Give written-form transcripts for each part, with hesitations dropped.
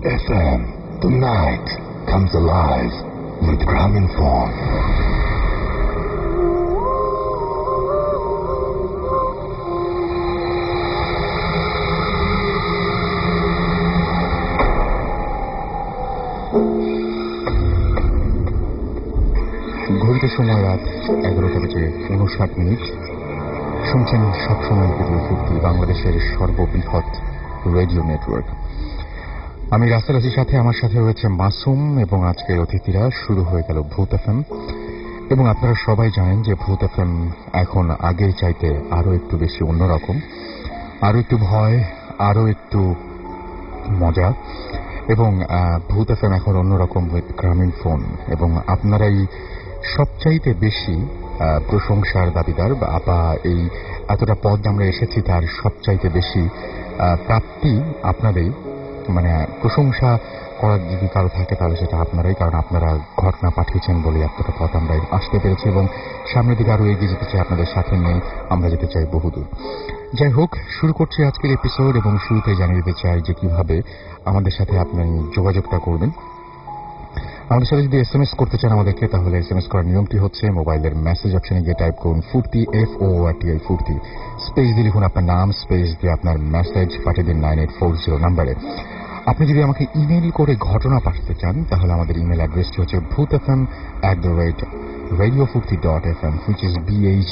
FM, the night comes alive with Grameenphone. ঘড়িতে সময় রাত 11টা বেজে 59 মিনিট। শুনছেন সবসময় রেডিও ফুর্তি, বাংলাদেশের সর্ববৃহৎ রেডিও নেটওয়ার্ক। আমি রাসেল আজির সাথে, আমার সাথে রয়েছে মাসুম, এবং আজকের অতিথিরা। শুরু হয়ে গেল ভূত এফএম, এবং আপনারা সবাই জানেন যে ভূত এফএম এখন আগের চাইতে আরো একটু বেশি অন্যরকম, আরো একটু ভয়, আরো একটু মজা, এবং ভূত এফএম এখন অন্যরকম উইথ গ্রামীণফোন। এবং আপনারাই সবচাইতে বেশি প্রশংসার দাবিদার, বা এই এতটা পদ আমরা এসেছি তার সবচাইতে বেশি প্রাপ্তি আপনাদেরই। মানে প্রশংসা করার যদি কারো থাকে তাহলে সেটা আপনারাই, কারণ আপনারা ঘটনা পাঠিয়েছেন বলে এতটা পথ আমরা আসতে পেরেছি, এবং সামনের দিকে আরো এগিয়ে যেতে চাই আপনাদের সাথে নিয়ে। আমরা যেতে চাই বহুদূর। যাই হোক, শুরু করছি আজকের এপিসোড, এবং শুরুতে জানিয়ে দিতে চাই যে কিভাবে আমাদের সাথে আপনি যোগাযোগটা করবেন। আমাদের সাথে যদি SMS করতে চান আমাদেরকে, তাহলে SMS করার নিয়মটি হচ্ছে মোবাইলের মেসেজ অপশনে গিয়ে টাইপ করুন ফুর্তি, FORTI ফুর্তি, স্পেস দিয়ে লিখুন আপনার নাম, স্পেস দিয়ে আপনার মেসেজ পাঠিয়ে দিন 9840 নাম্বারে। আপনি যদি আমাকে ইমেল করে ঘটনা পাঠাতে চান, তাহলে আমাদের ইমেল অ্যাড্রেসটি হচ্ছে bhootfm@radiofurti.fm, which is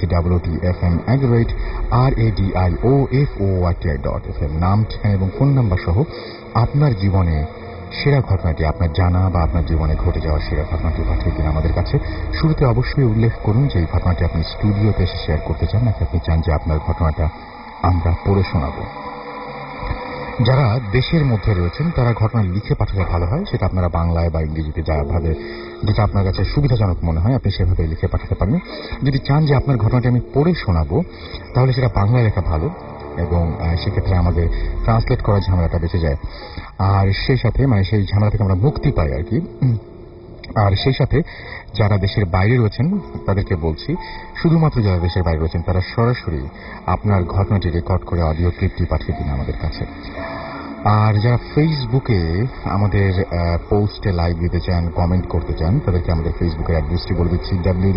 BHWTFM@radiofurti.fm। নাম, ঠিকানা এবং ফোন নাম্বার সহ আপনার জীবনে সেরা ঘটনাটি, আপনার জানা বা আপনার জীবনে ঘটে যাওয়া সেরা ঘটনাটি পাঠিয়ে দিন আমাদের কাছে। শুরুতে অবশ্যই উল্লেখ করুন যে এই ঘটনাটি আপনি স্টুডিওতে এসে শেয়ার করতে চান, নাকি আপনি চান যে আপনার ঘটনাটা আমরা পড়ে শোনাবো। যারা দেশের মধ্যে রয়েছেন তারা ঘটনা লিখে পাঠালে ভালো হয়, সেটা আপনারা বাংলায় বা ইংরেজিতে যাভাবে, যেটা আপনার কাছে সুবিধাজনক মনে হয় আপনি সেভাবে লিখে পাঠাতে পারেন। যদি চান যে আপনার ঘটনাটি আমি পড়ে শোনাবো, তাহলে সেটা বাংলায় লেখা ভালো, এবং সেক্ষেত্রে আমাদের ট্রান্সলেট করার ঝামেলাটা বেঁচে যায়। আর সেই সাথে, মানে সেই ঝামেলা থেকে আমরা মুক্তি পাই আর কি। আর সেই সাথে যারা দেশের বাইরে রয়েছেন তাদেরকে বলছি, শুধুমাত্র যারা দেশের বাইরে রয়েছেন তারা সরাসরি আপনার ঘটনাটি রেকর্ড করে অডিও ক্লিপটি পাঠিয়ে দিন আমাদের কাছে। আর যারা ফেসবুকে আমাদের পোস্টে লাইক দিতে চান, কমেন্ট করতে চান, তাদেরকে আমাদের ফেসবুকের অ্যাড্রেসটি বলে দিচ্ছি,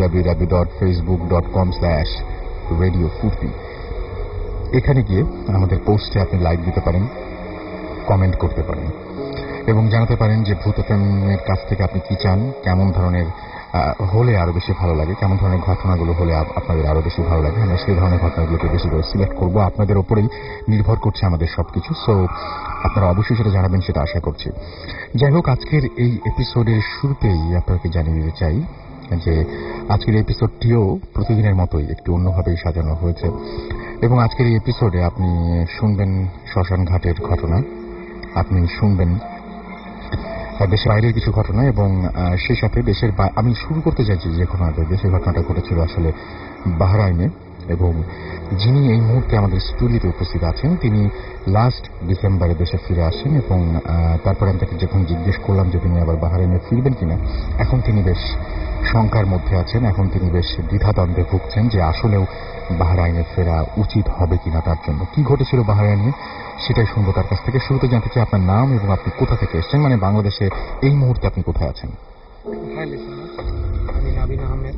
www.facebook.com/radiofurti। এখানে গিয়ে আমাদের পোস্টে আপনি লাইক দিতে পারেন, কমেন্ট করতে পারেন, এবং জানাতে পারেন যে ভূত এফএমের কাছ থেকে আপনি কি চান, কেমন ধরনের হলে আরো বেশি ভালো লাগে, কেমন ধরনের ঘটনাগুলো হলে আপনাদের আরো বেশি ভালো লাগে। আমরা সেই ধরনের ঘটনাগুলোকে বেশি করে সিলেক্ট করবো, আপনাদের ওপরেই নির্ভর করছে আমাদের সবকিছু। সো আপনারা অবশ্যই সেটা জানাবেন, সেটা আশা করছি। যাই হোক, আজকের এই এপিসোডের শুরুতেই আপনাকে জানিয়ে দিতে চাই যে আজকের এপিসোডটিও প্রতিদিনের মতোই একটু অন্যভাবেই সাজানো হয়েছে, এবং আজকের এই এপিসোডে আপনি শুনবেন শ্মশান ঘাটের ঘটনা, আপনি শুনবেন দেশের বাইরের কিছু ঘটনা, এবং সেই সাথে আমি শুরু করতে চাইছি যে ঘটনাটা, দেশের ঘটনাটা ঘটেছিল আসলে বাহরাইনে। এবং যিনি এই মুহূর্তে আমাদের স্টুডিওতে উপস্থিত আছেন তিনি লাস্ট ডিসেম্বরে দেশে ফিরে আসেন, এবং তারপরে আমি তাকে যখন জিজ্ঞেস করলাম যে তিনি আবার বাহরাইনে ফিরবেন কিনা, এখন তিনি বেশ শঙ্কার মধ্যে আছেন, এখন তিনি বেশ দ্বিধাদ্বন্দ্বে ভুগছেন যে আসলেও বাহরাইনে ফেরা উচিত হবে কিনা তার জন্য। কি ঘটেছিল বাহরাইনে সেটাই শুনবো তার কাছ থেকে। শুরুতে জানতে চাই আপনার নাম এবং আপনি কোথা থেকে এসেছেন, মানে বাংলাদেশে এই মুহূর্তে আপনি কোথায় আছেন। আমি নাবিন আহমেদ।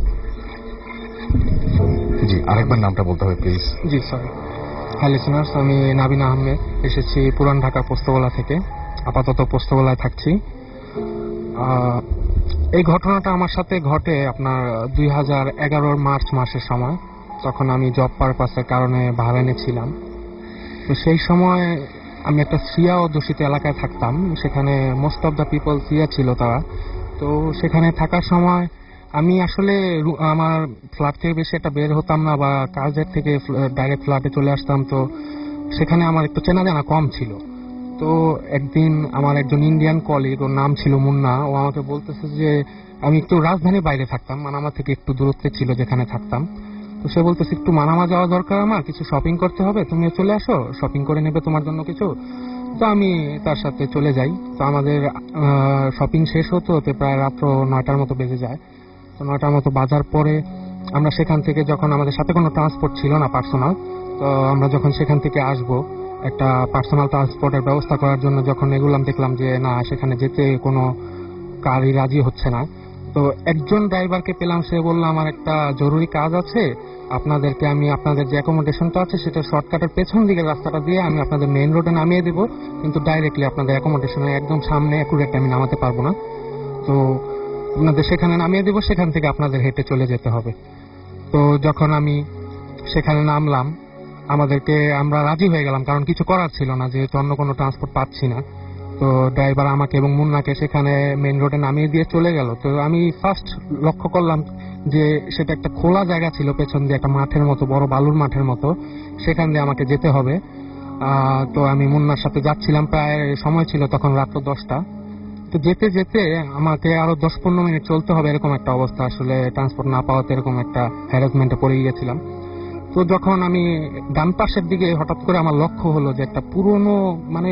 জি, আরেকবার নামটা বলতে হবে প্লিজ। জি সরি। হ্যাঁ লিসেনার্স, আমি নাবিন আহমেদ, এসেছি পুরান ঢাকা পোস্তগোলা থেকে, আপাতত পোস্তগোলায় থাকছি। এই ঘটনাটা আমার সাথে ঘটে আপনার 2011 মার্চ মাসের সময়, তখন আমি জব পারপাসের কারণে বাহরাইনে ছিলাম। তো সেই সময় আমি একটা সিয়া অধ্যুষিত এলাকায় থাকতাম, সেখানে মোস্ট অফ দ্য পিপল সিয়া ছিল তারা। তো সেখানে থাকার সময় আমি আসলে আমার ফ্ল্যাট থেকে বেশি একটা বের হতাম না, বা কাজের থেকে ডাইরেক্ট ফ্ল্যাটে চলে আসতাম। তো সেখানে আমার একটু চেনা জানা কম ছিল। তো একদিন আমার একজন ইন্ডিয়ান কলিগ, ওর নাম ছিল মুন্না, ও আমাকে বলতেছে যে আমি একটু রাজধানীর বাইরে থাকতাম, মানামা থেকে একটু দূরত্বে ছিল যেখানে থাকতাম। তো সে বলতেছে একটু মানামা যাওয়া দরকার, আমার কিছু শপিং করতে হবে, তুমি চলে আসো, শপিং করে নেবে তোমার জন্য কিছু। তো আমি তার সাথে চলে যাই। তো আমাদের শপিং শেষ হতে হতে প্রায় রাত্র 9টার মতো বেজে যায়। তো 9টার মতো বাজার পরে আমরা সেখান থেকে, যখন আমাদের সাথে কোনো ট্রান্সপোর্ট ছিল না পার্সোনাল, তো আমরা যখন সেখান থেকে আসবো, একটা পার্সোনাল ট্রান্সপোর্টের ব্যবস্থা করার জন্য যখন এগুলাম, দেখলাম যে না, সেখানে যেতে কোনো কারই রাজি হচ্ছে না। তো একজন ড্রাইভারকে পেলাম, সে বলল আমার একটা জরুরি কাজ আছে, আপনাদেরকে আমি আপনাদের যে অ্যাকোমোডেশনটা আছে সেটা শর্টকাটের পেছন দিকের রাস্তাটা দিয়ে আমি আপনাদের মেইন রোডে নামিয়ে দেবো, কিন্তু ডাইরেক্টলি আপনাদের অ্যাকোমোডেশনের একদম সামনে অ্যাকুরেট আমি নামাতে পারবো না। তো আপনাদের সেখানে নামিয়ে দেবো, সেখান থেকে আপনাদের হেঁটে চলে যেতে হবে। তো যখন আমি সেখানে নামলাম, আমরা রাজি হয়ে গেলাম, কারণ কিছু করার ছিল না, যেহেতু অন্য কোনো ট্রান্সপোর্ট পাচ্ছি না। তো ড্রাইভার আমাকে এবং মুন্নাকে সেখানে মেইন রোডে নামিয়ে দিয়ে চলে গেল। তো আমি ফার্স্ট লক্ষ্য করলাম যে সেটা একটা খোলা জায়গা ছিল, পেছন দিয়ে একটা মাঠের মতো, বড় বালুর মাঠের মতো, সেখান দিয়ে আমাকে যেতে হবে। তো আমি মুন্নার সাথে যাচ্ছিলাম, প্রায় সময় ছিল তখন রাত 10টা। তো যেতে যেতে আমাকে আরো 10-15 মিনিট চলতে হবে, এরকম একটা অবস্থা। আসলে ট্রান্সপোর্ট না পাওয়াতে এরকম একটা হ্যারাসমেন্টে পড়ে গিয়েছিলাম। তো যখন আমি ডান পাশের দিকে হঠাৎ করে আমার লক্ষ্য হলো যে একটা পুরনো, মানে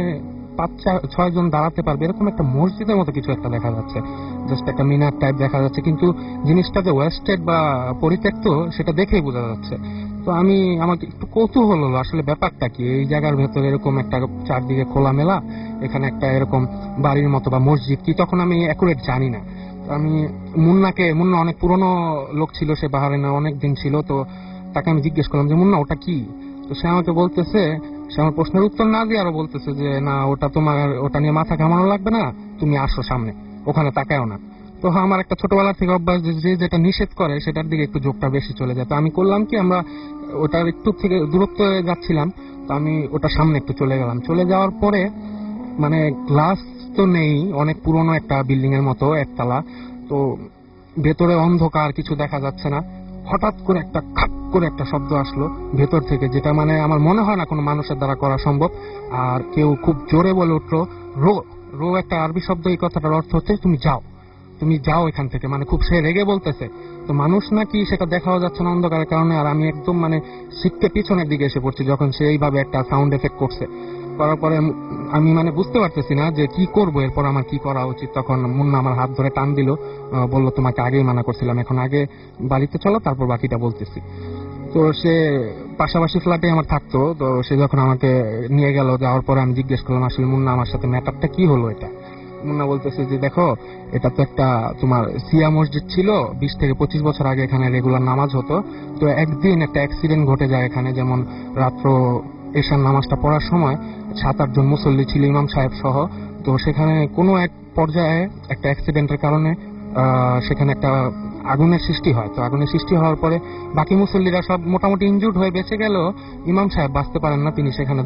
5-6 জন দাঁড়াতে পারবে এরকম একটা মসজিদের মতো কিছু একটা দেখা যাচ্ছে, জাস্ট একটা মিনার টাইপ দেখা যাচ্ছে, কিন্তু জিনিসটা যে ওয়েস্টেড বা পরিত্যক্ত সেটা দেখেই বোঝা যাচ্ছে। তো আমাকে একটু কৌতূহল হলো আসলে ব্যাপারটা কি, এই জায়গার ভেতরে এরকম একটা চারদিকে খোলামেলা, এখানে একটা এরকম বাড়ির মতো বা মসজিদ কি, তখন আমি অ্যাকুরেট জানি না। তো আমি মুন্না অনেক পুরনো লোক ছিল, সে বাহারাইনে অনেক দিন ছিল। তো তাকে আমি জিজ্ঞেস করলাম যে মুন্না ওটা কি। তো সে আমাকে বলতেছে, সে আমার প্রশ্নের উত্তর না দিয়ে আরো বলতেছে যে না, ওটা নিয়ে মাথা ঘামানো লাগবে না, তুমি আসো সামনে, ওখানে তাকায়ও না। তো আমার একটা ছোটবেলা থেকে অভ্যাস যে যেটা নিষেধ করে সেটার দিকে একটু ঝোঁকটা বেশি চলে যায়। তো আমি করলাম কি, আমরা ওটার একটু থেকে দূরত্বে যাচ্ছিলাম, তো আমি ওটার সামনে একটু চলে গেলাম। চলে যাওয়ার পরে মানে গ্লাস তো নেই, অনেক পুরনো একটা বিল্ডিং এর মতো, একতলা। তো ভেতরে অন্ধকার, কিছু দেখা যাচ্ছে না। হঠাৎ করে একটা খাপ করে একটা শব্দ আসলো ভেতর থেকে, যেটা মানে আমার মনে হয় না কোনো মানুষের দ্বারা করা সম্ভব। আর কেউ খুব জোরে বলে উঠলো, রো। রো একটা আরবি শব্দ, এই কথাটার অর্থ হচ্ছে তুমি যাও, তুমি যাও এখান থেকে, মানে খুব সে রেগে বলতেছে। তো মানুষ নাকি সেটা দেখাও যাচ্ছে না অন্ধকারের কারণে, আর আমি একদম মানে সিটকে পিছনের দিকে এসে পড়ছি যখন সে এইভাবে একটা সাউন্ড এফেক্ট করছে। করার পরে আমি মানে বুঝতে পারতেছি না যে কি করব, এরপর আমার কি করা উচিত। তখন মুন্না আমার হাত ধরে টান দিল, বলল তোমাকে আগেই মানা করছিলাম, এখন আগে বাড়িতে চলো, তারপর বাকিটা বলতেছি। তো সে পাশাপাশি ফ্ল্যাটে আমার থাকতো। তো সে যখন আমাকে নিয়ে গেল, যাওয়ার পরে আমি জিজ্ঞেস করলাম আসলে মুন্না আমার সাথে ম্যাটারটা কি হলো এটা। মুন্না বলতেছে যে দেখো, এটা তো একটা তোমার সিয়া মসজিদ ছিল, 20 থেকে 25 বছর আগে এখানে রেগুলার নামাজ হতো। তো একদিন একটা অ্যাক্সিডেন্ট ঘটে যায় এখানে, যেমন রাত্র এশার নামাজটা পড়ার সময় 7-8 জন মুসল্লি ছিল, ইমাম সাহেব সহ। তো সেখানে কোনো এক পর্যায়ে একটা অ্যাক্সিডেন্টের কারণে সেখানে একটা আগুনের সৃষ্টি হয়। তো আগুনের সৃষ্টি হওয়ার পরে বাকি মুসল্লিরা সব মোটামুটি ইনজুর্ড হয়ে বেঁচে গেল, ইমাম সাহেব বাঁচতে পারেন না, তিনি সেখানে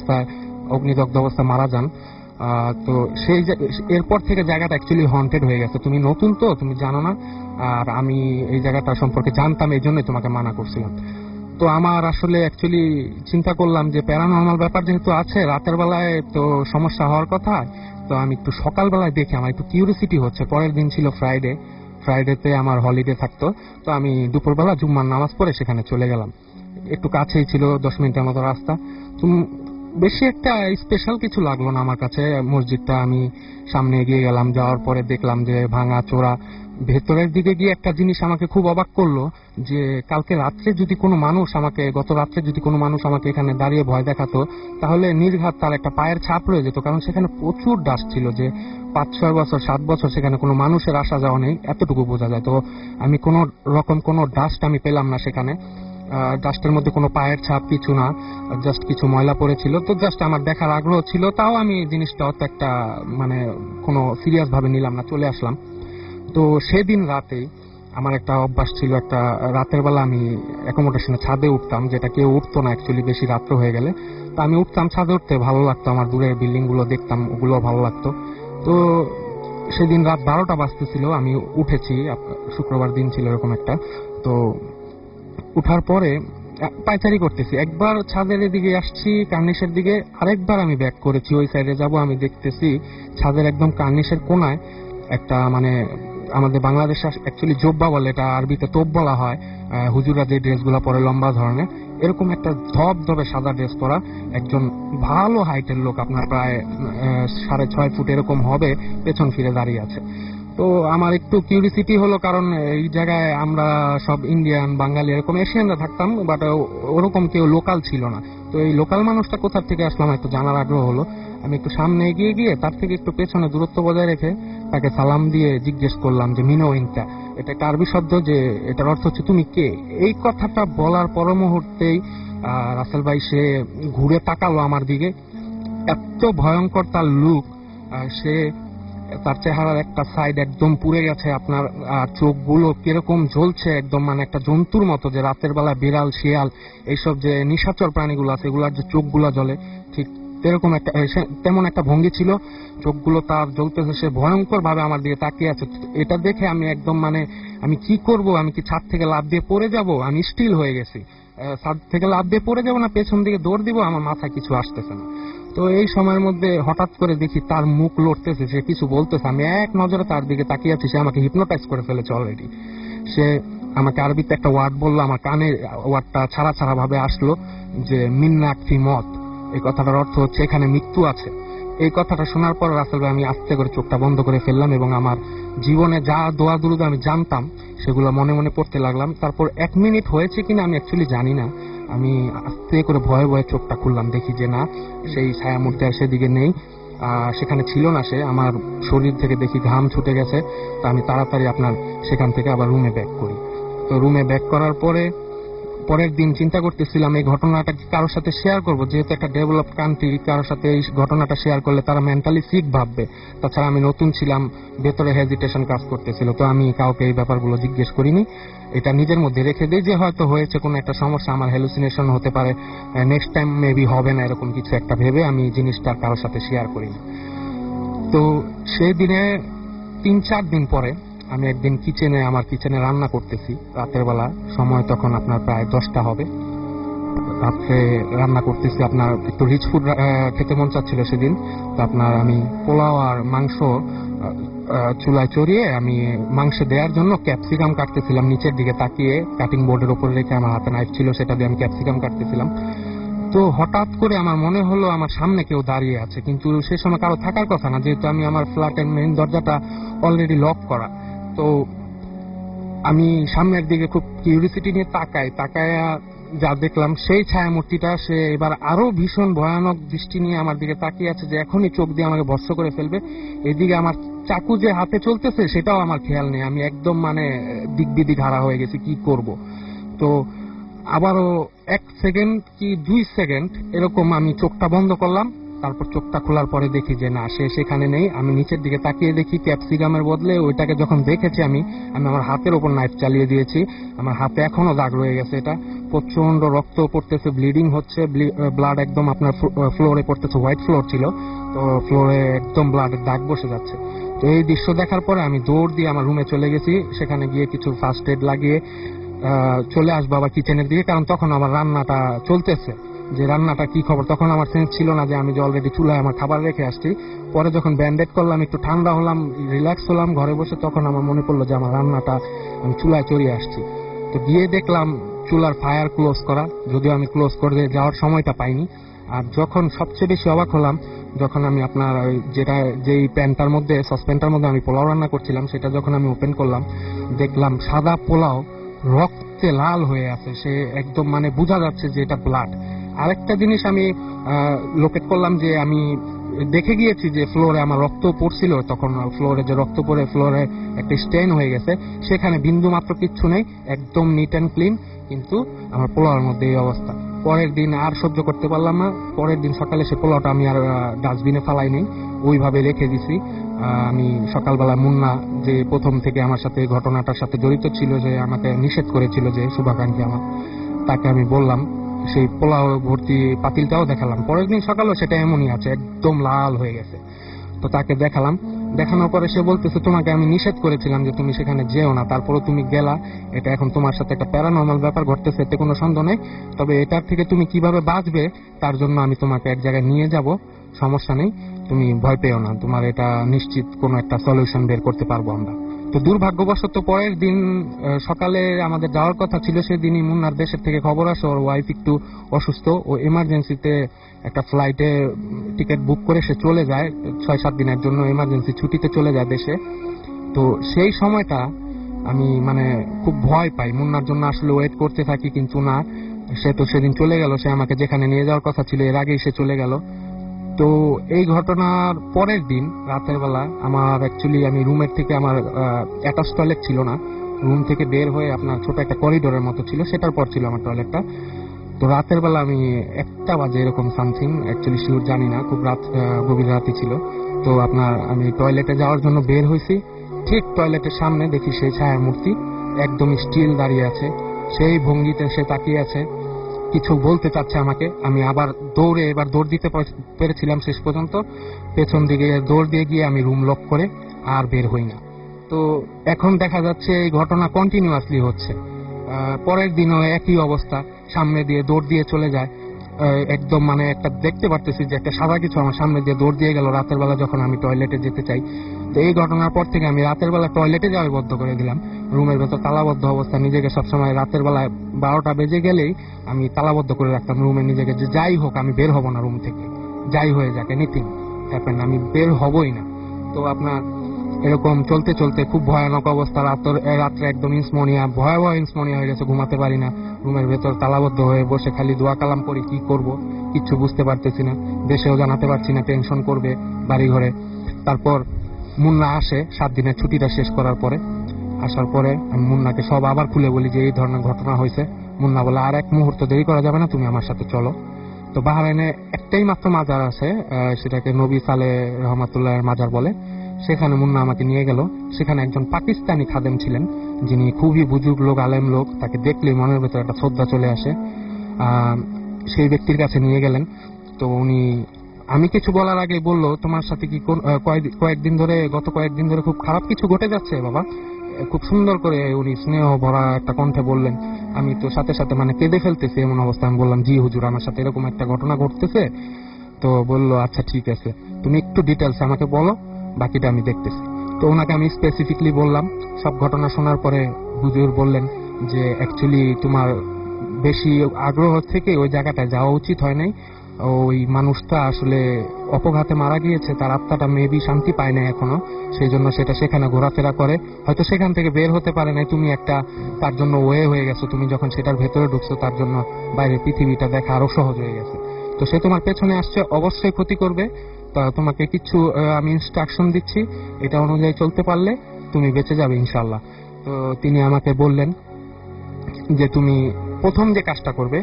অগ্নিদগ্ধ অবস্থায় মারা যান। তো এরপর থেকে জায়গাটা অ্যাকচুয়ালি হন্টেড হয়ে গেছে। তুমি নতুন, তো তুমি জানো না, আর আমি এই জায়গাটা সম্পর্কে জানতাম, এই জন্যই তোমাকে মানা করছিলাম। তো আমার আসলে অ্যাকচুয়ালি চিন্তা করলাম যে প্যারানর্মাল ব্যাপার যেহেতু আছে, রাতের বেলায় তো সমস্যা হওয়ার কথা, তো আমি একটু সকালবেলায় দেখি, আমার একটু কিউরিসিটি হচ্ছে। পরের দিন ছিল ফ্রাইডেতে আমার হলিডে থাকতো। তো আমি দুপুরবেলা জুম্মার নামাজ পড়ে সেখানে চলে গেলাম। একটু কাছেই ছিল, 10 মিনিটের মতো রাস্তা। তো বেশি একটা স্পেশাল কিছু লাগলো না আমার কাছে মসজিদটা। আমি সামনে এগিয়ে গেলাম, যাওয়ার পরে দেখলাম যে ভাঙা চোরা। ভেতরের দিকে গিয়ে একটা জিনিস আমাকে খুব অবাক করলো, যে গত রাত্রে যদি কোনো মানুষ আমাকে এখানে দাঁড়িয়ে ভয় দেখাতো, তাহলে নির্ঘাত তার একটা পায়ের ছাপ রয়ে যেত, কারণ সেখানে প্রচুর ডাস্ট ছিল। যে 5-6 বছর 7 বছর সেখানে কোনো মানুষের আসা যাওয়া নেই, এতটুকু বোঝা যায়। তো আমি কোনো ডাস্ট আমি পেলাম না সেখানে। ডাস্টের মধ্যে কোনো পায়ের ছাপ কিছু না, জাস্ট কিছু ময়লা পড়েছিল। তো জাস্ট আমার দেখার আগ্রহ ছিল, তাও আমি জিনিসটা অত একটা মানে কোনো সিরিয়াস ভাবে নিলাম না, চলে আসলাম। তো সেদিন রাতে আমার একটা অভ্যাস ছিল, একটা রাতের বেলা আমি অ্যাকোমোডেশনে ছাদে উঠতাম, যেটা কেউ উঠতো না অ্যাকচুয়ালি বেশি রাত্র হয়ে গেলে। তো আমি উঠতাম ছাদে, উঠতে ভালো লাগতো, আমার দূরের বিল্ডিং গুলো দেখতাম, ওগুলো ভালো লাগতো। তো সেদিন রাত 12টা বাজতেছিল, আমি উঠেছি, শুক্রবার দিন ছিল এরকম একটা। তো উঠার পরে পায়চারি করতেছি, একবার ছাদের দিকে আসছি কার্নিশের দিকে, আরেকবার আমি ব্যাক করেছি ওই সাইডে যাব, আমি দেখতেছি ছাদের একদম কার্নিশের কোনায় একটা মানে আমাদের বাংলাদেশে অ্যাকচুয়ালি জোব্বা বলে, এটা আরবিতে তোপ বলা হয়, হুজুরা যে ড্রেসগুলো পরে লম্বা ধরনের, এরকম একটা ধবধবে সাদা ড্রেস পরা একজন ভালো হাইটের লোক, আপনার প্রায় 6.5 ফুট এরকম হবে, পেছন ফিরে দাঁড়িয়ে আছে। তো তো আমার একটু কিউরিসিটি হলো, কারণ এই জায়গায় আমরা সব ইন্ডিয়ান, বাঙালি, এরকম এশিয়ানরা থাকতাম, বাট ওরকম কেউ লোকাল ছিল না। তো এই লোকাল মানুষটা কোথা থেকে আসলো আমার একটু জানার আগ্রহ হলো। আমি একটু সামনে এগিয়ে গিয়ে তার থেকে একটু পেছনে দূরত্ব বজায় রেখে তাকে সালাম দিয়ে জিজ্ঞেস করলাম যে মিনো ইনকা, এটা একটা আরবি শব্দ, যে এটার অর্থ হচ্ছে তুমি কে। এই কথাটা বলার পর মুহূর্তেই রাসেল ভাই সে ঘুরে তাকালো আমার দিকে। এত ভয়ঙ্কর তার লুক, সে তার চেহারার একটা সাইড একদম পুড়ে গেছে আপনার, চোখগুলো কিরকম জ্বলছে একদম, মানে একটা জন্তুর মতো, যে রাতের বেলা বিড়াল, শিয়াল, এইসব যে নিশাচর প্রাণীগুলো আছে এগুলার যে চোখগুলো জ্বলে, ঠিক এরকম একটা তেমন একটা ভঙ্গি ছিল। চোখগুলো তার জ্বলতেছে, সে ভয়ঙ্কর ভাবে আমার দিকে তাকিয়ে আছে। এটা দেখে আমি একদম মানে আমি কি করব, আমি কি ছাদ থেকে লাফ দিয়ে পড়ে যাব, আমি স্টিল হয়ে গেছি। ছাদ থেকে লাফ দিয়ে পড়ে যাব না পেছন দিকে দৌড় দিব, আমার মাথায় কিছু আসতেছে না। তো এই সময়ের মধ্যে হঠাৎ করে দেখি তার মুখ লড়তেছে, সে কিছু বলতেছে। আমি এক নজরে তার দিকে তাকিয়ে আছি, সে আমাকে হিপনোটাইজ করে ফেলেছে অলরেডি। সে আমাকে আরবিতে একটা ওয়ার্ড বললো, আমার কানে ওয়ার্ডটা ছাড়া ছাড়া ভাবে আসলো, যে মিন্নাক ফি মত। এই কথাটার অর্থ হচ্ছে এখানে মৃত্যু আছে। এই কথাটা শোনার পর রাসেল ভাই আমি আস্তে করে চোখটা বন্ধ করে ফেললাম এবং আমার জীবনে যা দোয়া দুরুদ আমি জানতাম সেগুলো মনে মনে পড়তে লাগলাম। তারপর 1 মিনিট হয়েছে কিনা আমি অ্যাকচুয়ালি জানি না, আমি আস্তে করে ভয়ে ভয়ে চোখটা খুললাম, দেখি যে না, সেই ছায়ামূর্তি আর সেদিকে নেই, সেখানে ছিল না সে। আমার শরীর থেকে দেখি ঘাম ছুটে গেছে। তা আমি তাড়াতাড়ি আপনার সেখান থেকে আবার রুমে ব্যাক করি। তো রুমে ব্যাক করার পরে পরের দিন চিন্তা করতেছিলাম এই ঘটনাটা কারোর সাথে শেয়ার করব, যেহেতু একটা ডেভেলপ কান্ট্রি, কারোর সাথে এই ঘটনাটা শেয়ার করলে তারা মেন্টালি সিক ভাববে। তাছাড়া আমি নতুন ছিলাম, ভেতরে হেজিটেশন কাজ করতেছিল, তো আমি কাউকে এই ব্যাপারগুলো জিজ্ঞেস করিনি। এটা নিজের মধ্যে রেখে দিই যে হয়তো হয়েছে কোনো একটা সমস্যা, আমার হ্যালুসিনেশন হতে পারে, নেক্সট টাইম মেবি হবে না, এরকম কিছু একটা ভেবে আমি জিনিসটা কারোর সাথে শেয়ার করিনি। তো সেই দিনে 3-4 দিন পরে আমি একদিন আমার কিচেনে রান্না করতেছি রাতের বেলা, সময় তখন আপনার প্রায় 10টা হবে। রাত্রে রান্না করতেছি, আপনার একটু রিচ ফুড খেতে মন চাচ্ছিল সেদিন। তো আপনার আমি পোলাও আর মাংস চুলায় চড়িয়ে আমি মাংস দেওয়ার জন্য ক্যাপসিকাম কাটতেছিলাম, নিচের দিকে তাকিয়ে কাটিং বোর্ডের উপরে রেখে আমার হাতে নাইফ ছিল, সেটা দিয়ে আমি ক্যাপসিকাম কাটতেছিলাম। তো হঠাৎ করে আমার মনে হলো আমার সামনে কেউ দাঁড়িয়ে আছে, কিন্তু সে সময় কারো থাকার কথা না, যেহেতু আমি আমার ফ্ল্যাটের মেইন দরজাটা অলরেডি লক করা। তো আমি সামনের দিকে খুব কিউরিসিটি নিয়ে তাকায় যা দেখলাম, সেই ছায়ামূর্তিটা সে এবার আরো ভীষণ ভয়ানক দৃষ্টি নিয়ে আমার দিকে তাকিয়ে আছে, যে এখনই চোখ দিয়ে আমাকে ভস্ম করে ফেলবে। এদিকে আমার চাকু যে হাতে চলতেছে সেটাও আমার খেয়াল নেই, আমি একদম মানে দিকবিদিক হারা হয়ে গেছি, কি করব। তো আবারও 1 সেকেন্ড কি 2 সেকেন্ড এরকম আমি চোখটা বন্ধ করলাম। তারপর চোখটা খোলার পরে দেখি যে না, সে সেখানে নেই। আমি নিচের দিকে তাকিয়ে দেখি ক্যাপসিকামের বদলে ওইটাকে যখন দেখেছি আমি আমার হাতের ওপর নাইফ চালিয়ে দিয়েছি। আমার হাতে এখনো দাগ রয়ে গেছে, এটা প্রচন্ড রক্ত পড়তেছে, ব্লিডিং হচ্ছে, ব্লাড একদম আপনার ফ্লোরে পড়তেছে, হোয়াইট ফ্লোর ছিল, তো ফ্লোরে একদম ব্লাডের দাগ বসে যাচ্ছে। তো এই দৃশ্য দেখার পরে আমি দৌড় দিয়ে আমার রুমে চলে গেছি, সেখানে গিয়ে কিছু ফার্স্ট এড লাগিয়ে চলে আসবো আবার কিচেনের দিকে, কারণ তখন আমার রান্নাটা চলতেছে। যে রান্নাটা কি খবর তখন আমার সেন্স ছিল না যে আমি যে অলরেডি চুলায় আমার খাবার রেখে আসছি। পরে যখন ব্যান্ডেড করলাম, একটু ঠান্ডা হলাম, রিল্যাক্স হলাম ঘরে বসে, তখন আমার মনে পড়লো যে আমার রান্নাটা আমি চুলায় চড়িয়ে আসছি। তো গিয়ে দেখলাম চুলার ফায়ার ক্লোজ করা, যদিও আমি ক্লোজ করে যাওয়ার সময়টা পাইনি। আর যখন সবচেয়ে বেশি অবাক হলাম, যখন আমি আপনার যেই প্যানটার মধ্যে, সসপ্যানটার মধ্যে আমি পোলাও রান্না করছিলাম, সেটা যখন আমি ওপেন করলাম, দেখলাম সাদা পোলাও রক্তে লাল হয়ে আছে, সে একদম মানে বোঝা যাচ্ছে যে এটা ব্লাড। আরেকটা জিনিস আমি লোকেট করলাম, যে আমি দেখে গিয়েছি যে ফ্লোরে আমার রক্ত পড়ছিল, তখন ফ্লোরে যে রক্ত পড়ে ফ্লোরে একটা স্টেন হয়ে গেছে, সেখানে বিন্দু মাত্র কিচ্ছু নেই, একদম নিট অ্যান্ড ক্লিন। কিন্তু আমার পোলাওয়ের মধ্যে এই অবস্থা। পরের দিন আর সহ্য করতে পারলাম না, পরের দিন সকালে সে পোলাওটা আমি আর ডাস্টবিনে ফালাই নেই, ওইভাবে রেখে দিছি। আমি সকালবেলা মুন্না, যে প্রথম থেকে আমার সাথে ঘটনাটার সাথে জড়িত ছিল, যে আমাকে নিষেধ করেছিল, যে শুভাকাঙ্ক্ষী আমার, তাকে আমি বললাম, সেই পোলাও ভর্তি পাতিলটাও দেখালাম। পরের দিন সকালেও সেটা এমনই আছে, একদম লাল হয়ে গেছে। তো তাকে দেখালাম, দেখানোর পরে সে বলতেছে তোমাকে আমি নিষেধ করেছিলাম যে তুমি সেখানে যেও না, তারপরও তুমি গেলা, এটা এখন তোমার সাথে একটা প্যারানর্মাল ব্যাপার ঘটতেছে, এতে কোনো সন্দেহ নেই, তবে এটার থেকে তুমি কিভাবে বাঁচবে তার জন্য আমি তোমাকে এক জায়গায় নিয়ে যাব, সমস্যা নেই, তুমি ভয় পেও না, তোমার এটা নিশ্চিত কোনো একটা সলিউশন বের করতে পারবো আমরা। তো দুর্ভাগ্যবশত পরের দিন সকালে আমাদের যাওয়ার কথা ছিল, সেদিনই মুন্নার দেশের থেকে খবর আসে ওর ওয়াইফ একটু অসুস্থ, ও এমার্জেন্সিতে একটা ফ্লাইটে টিকিট বুক করে সে চলে যায়, 6-7 দিনের জন্য এমার্জেন্সি ছুটিতে চলে যায় দেশে। তো সেই সময়টা আমি মানে খুব ভয় পাই, মুন্নার জন্য আসলে ওয়েট করতে থাকি, কিন্তু না, সে তো সেদিন চলে গেল, সে আমাকে যেখানে নিয়ে যাওয়ার কথা ছিল এর আগেই সে চলে গেল। তো এই ঘটনার পরের দিন রাতের বেলা আমার অ্যাকচুয়ালি আমি রুমের থেকে আমার অ্যাটাচ টয়লেট ছিল না, রুম থেকে বের হয়ে আপনার ছোট একটা করিডোরের মতো ছিল, সেটার পর ছিল আমার টয়লেটটা। তো রাতের বেলা আমি 1টা বাজে এরকম সামথিং, অ্যাকচুয়ালি শিওর জানি না, খুব রাত গভীর রাতই ছিল। তো আপনার আমি টয়লেটে যাওয়ার জন্য বের হয়েছি, ঠিক টয়লেটের সামনে দেখি সেই ছায়া মূর্তি একদম স্টিল দাঁড়িয়ে আছে, সেই ভঙ্গিতে সে তাকিয়ে আছে, কিছু বলতে চাচ্ছে আমাকে। আমি আবার এবার দৌড় দিতে পেরেছিলাম শেষ পর্যন্ত, পেছন দিকে দৌড় দিয়ে গিয়ে আমি রুম লক করে আর বের হই না। তো এখন দেখা যাচ্ছে এই ঘটনা কন্টিনিউয়াসলি হচ্ছে। পরের দিনও একই অবস্থা, সামনে দিয়ে দৌড় দিয়ে চলে যায়, একদম মানে একটা দেখতে পারতেছি যে একটা সাদা কিছু আমার সামনে দিয়ে দৌড় দিয়ে গেল রাতের বেলা যখন আমি টয়লেটে যেতে চাই। তো এই ঘটনার পর থেকে আমি রাতের বেলা টয়লেটে যাওয়াই বন্ধ করে দিলাম, রুমের ভেতর তালাবদ্ধ অবস্থা নিজেকে সবসময় রাতের বেলায় 12টা বেজে গেলেই আমি তালাবদ্ধ করে রাখতাম রুমে নিজেকে, যে যাই হোক আমি বের হব না রুম থেকে, যাই হয়ে যাক, এনিথিং হ্যাপেন, আমি বের হবই না। তো আপনার এরকম চলতে চলতে খুব ভয়ানক অবস্থা, রাত্রে একদম ইনসমনিয়া, ভয়াবহ ইনসমনিয়া হয়ে গেছে, ঘুমাতে পারি না, রুমের ভেতর তালাবদ্ধ হয়ে বসে খালি দোয়া কালাম করি, কি করব কিচ্ছু বুঝতে পারতেছি না, দেশেও জানাতে পারছি না, টেনশন করবে বাড়ি ঘরে। তারপর মুন্না আসে 7 দিনের ছুটিটা শেষ করার পরে, আসার পরে আমি মুন্নাকে সব আবার খুলে বলি যে এই ধরনের ঘটনা হয়েছে। মুন্না বলে আর এক মুহূর্ত দেরি করা যাবে না, তুমি আমার সাথে চলো। তো বাহরাইনে একটাই মাত্র মাজার আছে, সেটাকে নবী সালেহ রহমাতুল্লাহের মাজার বলে, সেখানে মুন্না আমাকে নিয়ে গেল। সেখানে একজন পাকিস্তানি খাদেম ছিলেন, যিনি খুবই বুজুর্গ লোক, আলেম লোক, তাকে দেখলেই মনের ভেতরে একটা শ্রদ্ধা চলে আসে। সেই ব্যক্তির কাছে নিয়ে গেলেন। তো উনি, আমি কিছু বলার আগে বলল, তোমার সাথে কি গত কয়েকদিন ধরে খুব খারাপ কিছু ঘটে যাচ্ছে বাবা? খুব সুন্দর করে উনি স্নেহ ভরা একটা কণ্ঠে বললেন। আমি তো সাথে সাথে মানে কেঁদে ফেলতেছি এমন অবস্থা। আমি বললাম, জি হুজুর, আমার সাথে এরকম একটা ঘটনা ঘটতেছে। তো বললো, আচ্ছা ঠিক আছে, তুমি একটু ডিটেলস আমাকে বলো, বাকিটা আমি দেখতেছি। তো ওনাকে আমি স্পেসিফিকলি বললাম সব ঘটনা। শোনার পরে হুজুর বললেন যে অ্যাকচুয়ালি তোমার বেশি আগ্রহ থেকে ওই জায়গাটায় যাওয়া উচিত হয় নাই, ওই মানুষটা আসলে অপঘাতে মারা গিয়েছে, তার আত্মাটা মেবি শান্তি পায় না এখনো, সেই জন্য সেটা সেখানে ঘোরাফেরা করে, হয়তো সেখান থেকে বের হতে পারে নাই, তুমি একটা তার জন্য ওয়ে হয়ে গেছো, তুমি যখন সেটার ভেতরে ঢুকছো তার জন্য বাইরের পৃথিবীটা দেখা আরো সহজ হয়ে গেছে। তো সে তোমার পেছনে আসছে, অবশ্যই ক্ষতি করবে, তা তোমাকে কিছু আমি ইনস্ট্রাকশন দিচ্ছি, এটা অনুযায়ী চলতে পারলে তুমি বেঁচে যাবে ইনশাল্লাহ। তো তিনি আমাকে বললেন যে তুমি প্রথম যে কাজটা করবে,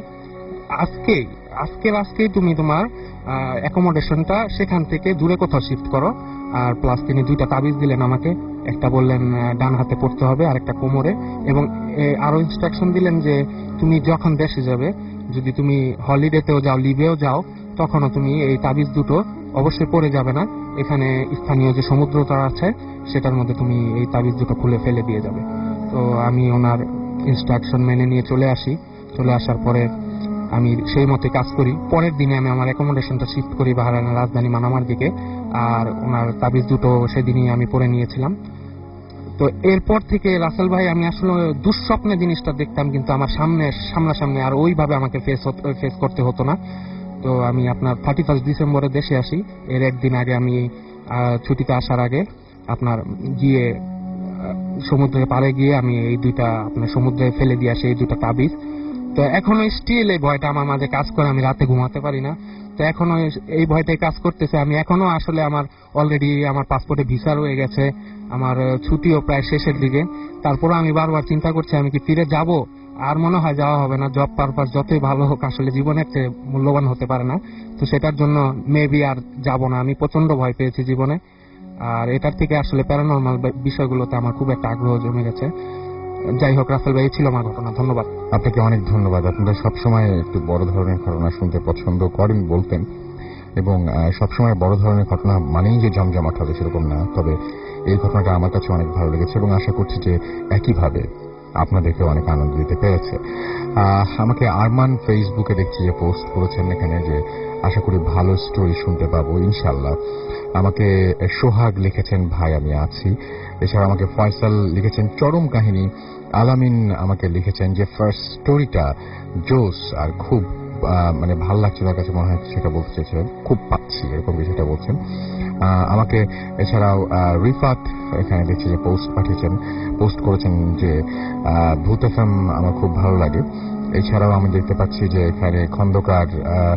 আজকেই তুমি তোমার অ্যাকোমোডেশনটা সেখান থেকে দূরে কোথাও শিফট করো। আর প্লাস তিনি 2টা তাবিজ দিলেন আমাকে, একটা বললেন ডান হাতে পড়তে হবে আর একটা কোমরে, এবং আরো ইনস্ট্রাকশন দিলেন যে তুমি যখন দেশে যাবে, যদি তুমি হলিডেতেও যাও, লিভেও যাও, তখনও তুমি এই তাবিজ দুটো অবশ্যই পড়ে যাবে না, এখানে স্থানীয় যে সমুদ্রটা আছে সেটার মধ্যে তুমি এই তাবিজ দুটো খুলে ফেলে দিয়ে যাবে। তো আমি ওনার ইনস্ট্রাকশন মেনে নিয়ে চলে আসার পরে আমি সেই মতে কাজ করি। পরের দিনে আমি আমার অ্যাকোমোডেশনটা শিফট করি বাহরাইনের রাজধানী মানামার দিকে, আর ওনার তাবিজ দুটো সেদিনই আমি পরে নিয়েছিলাম। তো এরপর থেকে রাসেল ভাই, আমি আসলে দুঃস্বপ্নে জিনিসটা দেখতাম, কিন্তু আমার সামনাসামনি আর ওইভাবে আমাকে ফেস করতে হতো না। তো আমি আপনার 31 ডিসেম্বরে দেশে আসি, এর একদিন আগে আমি ছুটিতে আসার আগে আপনার গিয়ে সমুদ্রের পাড়ে গিয়ে আমি এই 2টা আপনার সমুদ্রে ফেলে দিয়ে আসি, এই 2টা তাবিজ। তো এখনো স্টিল এই ভয়টা আমার মাঝে কাজ করে, আমি রাতে ঘুমাতে পারি না। তো এখনো এই ভয়টাই কাজ করতেছে। আমি এখনো আসলে আমার অলরেডি আমার পাসপোর্টে ভিসা রয়ে গেছে, আমার ছুটিও প্রায় শেষের দিকে, তারপরে আমি বারবার চিন্তা করছি আমি কি ফিরে যাব। আর মনে হয় যাওয়া হবে না, জব পারপাস যতই ভালো হোক আসলে জীবনের চেয়ে মূল্যবান হতে পারে না। তো সেটার জন্য মেবি আর যাব না, আমি প্রচন্ড ভয় পেয়েছি জীবনে। আর এটার থেকে আসলে প্যারানরমাল বিষয়গুলোতে আমার খুব একটা আগ্রহ জমে গেছে। যাই হোক রাসেল ভাই, ছিল আমার ঘটনা। ধন্যবাদ। আপনাকে অনেক ধন্যবাদ। আপনারা সবসময় একটু বড় ধরনের ঘটনা শুনতে পছন্দ করেন বলতেন, এবং সবসময় বড় ধরনের ঘটনা মানেই যে জমজমাট হবে সেরকম না, তবে এই ঘটনাটা আমার কাছে অনেক ভালো লেগেছে এবং আশা করছি যে একইভাবে আপনাদেরকে অনেক আনন্দ দিতে পেরেছে। আমাকে আরমান ফেসবুকে দেখছি যে পোস্ট করেছেন এখানে, যে আশা করি ভালো স্টোরি শুনতে পাবো ইনশাল্লাহ। আমাকে সোহাগ লিখেছেন, ভাই আমি আছি। এছাড়া আমাকে ফয়সাল লিখেছেন চরম কাহিনী। আলামিন আমাকে লিখেছেন যে ফার্স্ট স্টোরিটা জোস আর খুব মানে ভালো লাগছে তার কাছে মনে হয় সেটা বলতে চেয়েছিলেন, খুব পাচ্ছি এরকম বিষয়টা বলছেন। আমাকে এছাড়াও রিফাত এখানে দেখছি যে পোস্ট করেছেন যে ভূত এফএম আমার খুব ভালো লাগে। এছাড়াও আমি দেখতে পাচ্ছি যে এখানে খন্দকার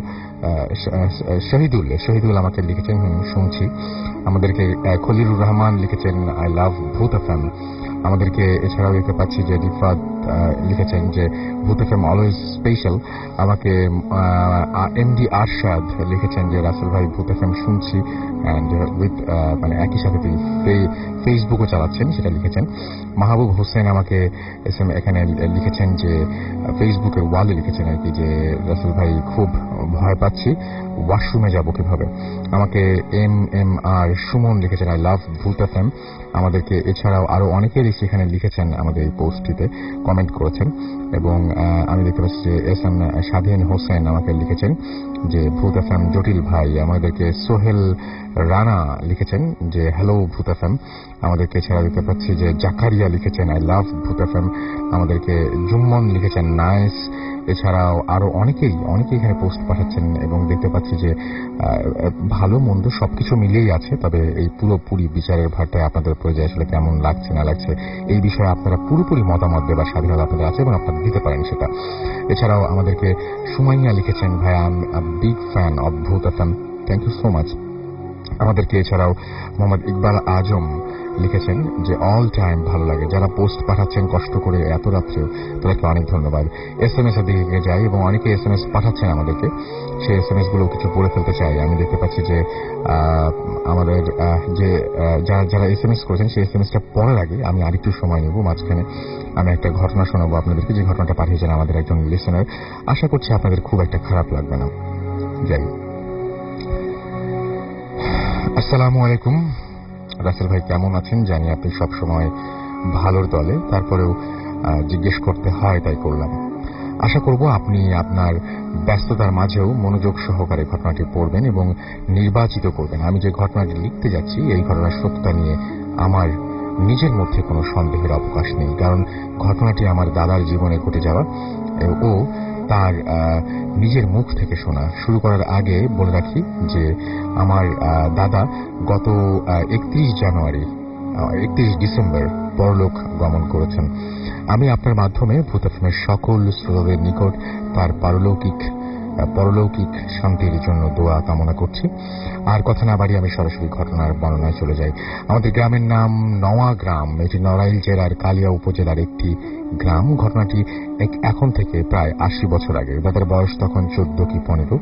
শহীদুল আমাকে লিখেছেন শুনছি। আমাদেরকে খলিলুর রহমান লিখেছেন আই লাভ ভূত এফএম। আমাদেরকে এছাড়াও দেখতে পাচ্ছি যে রিফাত লিখেছেন যে ভূত এফএম অলওয়েজ স্পেশাল। আমাকে এমডি আরশাদ লিখেছেন যে রাসেল ভাই ভূত এফএম শুনছি অ্যান্ড উইথ মানে একই সাথে তিনি ফেসবুকও চালাচ্ছেন সেটা লিখেছেন। মাহবুব হোসেন আমাকে এখানে লিখেছেন যে ফেসবুকের ওয়ালে লিখেছেন আর কি যে রাসেল ভাই খুব ভয় পাচ্ছি, ওয়াশরুমে যাব কিভাবে। আমাকে MMR সুমন লিখেছেন আই লাভ ভূত এফএম। আমাদেরকে এছাড়াও আরো অনেকেই এখানে লিখেছেন আমাদের এই পোস্টটিতে, কমেন্ট করেছেন। এবং আমি দেখতে পাচ্ছি যে SN স্বাধীন হোসেন আমাকে লিখেছেন যে ভূত এফএম জটিল ভাই। আমাদেরকে সোহেল রানা লিখেছেন যে হ্যালো ভূত এফএম। আমাদেরকে এছাড়া দেখতে পাচ্ছি যে জাকারিয়া লিখেছেন আই লাভ ভূত এফএম। আমাদেরকে জুম্মন লিখেছেন নাইস। এছাড়াও আরো অনেকেই এখানে পোস্ট পাঠাচ্ছেন এবং দেখতে পাচ্ছি যে ভালো মন্দ সবকিছু মিলিয়েই আছে। তবে এই পুরোপুরি বিচারের ভারটায় আপনাদের উপরে যে আসলে কেমন লাগছে না লাগছে এই বিষয়ে আপনারা পুরোপুরি মতামত দেবার স্বাধীনতা আপনাদের আছে এবং আপনারা দিতে পারেন সেটা। এছাড়াও আমাদেরকে সুমাইয়া লিখেছেন ভাই I am big fan of Bhoot FM, thank you so much. আমাদেরকে এছাড়াও মোহাম্মদ ইকবাল আজম লিখেছেন যে অল টাইম ভালো লাগে। যারা পোস্ট পাঠাচ্ছেন কষ্ট করে এত রাত্রেও তাদেরকে অনেক ধন্যবাদ। SMS এর দিকে যাই এবং অনেকে SMS পাঠাচ্ছেন আমাদেরকে, সেই SMS গুলো কিছু পড়ে ফেলতে চাই। আমি দেখতে পাচ্ছি যে আমাদের যে যারা SMS করেছেন সেই SMSটা পড়ার আগে আমি আরেকটু সময় নেব। মাঝখানে আমি একটা ঘটনা শোনাবো আপনাদেরকে, যে ঘটনাটা পাঠিয়েছেন আমাদের একজন লিসেনার। আশা করছি আপনাদের খুব একটা খারাপ লাগবে না। যাই, আসসালামু আলাইকুম রাসেল ভাই, কেমন আছেন? জানি আপনি সবসময় ভালোর দলে, তারপরেও জিজ্ঞেস করতে হয় তাই করলাম। আশা করব আপনি আপনার ব্যস্ততার মাঝেও মনোযোগ সহকারে ঘটনাটি পড়বেন এবং নির্বাচিত করবেন। আমি যে ঘটনাটি লিখতে যাচ্ছি এই ঘটনার সত্যতা নিয়ে আমার নিজের মধ্যে কোনো সন্দেহের অবকাশ নেই, কারণ ঘটনাটি আমার দাদার জীবনে ঘটে যাওয়া ও তার নিজের মুখ থেকে শোনা। শুরু করার আগে বলে রাখি যে আমার দাদা গত 31 ডিসেম্বর পরলোক গমন করেছেন। আমি আপনার মাধ্যমে ভূত এফএমের সকল শ্রোতাদের নিকট তার পারলৌকিক শান্তির জন্য দোয়া কামনা করছি। আর কথা না বাড়িয়ে আমি সরাসরি ঘটনার বর্ণনায় চলে যাই। আমাদের গ্রামের নাম নওয়াগ্রাম। এটি নড়াইল জেলার কালিয়া উপজেলার একটি গ্রাম। ঘটনাটি এখন থেকে প্রায় 80 বছর আগে। দাদার বয়স তখন 14 কি 15।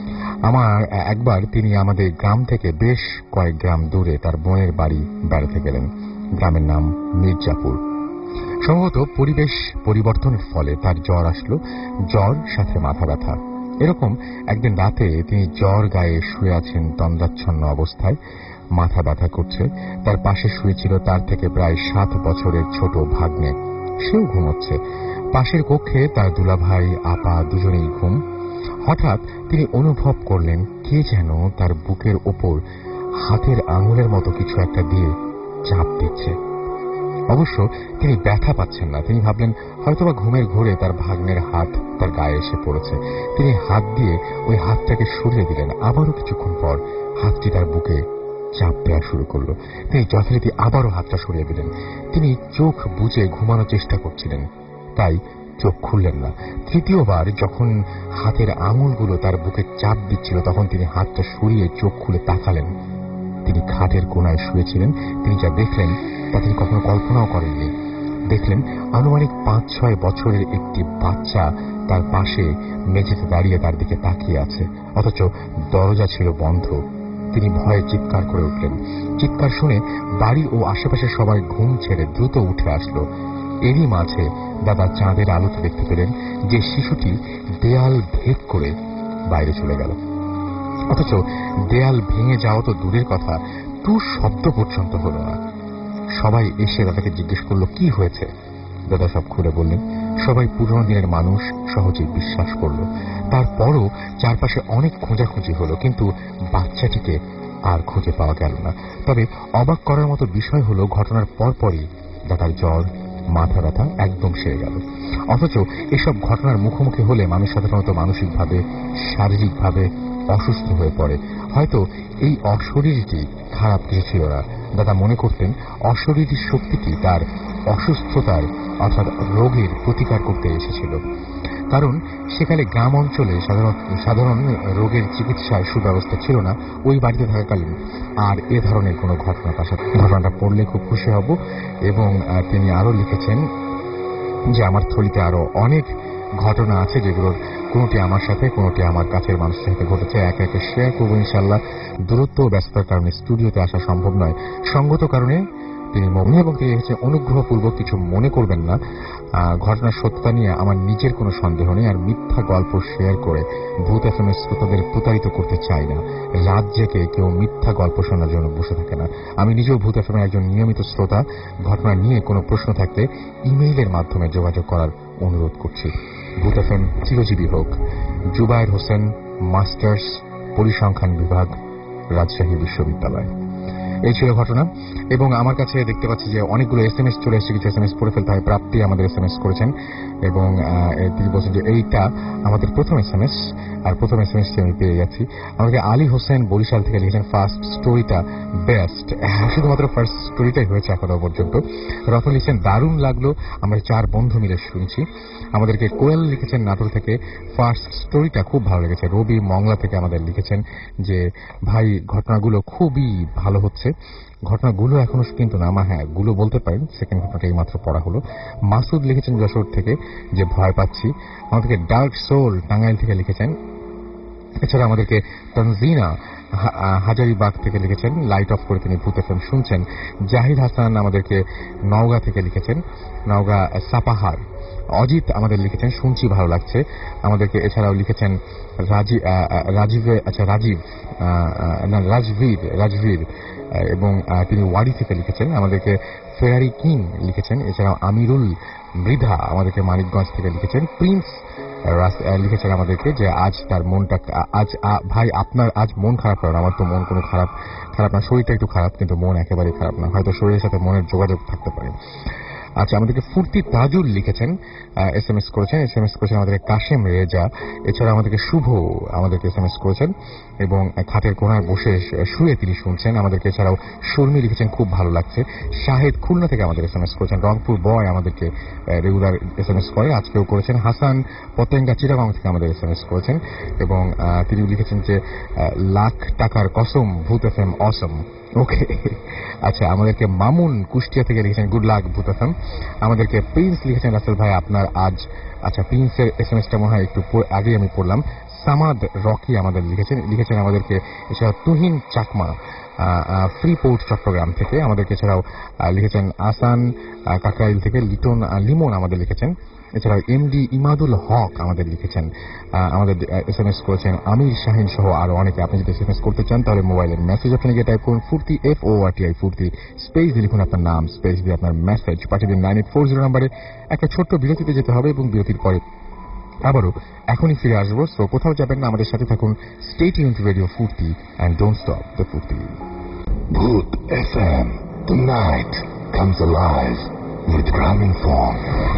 একবার তিনি আমাদের গ্রাম থেকে বেশ কয়েক গ্রাম দূরে তার বোনের বাড়ি বেড়াতে গেলেন। গ্রামের নাম মির্জাপুর। সম্ভবত পরিবেশ পরিবর্তনের ফলে তার জ্বর আসলো, জ্বর সাথে মাথা ব্যথা। এরকম একদিন রাতে তিনি জ্বর গায়ে শুয়ে আছেন তন্দ্রাচ্ছন্ন অবস্থায়, মাথা ব্যথা করছে। তার পাশে শুয়েছিল তার থেকে প্রায় 7 বছরের ছোট ভাগ্নে, সেও ঘুমোচ্ছে। পাশের কক্ষে তার দুলাভাই আপা দুজনেই ঘুম। হঠাৎ তিনি অনুভব করলেন কে যেন তার বুকের ওপর হাতের আঙুলের মতো কিছু একটা দিয়ে চাপ দিচ্ছে। অবশ্য তিনি ব্যথা পাচ্ছেন না। তিনি ভাবলেন হয়তোবা ঘুমের ঘোরে তার ভাগ্নের হাত তার গায়ে এসে পড়েছে। তিনি হাত দিয়ে ওই হাতটাকে সরিয়ে দিলেন। আবারও কিছুক্ষণ পর হাতটি তার বুকে চাপ দেওয়া শুরু করলো। তিনি যথারীতি আবারও হাতটা সরিয়ে দিলেন। তিনি চোখ বুজে ঘুমানোর চেষ্টা করছিলেন, তাই চোখ খুললেন না। তৃতীয়বার যখন হাতের আঙুলগুলো তার বুকে চাপ দিচ্ছিল তখন তিনি হাতটা সরিয়ে চোখ খুলে তাকালেন। তিনি খাটের কোনায় শুয়েছিলেন। তিনি যা দেখলেন তা তিনি কখনো কল্পনাও করেননি। দেখলেন আনুমানিক 5-6 বছরের একটি বাচ্চা তার পাশে মেঝেতে দাঁড়িয়ে তার দিকে তাকিয়ে আছে, অথচ দরজা ছিল বন্ধ। তিনি ভয়ে চিৎকার করে উঠলেন। চিৎকার শুনে বাড়ি ও আশেপাশে সবাই ঘুম ছেড়ে দ্রুত উঠে আসলো। এরই মাঝে দাদা চাঁদের আলোতে দেখতে পেলেন যে শিশুটি দেয়াল ভেদ করে বাইরে চলে গেল। অথচ দেয়াল ভেঙে যাওয়া তো দূরের কথা, টু শব্দ পর্যন্ত হলো না। সবাই এসে দাদাকে জিজ্ঞেস করলো কি হয়েছে। দাদা সব খুলে বললেন। সবাই পুরনো দিনের মানুষ, সহজেই বিশ্বাস করলো। তারপরও চারপাশে অনেক খোঁজাখুঁজি হলো, কিন্তু বাচ্চাটিকে আর খুঁজে পাওয়া গেল না। তবে অবাক করার মতো বিষয় হলো ঘটনার পরপরই দাদার জ্বর মাথা ব্যথা একদম সেরে গেল। অথচ এসব ঘটনার মুখোমুখি হলে মানুষ সাধারণত মানসিকভাবে, শারীরিকভাবে অসুস্থ হয়ে পড়ে। হয়তো এই অশরীরটি খারাপ কিছু ছিল না। দাদা মনে করতেন অশরীরী শক্তিটি তার অসুস্থতার অর্থাৎ রোগের প্রতিকার করতে এসেছিল। কারণ সেকালে গ্রাম অঞ্চলে সাধারণ রোগের চিকিৎসার সুব্যবস্থা ছিল না ওই বাড়িতে থাকাকালীন। আর এ ধরনের কোনো ঘটনাটা পড়লে খুব খুশি হব। এবং তিনি আরো লিখেছেন যে আমার থলিতে আরো অনেক ঘটনা আছে, যেগুলোর কোনোটি আমার সাথে, কোনোটি আমার কাছের মানুষের সাথে ঘটেছে। একে একে শেয়ার করবো ইনশাল্লাহ। দূরত্ব ও ব্যস্ততার কারণে স্টুডিওতে আসা সম্ভব নয়, সঙ্গত কারণে তিনি মগ্ন। এবং তিনি লিখেছেন অনুগ্রহপূর্বক কিছু মনে করবেন না, ঘটনার সত্যতা নিয়ে আমার নিজের কোনো সন্দেহ নেই, আর মিথ্যা গল্প শেয়ার করে ভূত এফএমের শ্রোতাদের প্রতারিত করতে চাই না। রাত জেগে কেউ মিথ্যা গল্প শোনার জন্য বসে থাকে না। আমি নিজেও ভূত এফএমের একজন নিয়মিত শ্রোতা। ঘটনা নিয়ে কোনো প্রশ্ন থাকলে ইমেইলের মাধ্যমে যোগাযোগ করার অনুরোধ করছি। ভূত এফএম চিরজীবী হোক। জুবায়ের হোসেন, মাস্টার্স, পরিসংখ্যান বিভাগ, রাজশাহী বিশ্ববিদ্যালয়। এই ছিল ঘটনা। এবং আমার কাছে দেখতে পাচ্ছি যে অনেকগুলো SMS চলে এসেছে। কিছু SMS পড়ে ফেলতে হয়। প্রাপ্তি আমাদের SMS করেছেন এবং তিনি বলছেন যে এইটা আমাদের প্রথম SMS, আর প্রথম SMS আমি পেয়ে গেছি। আমাদেরকে আলী হোসেন বরিশাল থেকে লিখেছেন ফার্স্ট স্টোরিটা বেস্ট। শুধুমাত্র ফার্স্ট স্টোরিটাই হয়েছে এখনো পর্যন্ত। রতন লিখছেন দারুণ লাগলো, আমরা 4 বন্ধু মিলে শুনছি। আমাদেরকে কোয়েল লিখেছেন নাটোর থেকে ফার্স্ট স্টোরিটা খুব ভালো লেগেছে। রবি মংলা থেকে আমাদের লিখেছেন যে ভাই ঘটনাগুলো খুবই ভালো হচ্ছে। ঘটনাগুলো এখনো কিন্তু না, হ্যাঁ গুলো বলতে পারেন, সেকেন্ড ঘটনাটা এই মাত্র পড়া হলো। মাসুদ লিখেছেন যশোর থেকে যে ভয় পাচ্ছি। আমাদেরকে ডার্ক সোল টাঙ্গাইল থেকে লিখেছেন। এছাড়া আমাদেরকে তানজিনা হাজারিবাগ থেকে লিখেছেন লাইট অফ করে তিনি ভূত এফএম শুনছেন। জাহিদ হাসান আমাদেরকে নওগাঁ থেকে লিখেছেন, নওগাঁ সাপাহার। অজিত আমাদের লিখেছেন শুনছি ভালো লাগছে। আমাদেরকে এছাড়াও লিখেছেন রাজভীর এবং তিনি ওয়ারি থেকে লিখেছেন। আমাদেরকে ফেরারি কিং লিখেছেন। এছাড়াও আমিরুল মৃধা আমাদেরকে মানিকগঞ্জ থেকে লিখেছেন। প্রিন্স লিখেছেন আমাদেরকে যে আজ তার মনটা ভাই আপনার আজ মন খারাপ কারণ আমার তো মন কোনো খারাপ না, শরীরটা একটু খারাপ কিন্তু মন একেবারেই খারাপ না, হয়তো শরীরের সাথে মনের যোগাযোগ থাকতে পারে। আচ্ছা, আমাদেরকে ফুর্তি তাজুল লিখেছেন, SMS করেছেন আমাদেরকে কাশেম রেজা। এছাড়া আমাদেরকে শুভ আমাদেরকে SMS করেছেন এবং খাটের কোনায় বসে শুয়ে তিনি শুনছেন। আমাদেরকে এছাড়াও শর্মী লিখেছেন খুব ভালো লাগছে। শাহেদ খুলনা থেকে আমাদের SMS করেছেন। রংপুর বয় আমাদেরকে রেগুলার SMS করে, আজকেও করেছেন। হাসান পতেঙ্গা চিটাগাং থেকে আমাদের SMS করেছেন এবং তিনি লিখেছেন যে লাখ টাকার কসম ভূত এফএম অসম। ওকে, আচ্ছা, আমাদেরকে মামুন কুষ্টিয়া থেকে লিখেছেন গুড লাক ভূত এফএম। আমাদেরকে প্রিন্স লিখেছেন রাসেল ভাই আপনার আজ, আচ্ছা প্রিন্সের SMSটা মনে হয় একটু আগেই আমি পড়লাম। সামাদ রকি আমাদের লিখেছেন আমাদেরকে। এছাড়াও তুহিন চাকমা ফ্রিপোর্ট চট্টগ্রাম থেকে আমাদেরকে এছাড়াও লিখেছেন। আসান কাকরাইল থেকে লিমন আমাদের লিখেছেন। এছাড়াও MD ইমাদুল হক আমাদের লিখেছেন, আমাদের SMS করেছেন। আমির শাহিন সহ আরো অনেকে। আপনি যদি SMS করতে চান তাহলে মোবাইলের মেসেজ অপশনে গিয়ে টাইপ করুন ফুর্তি FORTI ফুর্তি, স্পেস দিয়ে লিখুন আপনার নাম, স্পেস দিয়ে আপনার মেসেজ পাঠিয়ে দিন 9840 নম্বরে। একটা ছোট্ট বিরতিতে যেতে হবে এবং বিরতির পরে আবারও এখনই ফিরে আসবো। সো কোথাও যাবেন না, আমাদের সাথে থাকুন। Stay tuned to radio Foorti and don't stop the Foorti. Bhoot FM, the night comes alive with drumming song.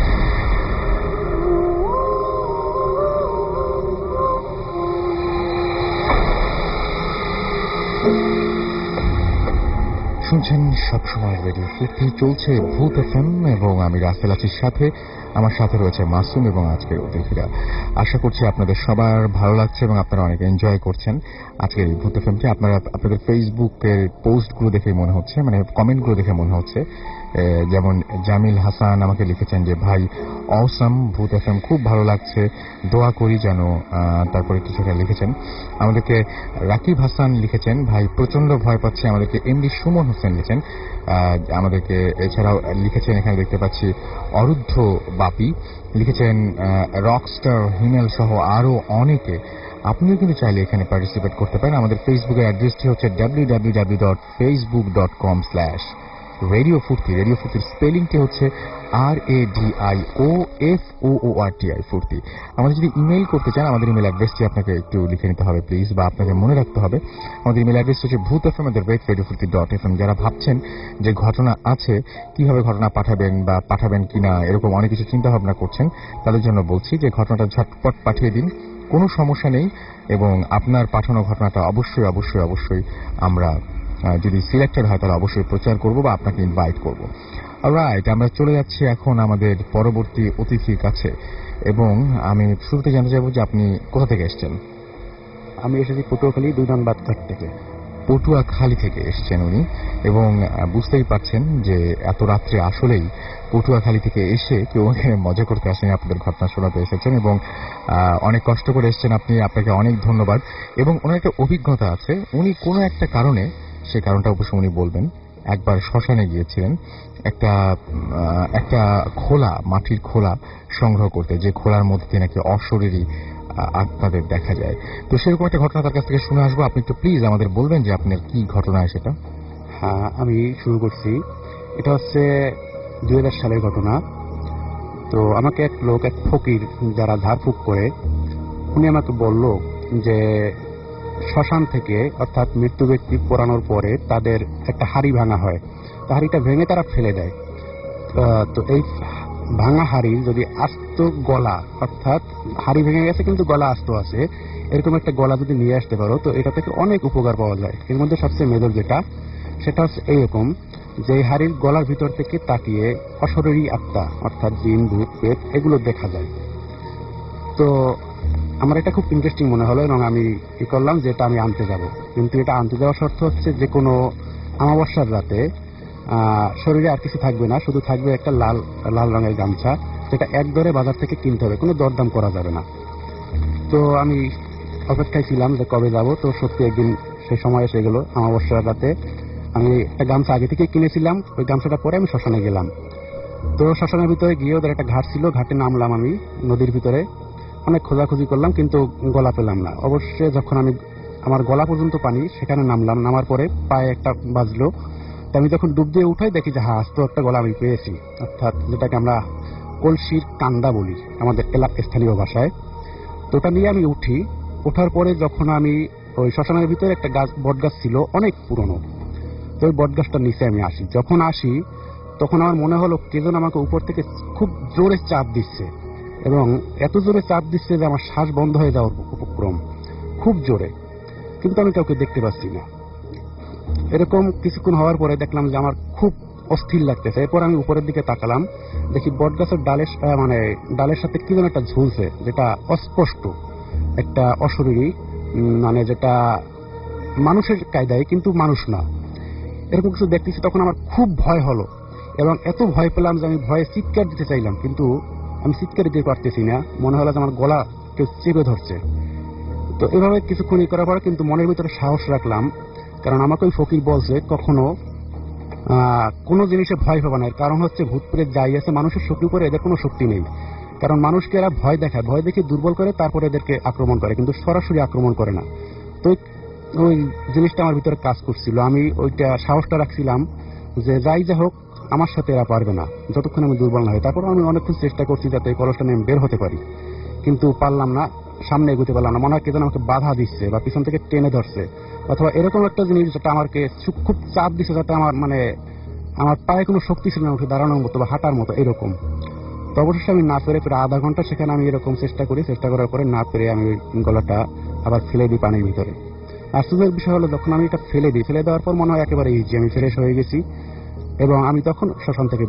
শুনছেন সবসময় রেডিও ফুর্তি, চলছে ভূত এফএম এবং আমি রাসেল আছির সাথে। আমার সাথে রয়েছে মাসুম এবং আজকের অতিথিরা। আশা করছি আপনাদের সবার ভালো লাগছে এবং আপনারা অনেক এনজয় করছেন আজকের এই ভূত এফএমটি। আপনাদের ফেসবুকের পোস্টগুলো দেখে মনে হচ্ছে, মানে কমেন্টগুলো দেখে মনে হচ্ছে, যেমন জামিল হাসান আমাকে লিখেছেন যে ভাই অসাম ভূত এফএম খুব ভালো লাগছে, দোয়া করি যেন। তারপরে কিছুটা লিখেছেন আমাদেরকে। রাকিব হাসান লিখেছেন ভাই প্রচন্ড ভয় পাচ্ছে। আমাদেরকে MD সুমন হোসেন লিখেছেন আমাদেরকে। এছাড়াও লিখেছেন এখানে দেখতে পাচ্ছি অরুদ্ধ বাপি লিখেছেন, রকস্টার হিমেল সহ আরো অনেকে। আপনিও কিন্তু চাইলে এখানে পার্টিসিপেট করতে পারেন। আমাদের ফেসবুকের অ্যাড্রেসটি হচ্ছে www.facebook.com/ রেডিও ফুর্তির স্পেলিংটি হচ্ছে RADIOFOORTI ফুর্তি। আমাদের যদি ইমেইল করতে চান, আমাদের ইমেল অ্যাড্রেসটি আপনাকে একটু লিখে নিতে হবে প্লিজ, বা আপনাকে মনে রাখতে হবে। আমাদের ইমেল অ্যাড্রেস হচ্ছে bhutfm@radiofurti.fm। যারা ভাবছেন যে ঘটনা আছে, কিভাবে ঘটনা পাঠাবেন বা পাঠাবেন কিনা, এরকম অনেক কিছু চিন্তা ভাবনা করছেন, তাদের জন্য বলছি যে ঘটনাটা ঝটপট পাঠিয়ে দিন, কোনো সমস্যা নেই। এবং আপনার পাঠানো ঘটনাটা অবশ্যই আমরা যদি সিলেক্টেড হয় তাহলে অবশ্যই প্রচার করব বা আপনাকে ইনভাইট করব। অলরাইট, আমরা চলে যাচ্ছি এখন আমাদের পরবর্তী অতিথির কাছে, এবং আমি শুরুতে জানতে চাইব যে আপনি কোথা থেকে এসেছেন? আমি এসেছি পটুয়াখালী 2 নং বাদঘাট থেকে। পটুয়াখালী থেকে এসেছেন উনি, এবং বুঝতেই পারছেন যে এত রাত্রে আসলেই পটুয়াখালী থেকে এসে কেউ এখানে মজা করতে আসেনি, আপনাদের ঘটনা শোনাতে এসেছেন এবং অনেক কষ্ট করে এসেছেন আপনি, আপনাকে অনেক ধন্যবাদ। এবং ওনার একটা অভিজ্ঞতা আছে, উনি কোনো একটা কারণে, সে কারণটা অবশ্য উনি বলবেন, একবার শ্মশানে গিয়েছিলেন একটা খোলা, মাটির খোলা সংগ্রহ করতে, যে খোলার মধ্যে নাকি অশরীরী আত্মাদের দেখা যায়। তো সেরকম একটা ঘটনা তার কাছ থেকে শুনে আসবো। আপনি একটু প্লিজ আমাদের বলবেন যে আপনার কি ঘটনা সেটা। হ্যাঁ, আমি শুরু করছি। এটা হচ্ছে 2000 সালের ঘটনা। তো আমাকে এক লোক, এক ফকির যারা ঝাড়ফুঁক করে, উনি আমাকে বলল যে শ্মশান থেকে, অর্থাৎ মৃত্যু ব্যক্তি পোড়ানোর পরে তাদের একটা হাড়ি ভাঙা হয়, হাড়িটা ভেঙে তারা ফেলে দেয়। তো এই ভাঙা হাড়ি যদি আস্ত গলা, অর্থাৎ হাড়ি ভেঙে গেছে কিন্তু গলা আস্ত আছে, এরকম একটা গলা যদি নিয়ে আসতে পারো, তো এটা থেকে অনেক উপকার পাওয়া যায়। এর মধ্যে সবচেয়ে মেজর সেটা হচ্ছে এইরকম, যে হাড়ির গলার ভিতর থেকে তাকিয়ে অশরীরী আত্মা, অর্থাৎ জিন, ভূত, প্রেত, এগুলো দেখা যায়। তো আমার এটা খুব ইন্টারেস্টিং মনে হলো, এবং আমি কি করলাম যে এটা আমি আনতে যাব। কিন্তু এটা আনতে যাওয়ার শর্ত হচ্ছে যে কোনো অমাবস্যার রাতে শরীরে আর কিছু থাকবে না, শুধু থাকবে একটা লাল লাল রঙের গামছা, যেটা একদরে বাজার থেকে কিনতে হবে, কোনো দরদাম করা যাবে না। তো আমি অপেক্ষায় ছিলাম যে কবে যাব। তো সত্যি একদিন সে সময় এসে গেল। অমাবস্যার রাতে আমি একটা গামছা আগে থেকে কিনেছিলাম, ওই গামছাটা পরে আমি শ্মশানে গেলাম। তো শ্মশানের ভিতরে গিয়ে ওদের একটা ঘাট ছিল, ঘাটে নামলাম আমি নদীর ভিতরে। অনেক খোঁজাখুঁজি করলাম কিন্তু গলা পেলাম না। অবশ্যই যখন আমি আমার গলা পর্যন্ত পানি, সেখানে নামলাম। নামার পরে পায়ে একটা বাজলো। তো আমি যখন ডুব দিয়ে উঠাই, দেখি যে আস্ত একটা গলা আমি পেয়েছি, অর্থাৎ যেটাকে আমরা কলসির কান্দা বলি আমাদের স্থানীয় ভাষায়। তো ওটা নিয়ে আমি উঠি। ওঠার পরে যখন আমি ওই শ্মশানের ভিতরে একটা বট গাছ ছিল, অনেক পুরনো। তো ওই বট গাছটার নিচে আমি আসি। যখন আসি তখন আমার মনে হলো কে যেন আমাকে উপর থেকে খুব জোরে চাপ দিচ্ছে, এবং এত জোরে চাপ দিচ্ছে যে আমার শ্বাস বন্ধ হয়ে যাওয়ার উপক্রম, খুব জোরে। কিন্তু আমি কাউকে দেখতে পাচ্ছি না। এরকম কিছুক্ষণ হওয়ার পরে দেখলাম যে আমার খুব অস্থির লাগতেছে। এরপর আমি উপরের দিকে তাকালাম, দেখি বট গাছের ডালের সাথে কি যেন একটা ঝুলছে, যেটা অস্পষ্ট, একটা অশরীরী, যেটা মানুষের কায়দায় কিন্তু মানুষ না, এরকম কিছু দেখতেছি। তখন আমার খুব ভয় হলো, এবং এত ভয় পেলাম যে আমি ভয়ে চিৎকার দিতে চাইলাম, কিন্তু আমি চিৎকার দিতে পারতেছি না। মনে হলো যে আমার গলা কেউ চেপে ধরছে। তো এভাবে কিছুক্ষণ করার পর কিন্তু মনের ভিতরে সাহস রাখলাম, কারণ আমাকে ওই ফকির বলছে কখনো কোনো জিনিসে ভয় পাবে না। এর কারণ হচ্ছে ভূত প্রেত যাই আছে মানুষের শক্তি উপরে এদের কোনো শক্তি নেই, কারণ মানুষকে এরা ভয় দেখায়, ভয় দেখে দুর্বল করে, তারপরে এদেরকে আক্রমণ করে, কিন্তু সরাসরি আক্রমণ করে না। তো ওই জিনিসটা আমার ভিতরে কাজ করছিল। আমি ওইটা সাহসটা রাখছিলাম যে যাই যা হোক আমার সাথে এরা পারবে না, যতক্ষণ আমি দুর্বল না হই। তারপর আমি অনেকক্ষণ চেষ্টা করছি যাতে এই কলসটা নিয়ে বের হতে পারি, কিন্তু পারলাম না, সামনে এগোতে পারলাম না। মনে হয় কে যেন আমাকে বাধা দিচ্ছে বা পিছন থেকে টেনে ধরছে, অথবা এরকম একটা জিনিস যেটা আমাকে খুব চাপ দিচ্ছে, যাতে আমার পায়ে কোনো শক্তি ছিল না উঠে দাঁড়ানোর মতো বা হাঁটার মতো, এরকম। তো অবশ্যই আমি না পেরে প্রায় আধা ঘন্টা সেখানে আমি এরকম চেষ্টা করার পরে না পেরে আমি গলাটা আবার ফেলে দিই পানির ভিতরে। আশ্চর্যের বিষয় হলো, যখন আমি এটা ফেলে দেওয়ার পর মনে হয় একেবারে ইজি, আমি ফ্রেশ হয়ে গেছি, এবং আমি তখন শ্মশান থেকে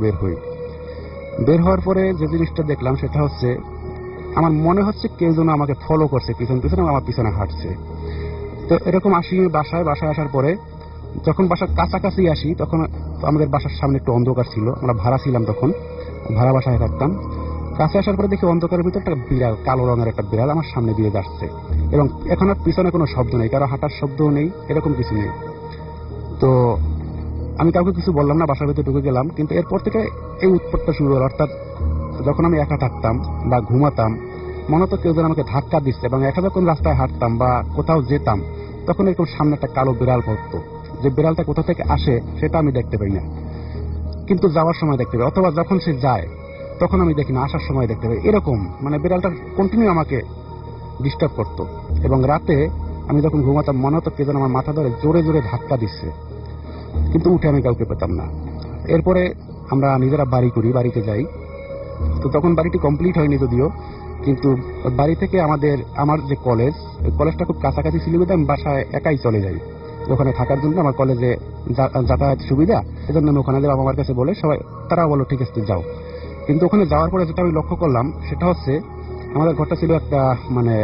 বের হওয়ার পরে যে জিনিসটা দেখলাম সেটা হচ্ছে, আমার মনে হচ্ছে কেউ যেন আমাকে ফলো করছে পিছনে, আমার পিছনে হাঁটছে। তো এরকম আসি বাসায় আসার পরে যখন বাসার কাছাকাছি আসি, তখন আমাদের বাসার সামনে একটু অন্ধকার ছিল, আমরা ভাড়া ছিলাম, তখন ভাড়া বাসায় থাকতাম। কাছে আসার পরে দেখি অন্ধকারের ভিতরে একটা বিড়াল, কালো রঙের একটা বিড়াল আমার সামনে দিয়ে যাচ্ছে, এবং এখন আর পিছনে কোনো শব্দ নেই, কারো হাঁটার শব্দও নেই, এরকম কিছু নেই। তো আমি কাউকে কিছু বললাম না, বাসার ভিতরে ঢুকে গেলাম। কিন্তু এরপর থেকে এই উৎপত্তিটা শুরু হলো, অর্থাৎ যখন আমি একা থাকতাম বা ঘুমাতাম, মনে হতো কেউ যেন আমাকে ধাক্কা দিচ্ছে, এবং একা যখন রাস্তায় হাঁটতাম বা কোথাও যেতাম, তখন এরকম সামনে একটা কালো বিড়াল পড়তো। যে বিড়ালটা কোথা থেকে আসে সেটা আমি দেখতে পাই না। কিন্তু যাওয়ার সময় দেখতে পাই, অথবা যখন সে যায় তখন আমি দেখি না, আসার সময় দেখতে পাই। এরকম মানে বিড়ালটা কন্টিনিউ আমাকে ডিস্টার্ব করতো। এবং রাতে আমি যখন ঘুমাতাম মনে হতো কে যেন আমার মাথা ধরে জোরে জোরে ধাক্কা দিচ্ছে, কিন্তু উঠে আমি কাউকে পেতাম না। এরপরে আমরা নিজেরা বাড়ি করি, বাড়িতে যাই। তো তখন বাড়িটি কমপ্লিট হয়নি যদিও, কিন্তু বাড়ি থেকে আমার যে কলেজটা খুব কাছাকাছি ছিল বলে আমি বাসায় একাই চলে যাই ওখানে থাকার জন্য। আমার কলেজে যাতায়াত সুবিধা, এজন্য আমি ওখানে বাবা মার কাছে বলে সবাই, তারাও বলো ঠিক আছে যাও। কিন্তু ওখানে যাওয়ার পরে যেটা আমি লক্ষ্য করলাম সেটা হচ্ছে, আমাদের ঘরটা ছিল একটা মানে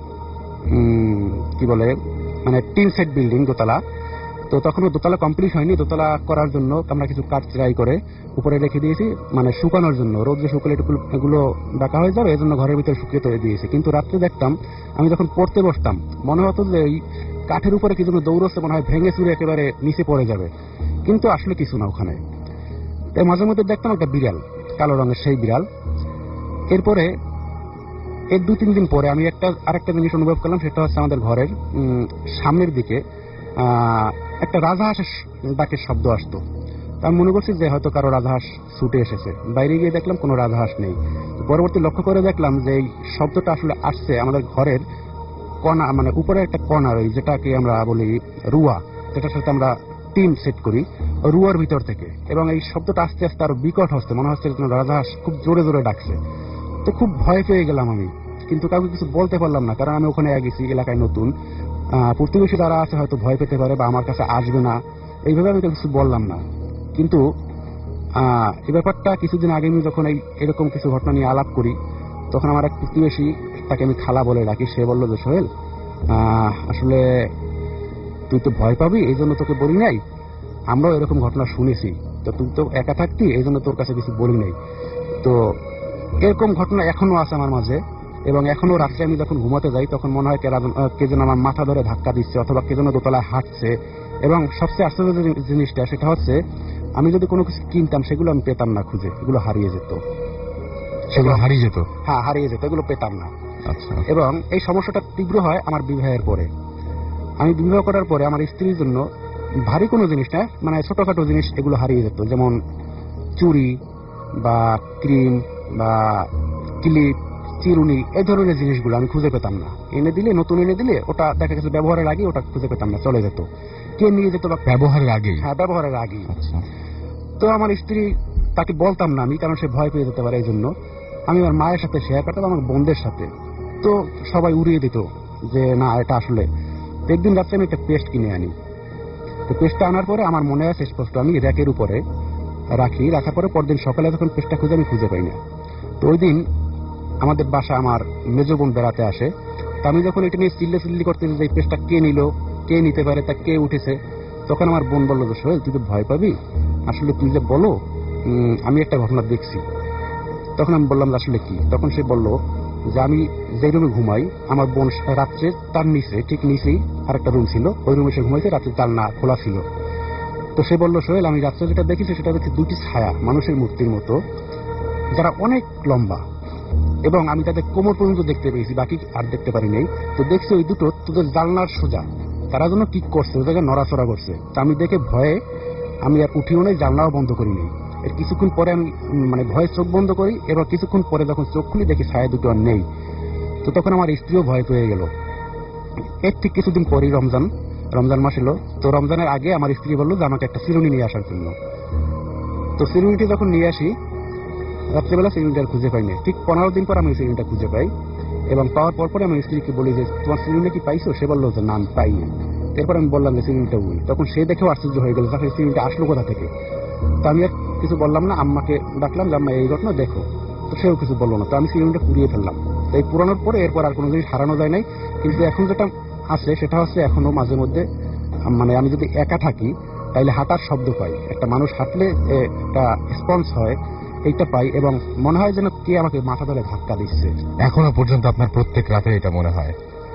কি বলে মানে টিন সেট বিল্ডিং, দোতলা। তো তখনও দোতলা কমপ্লিট হয়নি। দোতলা করার জন্য আমরা কিছু কাঠ চিরাই করে উপরে রেখে দিয়েছি, মানে শুকানোর জন্য। রোদে শুকালে এগুলো ডাকা হয়ে যাবে, এজন্য ঘরের ভিতরে শুকিয়ে তৈরি দিয়েছি। কিন্তু রাত্রে দেখতাম, আমি যখন পড়তে বসতাম মনে হতো যে এই কাঠের উপরে কিছু দৌড়চ্ছে, মনে হয় ভেঙে চুরে একেবারে নিচে পড়ে যাবে, কিন্তু আসলে কিছু না ওখানে। তাই মাঝে মধ্যে দেখতাম একটা বিড়াল, কালো রঙের সেই বিড়াল। এরপরে এর 2-3 দিন পরে আমি আরেকটা জিনিস অনুভব করলাম, সেটা হচ্ছে আমাদের ঘরের সামনের দিকে একটা রাজহাঁসের ডাকের শব্দ আসতো। আমি মনে করছি যে হয়তো কারো রাজহাঁস ছুটে এসেছে। বাইরে গিয়ে দেখলাম কোনো রাজহাঁস নেই। পরবর্তী লক্ষ্য করে দেখলাম যে এই শব্দটা আসলে আসছে আমাদের ঘরের কণা, মানে উপরে একটা কণা, ওই যেটাকে আমরা বলি রুয়া, যেটার সাথে আমরা টিন সেট করি, রুয়ার ভিতর থেকে। এবং এই শব্দটা আস্তে আস্তে আরো বিকট হচ্ছে, মনে হচ্ছে রাজহাঁস খুব জোরে জোরে ডাকছে। তো খুব ভয় পেয়ে গেলাম আমি, কিন্তু কাউকে কিছু বলতে পারলাম না, কারণ আমি ওখানে গেছি, এলাকায় নতুন। প্রতিবেশী যারা আছে হয়তো ভয় পেতে পারে বা আমার কাছে আসবে না, এইভাবে আমি তো কিছু বললাম না। কিন্তু এই ব্যাপারটা কিছুদিন আগে আমি যখন এরকম কিছু ঘটনা নিয়ে আলাপ করি, তখন আমার এক প্রতিবেশী, তাকে আমি খালা বলে ডাকি, সে বললো যে সোহেল, আসলে তুই তো ভয় পাবি এই জন্য তোকে বলি নাই, আমরাও এরকম ঘটনা শুনেছি, তো তুই তো একা থাকতি এই জন্য তোর কাছে কিছু বলি নাই। তো এরকম ঘটনা এখনো আছে আমার মাঝে। এবং এখনো রাত্রে আমি যখন ঘুমাতে যাই তখন মনে হয় কে যেন আমার মাথা ধরে ধাক্কা দিচ্ছে, অথবা কে যেন দোতলায় হাঁটছে। এবং সবচেয়ে আশ্চর্য জিনিসটা সেটা হচ্ছে, আমি যদি কোনো কিছু কিনতাম সেগুলো আমি পেতাম না খুঁজে, এগুলো হারিয়ে যেত। সেগুলো হারিয়ে যেত? হ্যাঁ, হারিয়ে যেত, এগুলো পেতাম না। আচ্ছা। এবং এই সমস্যাটা তীব্র হয় আমার বিবাহের পরে। আমি বিবাহ করার পরে আমার স্ত্রীর জন্য ভারী কোনো জিনিস না, মানে ছোটখাটো জিনিস এগুলো হারিয়ে যেত, যেমন চুড়ি বা ক্রিম বা ক্লিপ, চিরুনি, এই ধরনের জিনিসগুলো আমি খুঁজে পেতাম না। নতুন এনে দিলে ওটা দেখা গেছে ব্যবহারের আগে ওটা খুঁজে পেতাম না, চলে যেত, কে নিয়ে যেত বা ব্যবহারের আগে। হ্যাঁ, ব্যবহারের আগে। আচ্ছা। তো আমার স্ত্রী, তাকে বলতাম না আমি, কারণ সে ভয় পেয়ে যেতে পারে, এই জন্য আমি আমার মায়ের সাথে শেয়ার করতাম, আমার বোনদের সাথে। তো সবাই উড়িয়ে দিত যে না, এটা আসলে। একদিন রাত্রে আমি একটা পেস্ট কিনে আনি। তো পেস্টটা আনার পরে আমার মনে আছে স্পষ্ট, আমি র্যাকের উপরে রাখার পরে পরদিন সকালে যখন পেস্টটা খুঁজে, আমি খুঁজে পাই না। তো ওই দিন আমাদের বাসা আমার মেজ বোন বেড়াতে আসে। তো আমি যখন এটা নিয়ে চিল্লি করতেছি যে এই পেস্টটা কে নিল, কে নিতে পারে, তা কে উঠেছে, তখন আমার বোন বললো যে সোহেল, তুই তো ভয় পাবি, আসলে তুই যে বলো, আমি একটা ঘটনা দেখছি। তখন আমি বললাম যে আসলে কি? তখন সে বলল যে আমি যে রুমে ঘুমাই, আমার বোন রাত্রে তার নিচে, ঠিক নিচেই আর একটা রুম ছিল, ওই রুমে সে ঘুমাইছে, রাত্রে জানলা খোলা ছিল। তো সে বললো সোহেল, আমি রাত্রে যেটা দেখেছি সেটা দেখছি দুটি ছায়া, মানুষের মূর্তির মতো, যারা অনেক লম্বা, এবং আমি তাদের কোমর পর্যন্ত দেখতে পেয়েছি, বাকি আর দেখতে পারি নাই। তো দেখছি ওই দুটো তোদের জানলার সোজা, তারা যেন কি করছে, ওই জায়গায় নড়াচড়া করছে। তা আমি দেখে ভয়ে আমি আর উঠিও নাই, জানলাও বন্ধ করি নাই। এর কিছুক্ষণ পরে আমি মানে ভয়ে চোখ বন্ধ করি, এবার কিছুক্ষণ পরে যখন চোখ খুলি দেখি ছায়া দুটো আর নেই। তো তখন আমার স্ত্রীও ভয় পেয়ে গেল। এর ঠিক কিছুদিন পরেই রমজান মাস এলো। তো রমজানের আগে আমার স্ত্রী বললো যে আমাকে একটা চিরুনি নিয়ে আসার জন্য। তো চিরুনিটি যখন নিয়ে আসি, রাত্রেবেলা চিরুনিটা খুঁজে পাই না। ঠিক 15 দিন পর আমি চিরুনিটা খুঁজে পাই, এবং পাওয়ার পরে আমি স্ত্রীকে বলি যে তোমার চিরুনি কি পাইছো? সে বললো যে না, আমি পাইনি। এরপর আমি বললাম যে চিরুনিটা উই। তখন সে দেখেও আশ্চর্য হয়ে গেল, তাহলে চিরুনিটা আসলো কোথা থেকে। তো আমি আর কিছু বললাম না, আম্মাকে ডাকলাম যে আম্মা এই ঘটনা দেখো। তো সেও কিছু বললো না। তো আমি চিরুনিটা পুড়িয়ে ফেললাম। এই পুরানোর পরে এরপর আর কোনো জিনিস হারানো যায় নাই। কিন্তু এখন যেটা আছে সেটা হচ্ছে, এখনো মাঝে মধ্যে মানে আমি যদি একা থাকি তাইলে হাঁটার শব্দ পাই, একটা মানুষ হাঁটলে একটা রেসপন্স হয়, এইটা পাই, এবং মনে হয় যেন কে আমাকে মাথা ধরে ধাক্কা দিচ্ছে। এখনো পর্যন্ত আপনার প্রত্যেক রাতে এটা মনে হয়?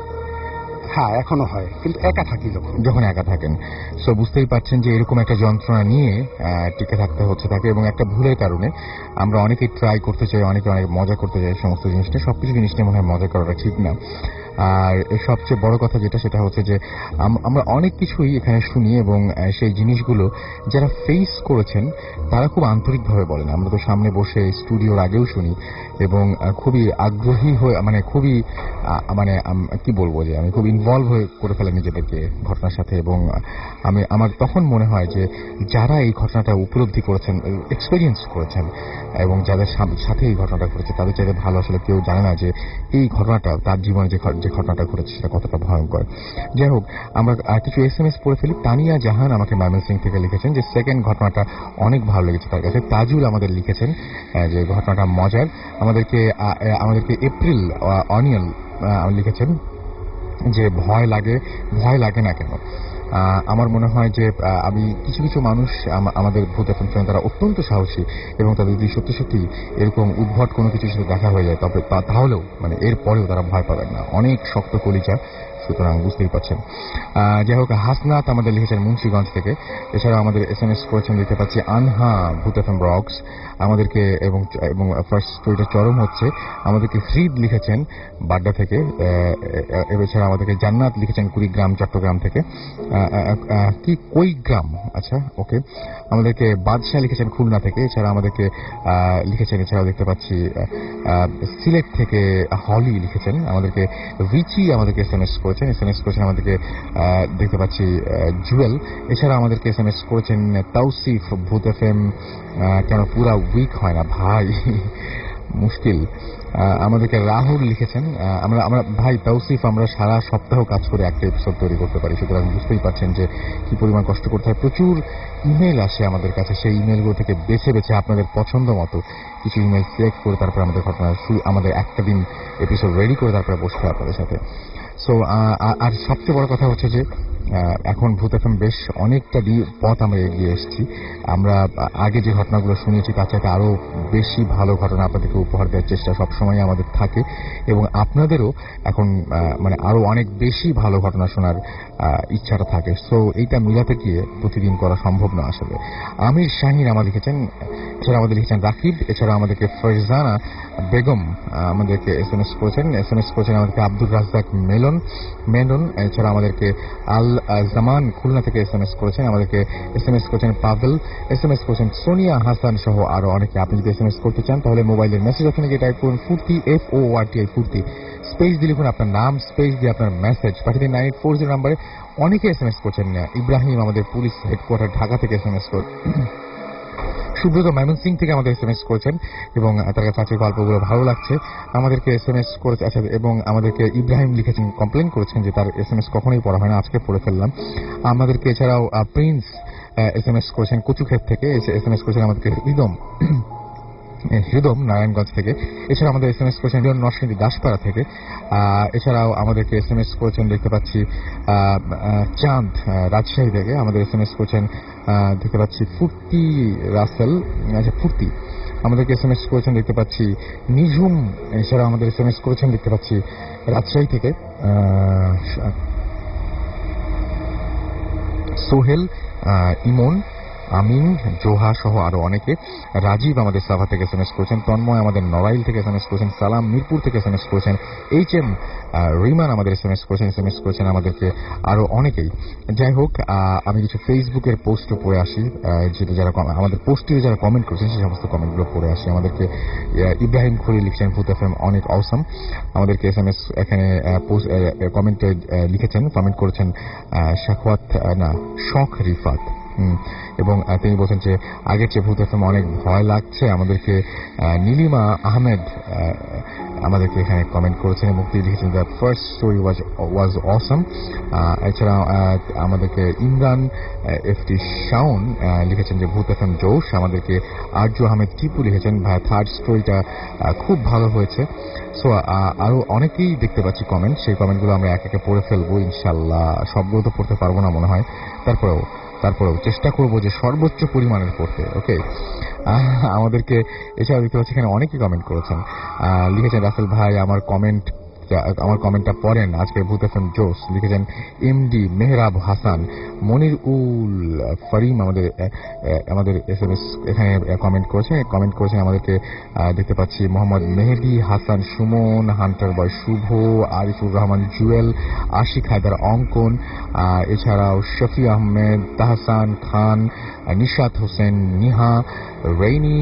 হ্যাঁ, এখনো হয়, কিন্তু একা থাকি যখন একা থাকেন। সো বুঝতেই পারছেন যে এরকম একটা যন্ত্রণা নিয়ে টিকে থাকতে হচ্ছে তাকে, এবং একটা ভুলের কারণে আমরা অনেকেই ট্রাই করতে চাই, অনেকে অনেক মজা করতে চাই সমস্ত জিনিসটা। সবকিছু জিনিস নিয়ে মনে হয় মজা করাটা ঠিক না। আর এর সবচেয়ে বড় কথা যেটা সেটা হচ্ছে যে আমরা অনেক কিছুই এখানে শুনি এবং সেই জিনিসগুলো যারা ফেস করেছেন তারা খুব আন্তরিকভাবে বলেন। আমরা তো সামনে বসে স্টুডিওর আগেও শুনি এবং খুবই আগ্রহী হয়ে মানে খুবই মানে কি বলবো যে আমি খুব ইনভলভ হয়ে করে ফেলে নিজেদেরকে ঘটনার সাথে। এবং আমার তখন মনে হয় যে যারা এই ঘটনাটা উপলব্ধি করেছেন, এক্সপেরিয়েন্স করেছেন এবং যাদের সাথে এই ঘটনাটা ঘটেছে তাদের চাইতে ভালো আসলে কেউ জানে না যে এই ঘটনাটা তার জীবনে যে ঘটনাটা ঘটেছে সেটা কতটা ভয়ঙ্কর। যাই হোক, আমরা কিছু SMS পড়ে ফেলি। তানিয়া জাহান আমাকে ময়মনসিংহ থেকে লিখেছেন যে সেকেন্ড ঘটনাটা অনেক ভালো লেগেছে তার কাছে। তাজুল আমাদের লিখেছেন যে ঘটনাটা মজার। আমাদেরকে এপ্রিল অনিয়ন লিখেছেন যে ভয় লাগে না কেন। আমার মনে হয় যে আমি কিছু মানুষ আমাদের ভূত এফএম শুনে তারা অত্যন্ত সাহসী এবং তাদের যদি সত্যি সত্যি এরকম উদ্ভট কোনো কিছু সাথে দেখা হয়ে যায় তবে তাহলেও মানে এর পরেও তারা ভয় পাবেন না। অনেক শক্ত কলিজা, সুতরাং বুঝতেই পারছেন। যাই হোক, হাসনাত আমাদের লিখেছেন মুন্সিগঞ্জ থেকে। এছাড়া আমাদের SMS করেছেন দেখতে পাচ্ছি আনহা ভূত এফএম ব্লগস আমাদেরকে এবং ফার্স্ট স্টোরিটা চরম হচ্ছে। আমাদেরকে হৃদ লিখেছেন বাড্ডা থেকে। এছাড়া আমাদেরকে জান্নাত লিখেছেন কুড়িগ্রাম চট্টগ্রাম থেকে। কি কুড়িগ্রাম, আচ্ছা ওকে। আমাদেরকে বাদশাহ লিখেছেন খুলনা থেকে। এছাড়া আমাদেরকে লিখেছেন, এছাড়াও দেখতে পাচ্ছি সিলেট থেকে হলি লিখেছেন। আমাদেরকে রিচি আমাদেরকে SMS করেছেন আমাদেরকে দেখতে পাচ্ছি জুয়েল। এছাড়া আমাদেরকে SMS করেছেন তাওসিফ ভূত এফএম কেন পুরা উইক হয় না ভাই, মুশকিল। আমাদেরকে রাহুল লিখেছেন আমরা ভাই তাওসিফ আমরা সারা সপ্তাহ কাজ করে একটা এপিসোড তৈরি করতে পারি, সুতরাং বুঝতেই পারছেন যে কি পরিমাণ কষ্ট করতে হয়। প্রচুর ইমেল আসে আমাদের কাছে, সেই ইমেলগুলো থেকে বেছে আপনাদের পছন্দ মতো কিছু ইমেল সিলেক্ট করে তারপরে আমাদের একটা দিন এপিসোড রেডি করে তারপরে বসতে হয় আপনাদের সাথে। সো আর সবচেয়ে বড় কথা হচ্ছে যে এখন ভূত এফএম বেশ অনেকটা পথ আমরা এগিয়ে এসেছি। আমরা আগে যে ঘটনাগুলো শুনেছি তার চাইতে আরো বেশি ভালো ঘটনা আপনাদেরকে উপহার দেওয়ার চেষ্টা সবসময় আমাদের থাকে এবং আপনাদেরও এখন মানে আরো অনেক বেশি ভালো ঘটনা শোনার ইচ্ছাটা থাকে। সো এইটা মিলাতে গিয়ে প্রতিদিন করা সম্ভব না আসলে। আমির শাহিন আমাদের লিখেছেন, এছাড়া আমাদের লিখেছেন রাকিব। এছাড়া আমাদেরকে ফরজানা বেগম আমাদেরকে SMS করেছেন আমাদেরকে আব্দুর রাজ্জাক মেনন। এছাড়া আমাদেরকে আল জামান খুলনা থেকে SMS করেছেন। আমাদেরকে SMS করেছেন পাভেল, SMS করেছেন সোনিয়া হাসান সহ আরো অনেকে। আপনি যদি SMS করতে চান তাহলে মোবাইলের মেসেজ অপশনে গিয়ে টাইপ করুন ফুর্তি FORTI ফুর্তি, স্পেস দিয়ে লিখুন আপনার নাম, স্পেস দিয়ে আপনার মেসেজ পাঠিয়ে দিন 9840 নাম্বারে। অনেকে SMS করছেন। ইব্রাহিম আমাদের পুলিশ হেডকোয়ার্টার ঢাকা থেকে SMS সুব্রত ময়মনসিংহ থেকে আমাদের SMS করেছেন এবং তার কাছে আজকের গল্পগুলো ভালো লাগছে, আমাদেরকে SMS করেছে। আচ্ছা, এবং আমাদেরকে ইব্রাহিম লিখেছেন, কমপ্লেন করেছেন যে তার SMS কখনোই পড়া হয় না, আজকে পড়ে ফেললাম। আমাদেরকে এছাড়াও প্রিন্স SMS করেছেন কচুক্ষেত থেকে, SMS করেছেন আমাদেরকে হৃদম নারায়ণগঞ্জ থেকে। এছাড়া আমাদের SMS করেছেন নরসিংদী দাসপাড়া থেকে। এছাড়াও আমাদেরকে SMS করেছেন দেখতে পাচ্ছি চাঁদ রাজশাহী থেকে। আমাদের SMS করেছেন দেখতে পাচ্ছি ফুর্তি রাসেল, আচ্ছা ফুর্তি আমাদেরকে SMS করেছেন দেখতে পাচ্ছি নিঝুম। এছাড়া আমাদের SMS করেছেন দেখতে পাচ্ছি রাজশাহী থেকে সোহেল, ইমন, আমিন, জোহা সহ আরো অনেকে। রাজীব আমাদের সাভা থেকে SMS করেছেন। তন্ময় আমাদের নড়াইল থেকে SMS করেছেন। সালাম মিরপুর থেকে SMS করেছেন। HM রিমান আমাদের SMS করেছেন আমাদেরকে আরো অনেকেই। যাই হোক, আমি কিছু ফেসবুকের পোস্টও পড়ে আসি, যেটা যারা আমাদের পোস্টে যারা কমেন্ট করেছেন সেই সমস্ত কমেন্টগুলো পড়ে আসি। আমাদেরকে ইব্রাহিম খলিল লিখছেন ভূত এফএম অনেক অসম। আমাদেরকে SMS এখানে কমেন্টে লিখেছেন, কমেন্ট করেছেন শখ রিফাত এবং তিনি বলছেন যে আগের চেয়ে ভূত এফএম অনেক ভয় লাগছে। আমাদেরকে নীলিমা আহমেদ আমাদেরকে এখানে কমেন্ট করেছেন এবং তিনি লিখেছেন the first story was awesome. এছাড়া আমাদেরকে ইমরান FT শাওন লিখেছেন যে ভূত এফএম জোশ। আমাদেরকে আরজু আহমেদ টিপু লিখেছেন ভাই থার্ড স্টোরিটা খুব ভালো হয়েছে। সো আরো অনেকেই দেখতে পাচ্ছি কমেন্ট, সেই কমেন্টগুলো আমরা একে একে পড়ে ফেলবো ইনশাল্লাহ। সবগুলো তো পড়তে পারবো না মনে হয়, তারপরেও চেষ্টা করবো যে সর্বোচ্চ পরিমাণের পড়তে। ওকে, আমাদেরকে এছাড়া দেখতে পাচ্ছি এখানে অনেকেই কমেন্ট করেছেন, লিখেছেন রাসেল ভাই আমার কমেন্ট আমার কমেন্টটা পড়েন। আজকের ভূত এফএম জোস লিখেছেন এমডি মেহরাব হাসান, মনির উল ফরিম আমাদের এসএমএস এখানে কমেন্ট করেছেন আমাদেরকে। দেখতে পাচ্ছি মোহাম্মদ মেহেদি হাসান সুমন, হান্টার বয় শুভ, আরিফুর রহমান জুয়েল, আশিক হায়দার অঙ্কন, এছাড়াও শফি আহমেদ, তাহসান খান, নিশাত হোসেন নিহা, রেইনি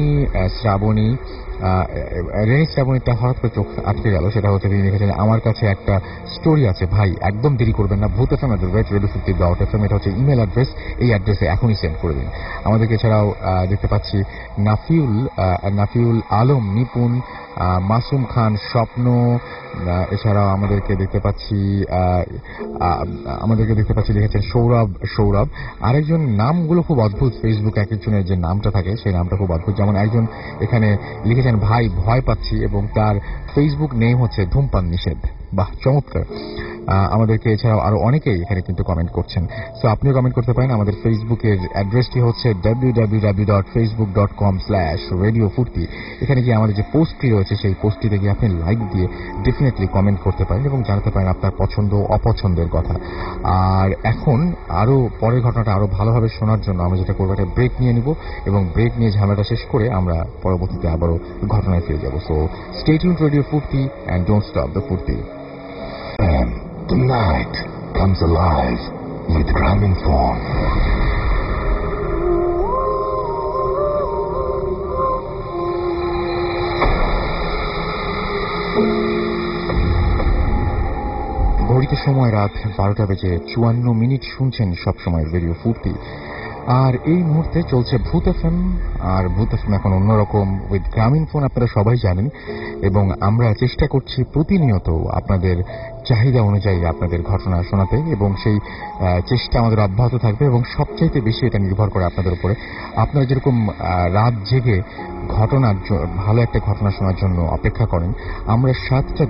শ্রাবণীটা হঠাৎ করে চোখ আটকে গেল। সেটা হচ্ছে তিনি লিখেছেন আমার কাছে একটা স্টোরি আছে ভাই, একদম দেরি করবেন না, ভূত এফএম @radio50.fm, এটা হচ্ছে ইমেল অ্যাড্রেস, এই অ্যাড্রেসে এখনই সেন্ড করে দিন আমাদেরকে। এছাড়াও দেখতে পাচ্ছি নাফিউল আলম নিপুণ, মাসুম খান স্বপ্ন, এছাড়াও আমাদেরকে দেখতে পাচ্ছি লিখেছেন সৌরভ। আরেকজন নামগুলো খুব অদ্ভুত, ফেসবুক এক একজনের যে নামটা থাকে সেই নামটা খুব অদ্ভুত। যেমন একজন এখানে লিখেছেন ভাই ভয় পাচ্ছি, এবং তার ফেসবুক নেম হচ্ছে ধূমপান নিষেধ। বাহ, চমৎকার। আমাদেরকে এছাড়াও আরো অনেকেই এখানে কিন্তু কমেন্ট করছেন। সো আপনিও কমেন্ট করতে পারেন। আমাদের ফেসবুকের অ্যাড্রেসটি হচ্ছে www.facebook.com/radiofurti। এখানে গিয়ে আমাদের যে পোস্টটি রয়েছে সেই পোস্টটিতে গিয়ে আপনি লাইক দিয়ে ডেফিনেটলি কমেন্ট করতে পারেন এবং জানাতে পারেন আপনার পছন্দ অপছন্দের কথা। আর এখন আরো পরের ঘটনাটা আরো ভালোভাবে শোনার জন্য আমরা যেটা করবো, একটা ব্রেক নিয়ে নিব এবং ব্রেক নিয়ে ঝামেলাটা শেষ করে আমরা পরবর্তীতে আবারও ঘটনায় ফিরে যাবো। So stay tuned radio Foorti and don't stop the Foorti. And the night comes alive with gramophone. ঘড়িতে সময় রাত 12টা বেজে 54 মিনিট। শুনছেন সবসময় রেডিও ফুর্তি, আর এই মুহূর্তে চলছে ভূত এফএম। আর ভূত এফএম এখন অন্যরকম উইথ গ্রামীণ ফোন, আপনারা সবাই জানেন, এবং আমরা চেষ্টা করছি প্রতিনিয়ত আপনাদের চাহিদা অনুযায়ী আপনাদের ঘটনা শোনাতে, এবং সেই চেষ্টা আমাদের অব্যাহত থাকবে। এবং সবচাইতে বেশি এটা নির্ভর করে আপনাদের উপরে। আপনারা যেরকম রাত জেগে ভালো একটা ঘটনা শোনার জন্য অপেক্ষা করেন, আমরা 7টা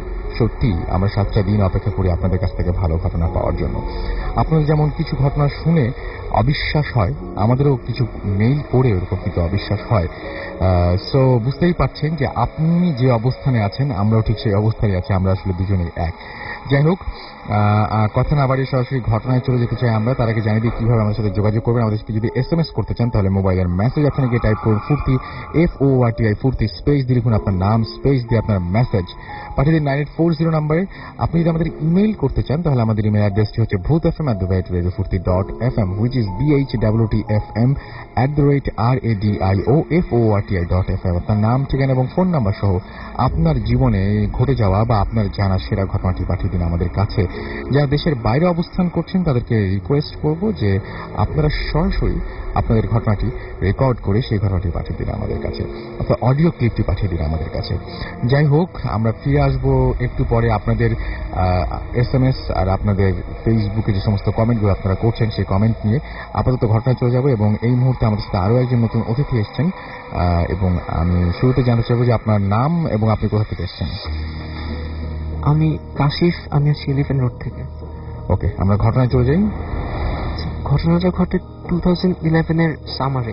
দিন অপেক্ষা করি আপনাদের কাছ থেকে ভালো ঘটনা পাওয়ার জন্য। আপনাদের যেমন কিছু ঘটনা শুনে অবিশ্বাস হয়, আমাদেরও কিছু মেইল পড়ে ওরকম কিন্তু অবিশ্বাস হয়। সো বুঝতেই পারছেন যে আপনি যে অবস্থানে আছেন আমরাও ঠিক সেই অবস্থায় আছি, আমরা আসলে দুজনেই এক। যাই হোক, কথা না বাড়িয়ে সরাসরি ঘটনায় চলে যেতে চাই আমরা। তার আগে জানিয়ে দিই কিভাবে আমাদের সাথে যোগাযোগ করবেন। আমাদের সাথে যদি এসএমএস করতে চান তাহলে মোবাইলের মেসেজ অপশনে গিয়ে টাইপ করুন ফুর্তি, FORTI ফুর্তি, স্পেস দিয়ে লিখুন আপনার নাম, স্পেস দিয়ে আপনার মেসেজ পাঠিয়ে দিন 9840 নম্বরে। আপনি যদি আমাদের ইমেইল করতে চান তাহলে আমাদের ইমেল অ্যাড্রেসটি হচ্ছে bhutfm@radiofurti.fm, which is BHWTFM@radioforti.fm। আপনার নাম, ঠিকানা এবং ফোন নাম্বার সহ আপনার জীবনে ঘটে যাওয়া বা আপনার জানা সেরা ঘটনাটি পাঠিয়ে দিন আমাদের কাছে। যারা দেশের বাইরে অবস্থান করছেন তাদেরকে রিকোয়েস্ট করব যে আপনারা সরাসরি আপনাদের ঘটনাটি রেকর্ড করে সেই ঘটনাটি পাঠিয়ে দিন আমাদের কাছে, অথবা অডিও ক্লিপটি পাঠিয়ে দিন আমাদের কাছে। যাই হোক, আমরা ফিরে আসবো একটু পরে আপনাদের এসএমএস আর আপনাদের ফেসবুকে যে সমস্ত কমেন্টগুলো আপনারা করছেন সেই কমেন্ট নিয়ে। আপাতত ঘটনায় চলে যাবো, এবং এই মুহূর্তে আমাদের সাথে আরও একজন নতুন অতিথি এসছেন, এবং আমি শুরুতে জানতে চাইবো যে আপনার নাম এবং আপনি কোথা থেকে এসছেন। আমি কাশিফ, আমি আছি এলিফ্যান্ট রোড থেকে। ওকে, আমরা ঘটনায় চলে যাই। ঘটনাটা ঘটে 2011-এর সামারে।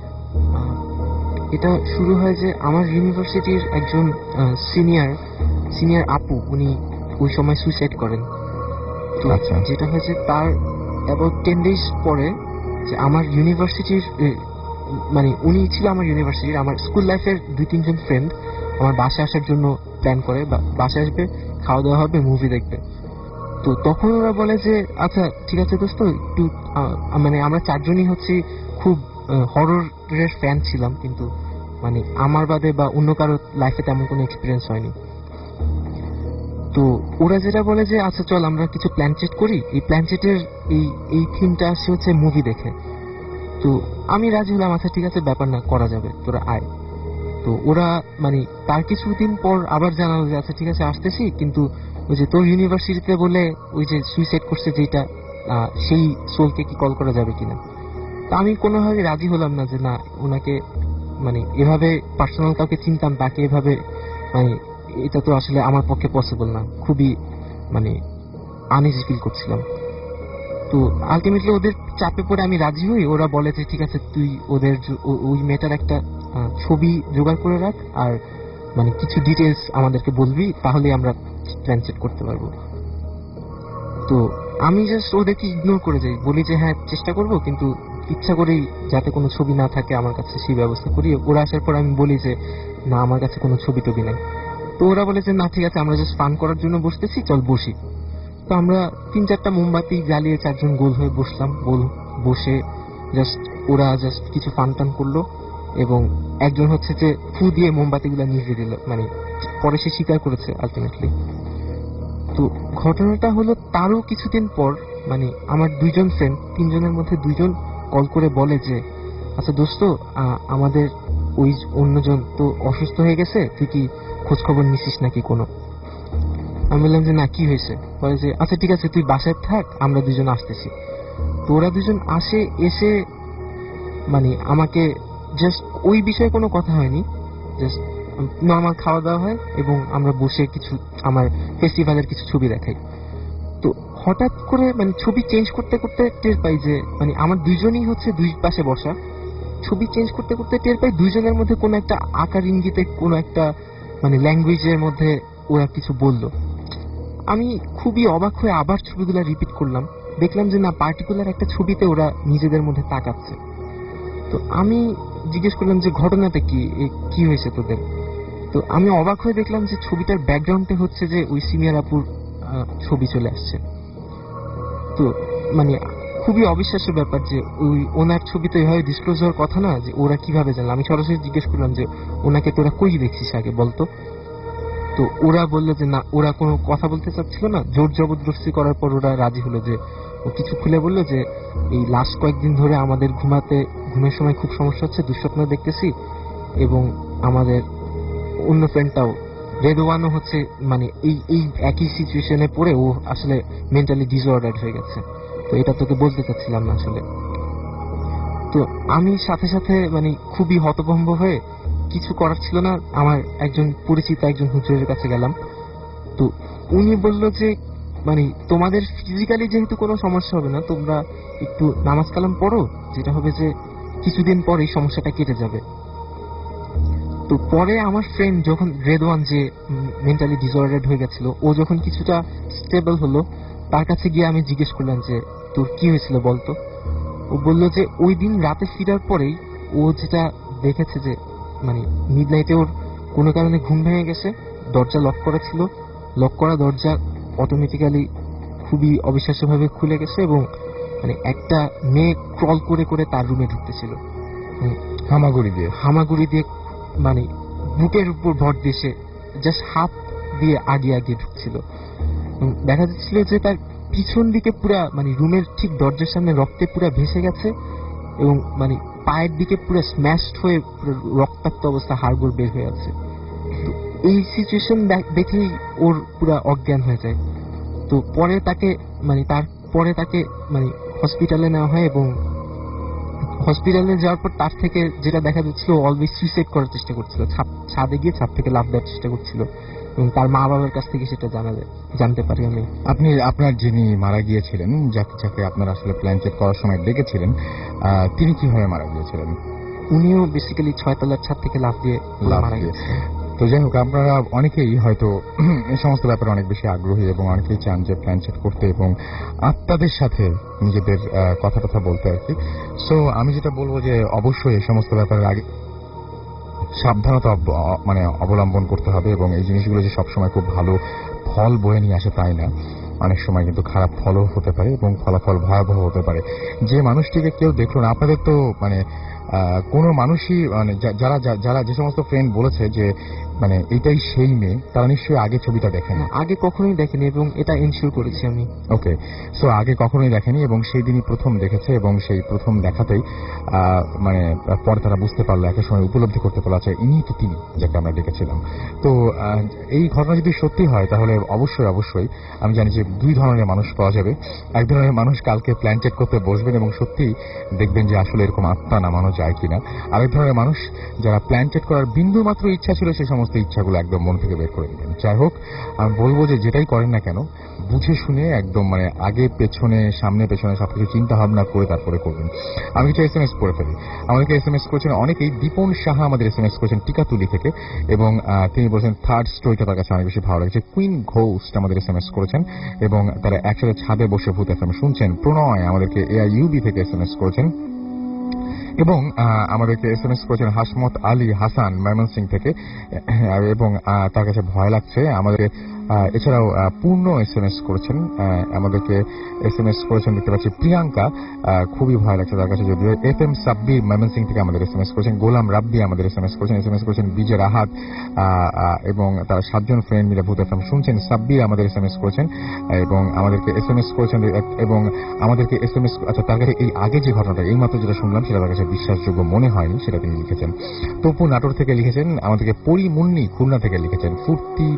এটা শুরু হয় যে আমার ইউনিভার্সিটির একজন সিনিয়র আপু, উনি ওই সময় সুইসাইড করেন। তো যেটা হয়েছে তার অ্যাবাউট 10 days পরে যে আমার ইউনিভার্সিটির, মানে উনি ছিল আমার ইউনিভার্সিটির, আমার স্কুল লাইফের 2-3 জন ফ্রেন্ড আমার বাসায় আসার জন্য প্ল্যান করে, বাসায় আসবে, খাওয়া দাওয়া হবে, মুভি দেখবে। তো তখন ওরা বলে যে আচ্ছা ঠিক আছে দোস্ত, একটু মানে আমরা 4জনই হচ্ছে খুব হররের ফ্যান ছিলাম, কিন্তু মানে আমার বাদে বা অন্য কারো লাইফে তেমন কোনো এক্সপিরিয়েন্স হয়নি। তো ওরা যেটা বলে যে আচ্ছা চল আমরা কিছু প্ল্যান চেট করি, এই প্ল্যান চেটের এই থিমটা আসছে হচ্ছে মুভি দেখে। তো আমি রাজি হলাম, আচ্ছা ঠিক আছে ব্যাপার না, করা যাবে, তোরা আয়। তো ওরা মানে তার কিছুদিন পর আবার জানালো যে আচ্ছা ঠিক আছে আসতেছি, কিন্তু ওই যে তোর ইউনিভার্সিটিতে বলে ওই যে সুইসাইড করছে যেটা, সেই সোলকে কি কল করা যাবে কিনা। তা আমি কোনোভাবে রাজি হলাম না যে না, ওনাকে মানে এভাবে পার্সোনাল কাউকে চিনতাম, তাকে এভাবে মানে এটা তো আসলে আমার পক্ষে পসিবল না, খুবই মানে আনইজি ফিল করছিলাম। তো আলটিমেটলি ওদের চাপে পড়ে আমি রাজি হই। ওরা বলে যে ঠিক আছে তুই ওই মেয়েটার একটা ছবি জোগাড় করে রাখ, আর মানে কিছু ডিটেলস আমাদেরকে বলবি, তাহলে আমরা প্ল্যান সেট করতে পারবো। তো আমি জাস্ট ওদেরকে ইগনোর করে যাই, বলি যে হ্যাঁ চেষ্টা করব, কিন্তু ইচ্ছা করেই যাতে কোনো ছবি না থাকে আমার কাছে সেই ব্যবস্থা করি। ওরা আসার পর আমি বলি যে না আমার কাছে কোনো ছবি টবি নাই। তো ওরা বলে যে না ঠিক আছে, আমরা জাস্ট ফান করার জন্য বসতেছি, চল বসি। তো আমরা 3-4টা মোমবাতি জ্বালিয়ে 4জন গোল হয়ে বসলাম। বসে জাস্ট ওরা জাস্ট কিছু ফান টান করলো, এবং একজন হচ্ছে যে ফু দিয়ে মোমবাতিগুলো নিজে দিল, মানে পরে সে স্বীকার করেছে আলটিমেটলি। তো ঘটনাটা হলো তারও কিছুদিন পর, মানে আমার 2জন ফ্রেন্ড, 3জনের মধ্যে 2জন কল করে বলে যে আচ্ছা দোস্ত, আমাদের ওই অন্যজন তো অসুস্থ হয়ে গেছে, তুই কি খোঁজ খবর নিছিস নাকি কোনো? আমি বললাম যে না, কি হয়েছে? বলে যে আচ্ছা ঠিক আছে তুই বাসায় থাক, আমরা 2জন আসতেছি। তো ওরা 2জন আসে, এসে মানে আমাকে জাস্ট ওই বিষয়ে কোনো কথা হয়নি, জাস্ট নর্মাল খাওয়া দাওয়া হয় এবং আমরা বসে কিছু আমার ফেস্টিভ্যালের কিছু ছবি দেখাই। তো হঠাৎ করে মানে ছবি চেঞ্জ করতে করতে টের পাই যে মানে আমার 2জনই হচ্ছে দুই পাশে বসা, ছবি চেঞ্জ করতে করতে টের পাই 2জনের মধ্যে কোনো একটা আকার ইঙ্গিতে কোনো একটা মানে ল্যাঙ্গুয়েজের মধ্যে ওরা কিছু বললো। আমি খুবই অবাক হয়ে আবার ছবিগুলো রিপিট করলাম, দেখলাম যে না পার্টিকুলার একটা ছবিতে ওরা নিজেদের মধ্যে তাকাচ্ছে। তো আমি জিজ্ঞেস করলাম যে ঘটনাটা কি, কি হয়েছে তোদের? তো আমি অবাক হয়ে দেখলাম যে ছবিটার ব্যাকগ্রাউন্ডে হচ্ছে যে ওই সিমিয়ার আপুর ছবি চলে আসছে। তো মানে খুবই অবিশ্বাস্য ব্যাপার যে ওই ওনার ছবি তো এভাবে ডিসক্লোজ হওয়ার কথা না, যে ওরা কিভাবে জানলো। আমি সরাসরি জিজ্ঞেস করলাম যে ওনাকে তোরা কই দেখছিস আগে বলতো? তো ওরা বললো যে না, ওরা কোনো কথা বলতে চাচ্ছিল না, জোর জবরদস্তি করার পর ওরা রাজি হলো যে ও কিছু খুলে বললো যে এই লাস্ট কয়েকদিন ধরে আমাদের ঘুমের সময় খুব সমস্যা হচ্ছে, দুঃস্বপ্ন দেখতেছি, এবং আমাদের অন্য ফ্রেন্ডটাও রেদওয়ানও হচ্ছে মানে এই একই সিচুয়েশনে পড়ে ও আসলে মেন্টালি ডিসঅর্ডার্ড হয়ে গেছে। তো এটা তোকে বলতে চাচ্ছিলাম না আসলে। তো আমি সাথে সাথে মানে খুবই হতভম্ব হয়ে, কিছু করার ছিল না, আমার একজন পরিচিত একজন হুজুরের কাছে গেলাম। তো উনি বলল যে মানে তোমাদের ফিজিক্যালি যেহেতু কোনো সমস্যা হবে না, তোমরা একটু নামাজ কালাম পড়ো, যেটা হবে যে কিছুদিন পর এই সমস্যাটা কেটে যাবে। তো পরে আমার ফ্রেন্ড যখন রেদওয়ান যে মেন্টালি ডিসঅর্ডার্ড হয়ে গেছিল, ও যখন কিছুটা স্টেবল হলো, তার কাছে গিয়ে আমি জিজ্ঞেস করলাম যে তোর কি হয়েছিল বলতো? ও বলল যে ওই দিন রাতে ফিরার পরেই ও যেটা দেখেছে যে মানে মিডনাইটে ওর কোনো কারণে ঘুম ভেঙে গেছে, দরজা লক করা ছিল, লক করা দরজা অটোমেটিক্যালি খুবই অবিশ্বাস্যভাবে খুলে গেছে, এবং মানে একটা মেয়ে ক্রল করে করে তার রুমে ঢুকতেছিল হামাগুড়ি দিয়ে মানে বুকের উপর ভর দিয়ে জাস্ট হাত দিয়ে আগে ঢুকছিল। দেখা যাচ্ছিল যে তার পিছন দিকে পুরা মানে রুমের ঠিক দরজার সামনে রক্তে পুরা ভেসে গেছে, এবং মানে পায়ের দিকে পুরো স্ম্যাশড হয়ে রক্তাক্ত অবস্থা, হাড়গোড় বের হয়ে আছে। তো এই সিচুয়েশন দেখেই ওর পুরা অজ্ঞান হয়ে যায়। তো পরে তাকে মানে হসপিটালে নেওয়া হয়, এবং হসপিটালে যাওয়ার পর তার থেকে যেটা দেখা যাচ্ছিল অলওয়েজ সুইসাইড করার চেষ্টা করছিল, ছাদে গিয়ে ছাদ থেকে লাফ দেওয়ার চেষ্টা করছিল, এবং তার মা বাবার কাছ থেকে সেটা জানতে পারি আমি। আপনি আপনার যিনি মারা গিয়েছিলেন, যাকে আপনারা আসলে প্ল্যান চেক করার সময় দেখেছিলেন, তিনি কিভাবে মারা গিয়েছিলেন? উনিও বেসিক্যালি 6 তলার ছাদ থেকে লাফ দিয়ে মারা গেছে। তো যাই হোক, আপনারা অনেকেই হয়তো এই সমস্ত ব্যাপারে অনেক বেশি আগ্রহী এবং অনেকেই চান যে প্ল্যান সেট করতে এবং আত্মাদের সাথে নিজেদের কথা বলতে আর কি। সো আমি যেটা বলবো যে অবশ্যই এই সমস্ত ব্যাপারের আগে সাবধানতা মানে অবলম্বন করতে হবে, এবং এই জিনিসগুলো যে সবসময় খুব ভালো ফল বয়ে নিয়ে আসে তাই না, অনেক সময় কিন্তু খারাপ ফলও হতে পারে এবং ফলাফল ভয়াবহ হতে পারে। যে মানুষটিকে কেউ দেখলো না, আপনাদের তো মানে কোনো মানুষই মানে যারা যে সমস্ত ফ্রেন্ড বলেছে যে মানে এটাই সেই মেয়ে, তারা নিশ্চয়ই আগে ছবিটা দেখেনি। আগে কখনোই দেখেনি, এবং এটা এনশিওর করেছি আমি। ওকে, সো আগে কখনোই দেখেনি এবং সেই দিনই প্রথম দেখেছে, এবং সেই প্রথম দেখাতেই মানে পরে তারা বুঝতে পারলো, একটা সময় উপলব্ধি করতে পারলো আচ্ছা ইনি তো তিনি যাকে আমরা ডেকেছিলাম। তো এই ঘটনা যদি সত্যি হয় তাহলে অবশ্যই আমি জানি যে 2 ধরনের মানুষ পাওয়া যাবে। এক ধরনের মানুষ কালকে প্ল্যান চেক করতে বসবেন এবং সত্যি দেখবেন যে আসলে এরকম আত্মা নামানো যায় কিনা। আরেক ধরনের মানুষ যারা প্ল্যান চেক করার বিন্দু মাত্র ইচ্ছা ছিল সে সমস্ত সমস্ত ইচ্ছাগুলো একদম মন থেকে বের করে দিবেন। যাই হোক, আমি বলবো যে যেটাই করেন না কেন বুঝে শুনে একদম মানে আগে পেছনে সামনে পেছনে সবকিছু চিন্তা ভাবনা করে তারপরে করবেন। আমি কিছু SMS পড়ে ফেলি। আমাদেরকে SMS করেছেন অনেকেই। দীপন সাহা আমাদের SMS করেছেন টিকাতুলি থেকে, এবং তিনি বলছেন থার্ড স্টোরিটা তার কাছে অনেক বেশি ভালো লেগেছে। কুইন ঘোস্ট আমাদের SMS করেছেন এবং তারা একসাথে ছাদে বসে ভূত FM শুনছেন। প্রণয় আমাদেরকে AIUB থেকে SMS করেছেন এবং আমাদেরকে SMS করেছেন হাসমত আলী হাসান ময়মনসিং থেকে, এবং তার কাছে ভয় লাগছে আমাদের। এছাড়াও পূর্ণ SMS করেছেন, আমাদেরকে SMS করেছেন দেখতে পাচ্ছি প্রিয়াঙ্কা, খুবই ভয় লাগছে তার কাছে যদিও। FM সাব্বির ময়মনসিং থেকে আমাদের SMS করেছেন। গোলাম রাব্বি আমাদের SMS করেছেন বিজয় রাহাত, এবং তারা 7 জন ফ্রেন্ড মিলে ভূত FM শুনছেন। সাব্বির আমাদের SMS করেছেন এবং আমাদেরকে SMS করেছেন, এবং আমাদেরকে SMS আচ্ছা তার কাছে এই আগে যে ঘটনাটা এইমাত্র যেটা শুনলাম সেটা তার কাছে বিশ্বাসযোগ্য মনে হয়নি, সেটা তিনি লিখেছেন। তপু নাটোর থেকে লিখেছেন, আমাদেরকে পরিমুন্নি খুলনা থেকে লিখেছেন। ফুর্তি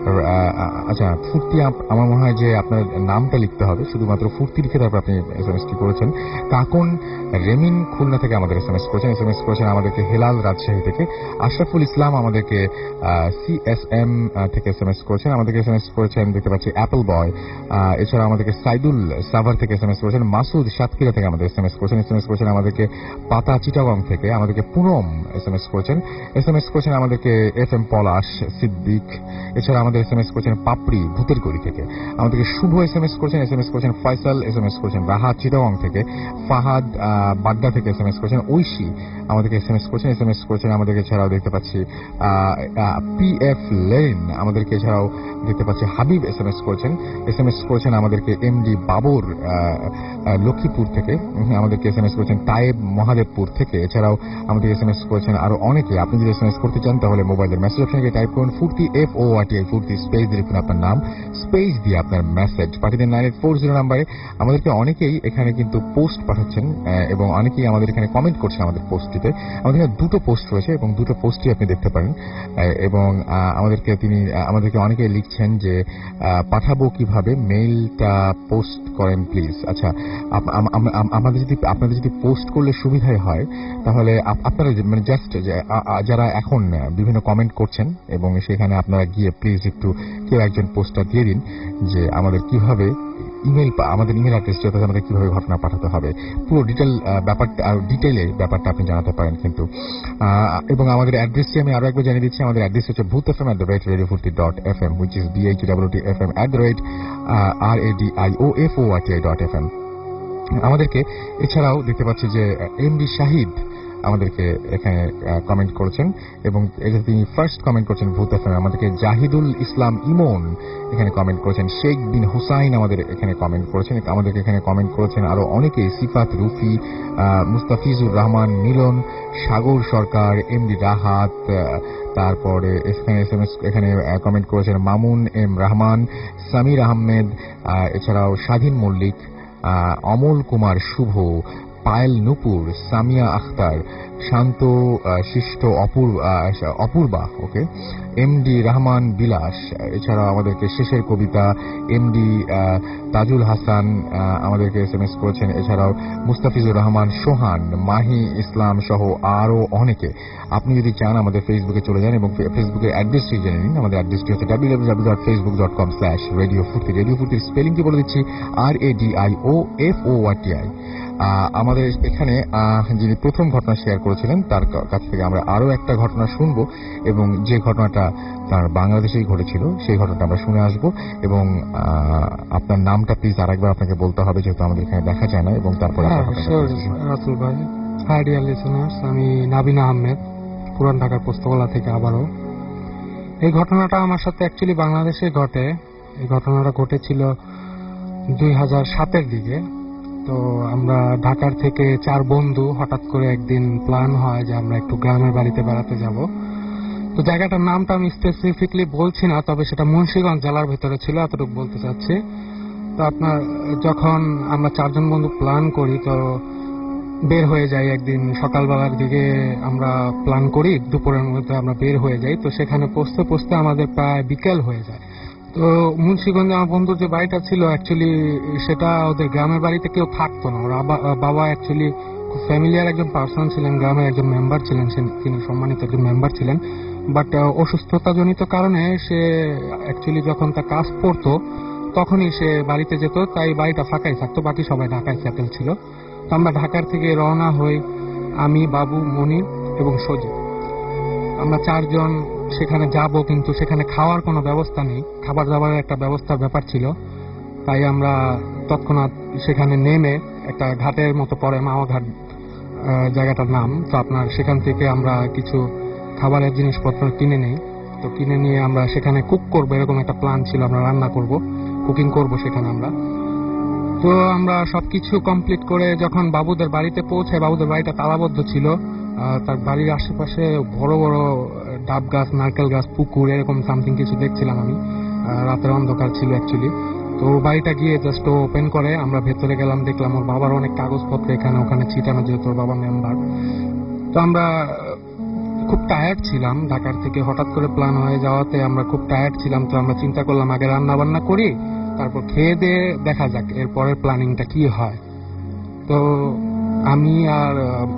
আমার মনে হয় যে আপনার নামটা লিখতে হবে, শুধুমাত্র ফুর্তি লিখে তারপর আপনি SMS করেছেন। কাকন রেমিন খুলনা থেকে আমাদের SMS করেছেন আমাদেরকে হেলাল রাজশাহী থেকে। আশরাফুল ইসলাম আমাদেরকে CSM থেকে SMS করেছেন। আমাদেরকে SMS করেছেন দেখতে পাচ্ছি অ্যাপল বয়। এছাড়া আমাদেরকে সাইদুল সাভার থেকে SMS করেছেন। মাসুদ সাতক্ষীরা থেকে আমাদের SMS করেছেন আমাদেরকে পাতা চিটাগং থেকে। আমাদেরকে পুনম SMS করেছেন আমাদেরকে FM পলাশ সিদ্দিক। এছাড়া আমাদের SMS করেছেন পাপড়ি ভূতের গড়ি থেকে। আমাদেরকে শুভ SMS করেছেন ফয়সাল SMS করেছেন রাহাত চিটাগং থেকে। ফাহাদ বাড্ডা থেকে SMS করেছেন। ঐশী আমাদেরকে SMS করেছেন আমাদেরকে। এছাড়াও দেখতে পাচ্ছি PF লেন আমাদেরকে। এছাড়াও দেখতে পাচ্ছি হাবিব SMS করেছেন আমাদেরকে। MD বাবর লক্ষ্মীপুর থেকে আমাদেরকে SMS করেছেন। তায়েব মহাদেবপুর থেকে। এছাড়াও আমাদের SMS করেছেন আরো অনেকে। আপনি যদি SMS করতে চান তাহলে মোবাইলের মেসেজ অপশনে গিয়ে টাইপ করুন ফুর্তি FORTI ফুর্তি স্পেস দিয়ে লিখুন আপনার নাম, স্পেস দিয়ে আপনার মেসেজ পাঠিয়ে দেন 9840 নাম্বারে। আমাদেরকে অনেকেই এখানে কিন্তু পোস্ট পাঠাচ্ছেন এবং অনেকেই আমাদের এখানে কমেন্ট করছেন আমাদের পোস্টটিতে। আমাদের এখানে 2টো পোস্ট রয়েছে এবং 2টো পোস্টই আপনি দেখতে পারেন, এবং আমাদেরকে অনেকেই লিখছেন যে পাঠাবো কিভাবে, মেইলটা পোস্ট করেন প্লিজ। আচ্ছা, আপনাদের যদি পোস্ট করলে সুবিধাই হয় তাহলে আপনারা মানে জাস্ট যারা এখন বিভিন্ন কমেন্ট করছেন এবং সেখানে আপনারা গিয়ে প্লিজ একটু কেউ একজন পোস্টটা দিয়ে দিন যে আমাদের কিভাবে আমাদের ইমেল অ্যাড্রেস যাতে আমাদের কিভাবে ঘটনা পাঠাতে হবে, পুরো ডিটেইলে ব্যাপারটা আপনি জানাতে পারেন কিন্তু। এবং আমাদের অ্যাড্রেসটি আমি আরো একবার জানিয়ে দিচ্ছি। আমাদের অ্যাড্রেস হচ্ছে bhutfm@radiofurti.fm, which is BHWTFM@radiofurti.fm। আমাদেরকে এছাড়াও দেখতে পাচ্ছি যে MD শাহিদ আমাদেরকে এখানে কমেন্ট করেছেন এবং তিনি ফার্স্ট কমেন্ট করছেন ভূত এফএম। আমাদেরকে জাহিদুল ইসলাম ইমন এখানে কমেন্ট করেছেন। শেখ বিন হুসাইন আমাদের এখানে কমেন্ট করেছেন। আমাদেরকে এখানে কমেন্ট করেছেন আরো অনেকে, সিফাত রুফি, মুস্তাফিজুর রহমান মিলন, সাগর সরকার, MD রাহাত, তারপরে এখানে কমেন্ট করেছেন মামুন M রহমান, সামির আহমেদ, এছাড়াও স্বাধীন মল্লিক, অমল কুমার শুভ, পায়েল নুপুর, সামিয়া আখতার, শান্ত শিষ্ট অপূর্বা, ওকে, MD রহমান বিলাস। এছাড়াও আমাদেরকে শেষের কবিতা MD তাজুল হাসান আমাদেরকে SMS করেছেন। এছাড়াও মুস্তাফিজুর রহমান, সোহান, মাহি ইসলাম সহ আরো অনেকে। আপনি যদি চান আমাদের ফেসবুকে চলে যান এবং ফেসবুকের অ্যাড্রেসটি জেনে নিন। আমাদের অ্যাড্রেসটি হচ্ছে www.facebook.com/radiofurti। রেডিওফুর্তির স্পেলিংটি বলে দিচ্ছি RADIOFORTI। আমাদের এখানে যিনি প্রথম ঘটনা শেয়ার করেছিলেন তার কাছ থেকে আমরা আরো একটা ঘটনা শুনবো এবং যে ঘটনাটা তার বাংলাদেশেই ঘটেছিল সেই ঘটনাটা আমরা শুনে আসবো। এবং আপনার নামটা প্লিজ আরেকবার আপনাকে বলতে হবে যেহেতু আমাদের এখানে দেখা যায় না। এবং তারপরে রাতুল ভাই, হাই ডিয়ার লিসেনার্স, আমি নাবিন আহমেদ, পুরান ঢাকার পোস্তগোলা থেকে আবারও। এই ঘটনাটা আমার সাথে অ্যাকচুয়ালি বাংলাদেশে ঘটে। এই ঘটনাটা ঘটেছিল 2007-এর দিকে। তো আমরা ঢাকার থেকে 4 বন্ধু হঠাৎ করে একদিন প্ল্যান হয় যে আমরা একটু গ্রামের বাড়িতে বেড়াতে যাব। তো জায়গাটার নামটা আমি স্পেসিফিকলি বলছি না, তবে সেটা মুন্সিগঞ্জ জেলার ভেতরে ছিল, এতটুকু বলতে চাচ্ছি। তো আপনার যখন আমরা 4 জন বন্ধু প্ল্যান করি তো বের হয়ে যাই একদিন সকালবেলার দিকে আমরা প্ল্যান করি, দুপুরের মধ্যে আমরা বের হয়ে যাই। তো সেখানে পৌঁছতে আমাদের প্রায় বিকেল হয়ে যায়। তো মুন্সিগঞ্জে আমার বন্ধুর যে বাড়িটা ছিল অ্যাকচুয়ালি সেটা ওদের গ্রামের বাড়িতে কেউ থাকতো না। ওরা বাবা অ্যাকচুয়ালি খুব ফ্যামিলিয়ার একজন পার্সন ছিলেন, গ্রামের একজন মেম্বার ছিলেন, তিনি সম্মানিত একজন মেম্বার ছিলেন। বাট অসুস্থতাজনিত কারণে সে অ্যাকচুয়ালি যখন তার কাজ পড়তো তখনই সে বাড়িতে যেত, তাই বাড়িটা ফাঁকাই থাকতো, বাকি সবাই ঢাকায় সেটেল ছিল। তো আমরা ঢাকার থেকে রওনা হই, আমি, বাবু, মনির এবং সজীব। আমরা 4 জন সেখানে যাব, কিন্তু সেখানে খাওয়ার কোনো ব্যবস্থা নেই, খাবার দাবারের একটা ব্যবস্থার ব্যাপার ছিল। তাই আমরা তৎক্ষণাৎ সেখানে নেমে একটা ঘাটের মতো পড়ে, মাওয়া ঘাট জায়গাটার নাম, তো আপনার সেখান থেকে আমরা কিছু খাবারের জিনিসপত্র কিনে নেই। তো কিনে নিয়ে আমরা সেখানে কুক করবো, এরকম একটা প্ল্যান ছিল, আমরা রান্না করব, কুকিং করব সেখানে আমরা। তো আমরা সবকিছু কমপ্লিট করে যখন বাবুদের বাড়িতে পৌঁছাই, বাবুদের বাড়িটা তালাবদ্ধ ছিল। তার বাড়ির আশেপাশে বড় বড় ডাব গাছ, নারকেল গাছ, পুকুর, এরকম সামথিং কিছু দেখছিলাম আমি। রাতের অন্ধকার ছিল অ্যাকচুয়ালি। তো ওর বাড়িটা গিয়ে জাস্ট ওপেন করে আমরা ভেতরে গেলাম, দেখলাম ওর বাবার অনেক কাগজপত্র এখানে ওখানে ছিটানো, যেহেতু ওর বাবা মেম্বার। তো আমরা খুব টায়ার্ড ছিলাম, ঢাকার থেকে হঠাৎ করে প্ল্যান হয়ে যাওয়াতে আমরা খুব টায়ার্ড ছিলাম। তো আমরা চিন্তা করলাম আগে রান্না বান্না করি, তারপর খেয়ে দিয়ে দেখা যাক এরপরের প্ল্যানিংটা কি হয়। তো আমি আর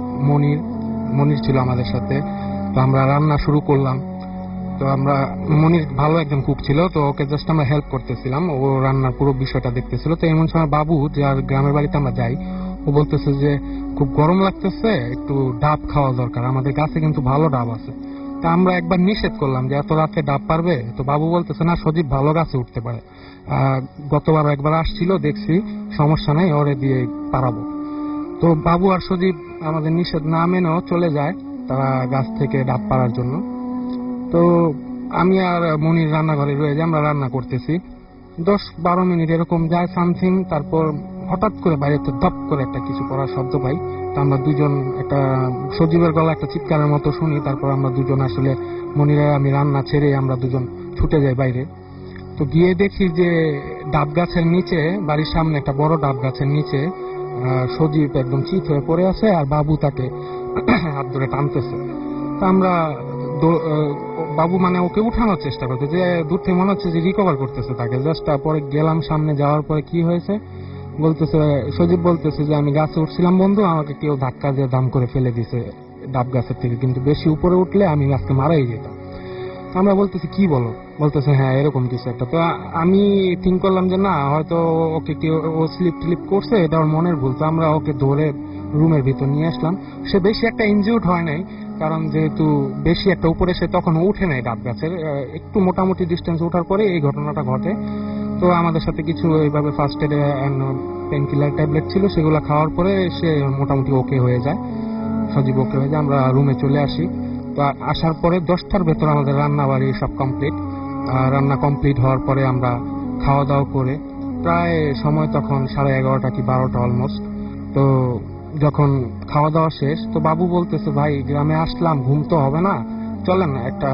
মনির ছিল আমাদের সাথে, তো আমরা রান্না শুরু করলাম। তো আমরা, মনির ভালো একজন কুক ছিল, তো ওকে জাস্ট আমরা হেল্প করতেছিলাম, ও রান্নার পুরো বিষয়টা দেখতেছিল। তো এমন সময় বাবু, যার গ্রামের বাড়িতে আমরা যাই, ও বলতেছে যে খুব গরম লাগতেছে, একটু ডাব খাওয়া দরকার, আমাদের গাছে কিন্তু ভালো ডাব আছে। তা আমরা একবার নিষেধ করলাম যে এত রাতে ডাব পারবে, তো বাবু বলতেছে না, সজীব ভালো গাছে উঠতে পারে, গতবার একবার আসছিল, দেখছি সমস্যা নাই, ওরে দিয়ে পারাবো। তো বাবু আর সজীব আমাদের নিষেধ না মেনেও চলে যায় তারা গাছ থেকে ডাব পাড়ার জন্য। তো আমি আর মনির রান্নাঘরে রয়ে যাই, আমরা রান্না করতেছি। 10-12 মিনিট এরকম যায় সামথিং, তারপর হঠাৎ করে বাইরে ধপ করে একটা কিছু করার শব্দ পাই। তো আমরা দুজন, একটা সজীবের গলা একটা চিৎকারের মতো শুনি। তারপর আমরা দুজন আসলে, মনিরের আমি রান্না ছেড়ে আমরা দুজন ছুটে যাই বাইরে। তো গিয়ে দেখি যে ডাব গাছের নিচে, বাড়ির সামনে একটা বড় ডাব গাছের নিচে সজীব একদম চিত হয়ে পড়ে আছে, আর বাবু তাকে হাত ধরে টানতেছে। তো আমরা, বাবু মানে ওকে উঠানোর চেষ্টা করতে, যে দূর থেকে মনে হচ্ছে যে রিকভার করতেছে তাকে। জাস্ট তারপরে গেলাম সামনে, যাওয়ার পরে কি হয়েছে বলতেছে, সজীব বলতেছে যে আমি গাছে উঠছিলাম বন্ধু, আমাকে কেউ ধাক্কা দিয়ে দাম করে ফেলে দিছে ডাব গাছের থেকে, কিন্তু বেশি উপরে উঠলে আমি আজকে মারাই যেতাম। আমরা বলতেছি কি বলো, বলতেছে হ্যাঁ এরকম কিছু একটা। তো আমি থিঙ্ক করলাম যে না, হয়তো ওকে কেউ, ও স্লিপ করছে, এটা ওর মনের ভুল। তো আমরা ওকে ধরে রুমের ভিতর নিয়ে আসলাম। সে বেশি একটা ইনজিউর্ড হয় নাই, কারণ যেহেতু বেশি একটা উপরে সে তখন উঠে নাই ডাব গাছের, একটু মোটামুটি ডিস্টেন্স ওঠার পরে এই ঘটনাটা ঘটে। তো আমাদের সাথে কিছু এইভাবে first aid pain killer tablet ছিল, সেগুলো খাওয়ার পরে সে মোটামুটি ওকে হয়ে যায়, সজীব ওকে হয়ে যায়। আমরা রুমে চলে আসি। তো আসার পরে 10টার ভেতর আমাদের রান্না বাড়ি সব কমপ্লিট। রান্না কমপ্লিট হওয়ার পরে আমরা খাওয়া দাওয়া করে প্রায় সময় তখন 11:30 কি 12টা অলমোস্ট। তো যখন খাওয়া দাওয়া শেষ, তো বাবু বলতেছে ভাই গ্রামে আসলাম, ঘুম তো হবে না, চলেন একটা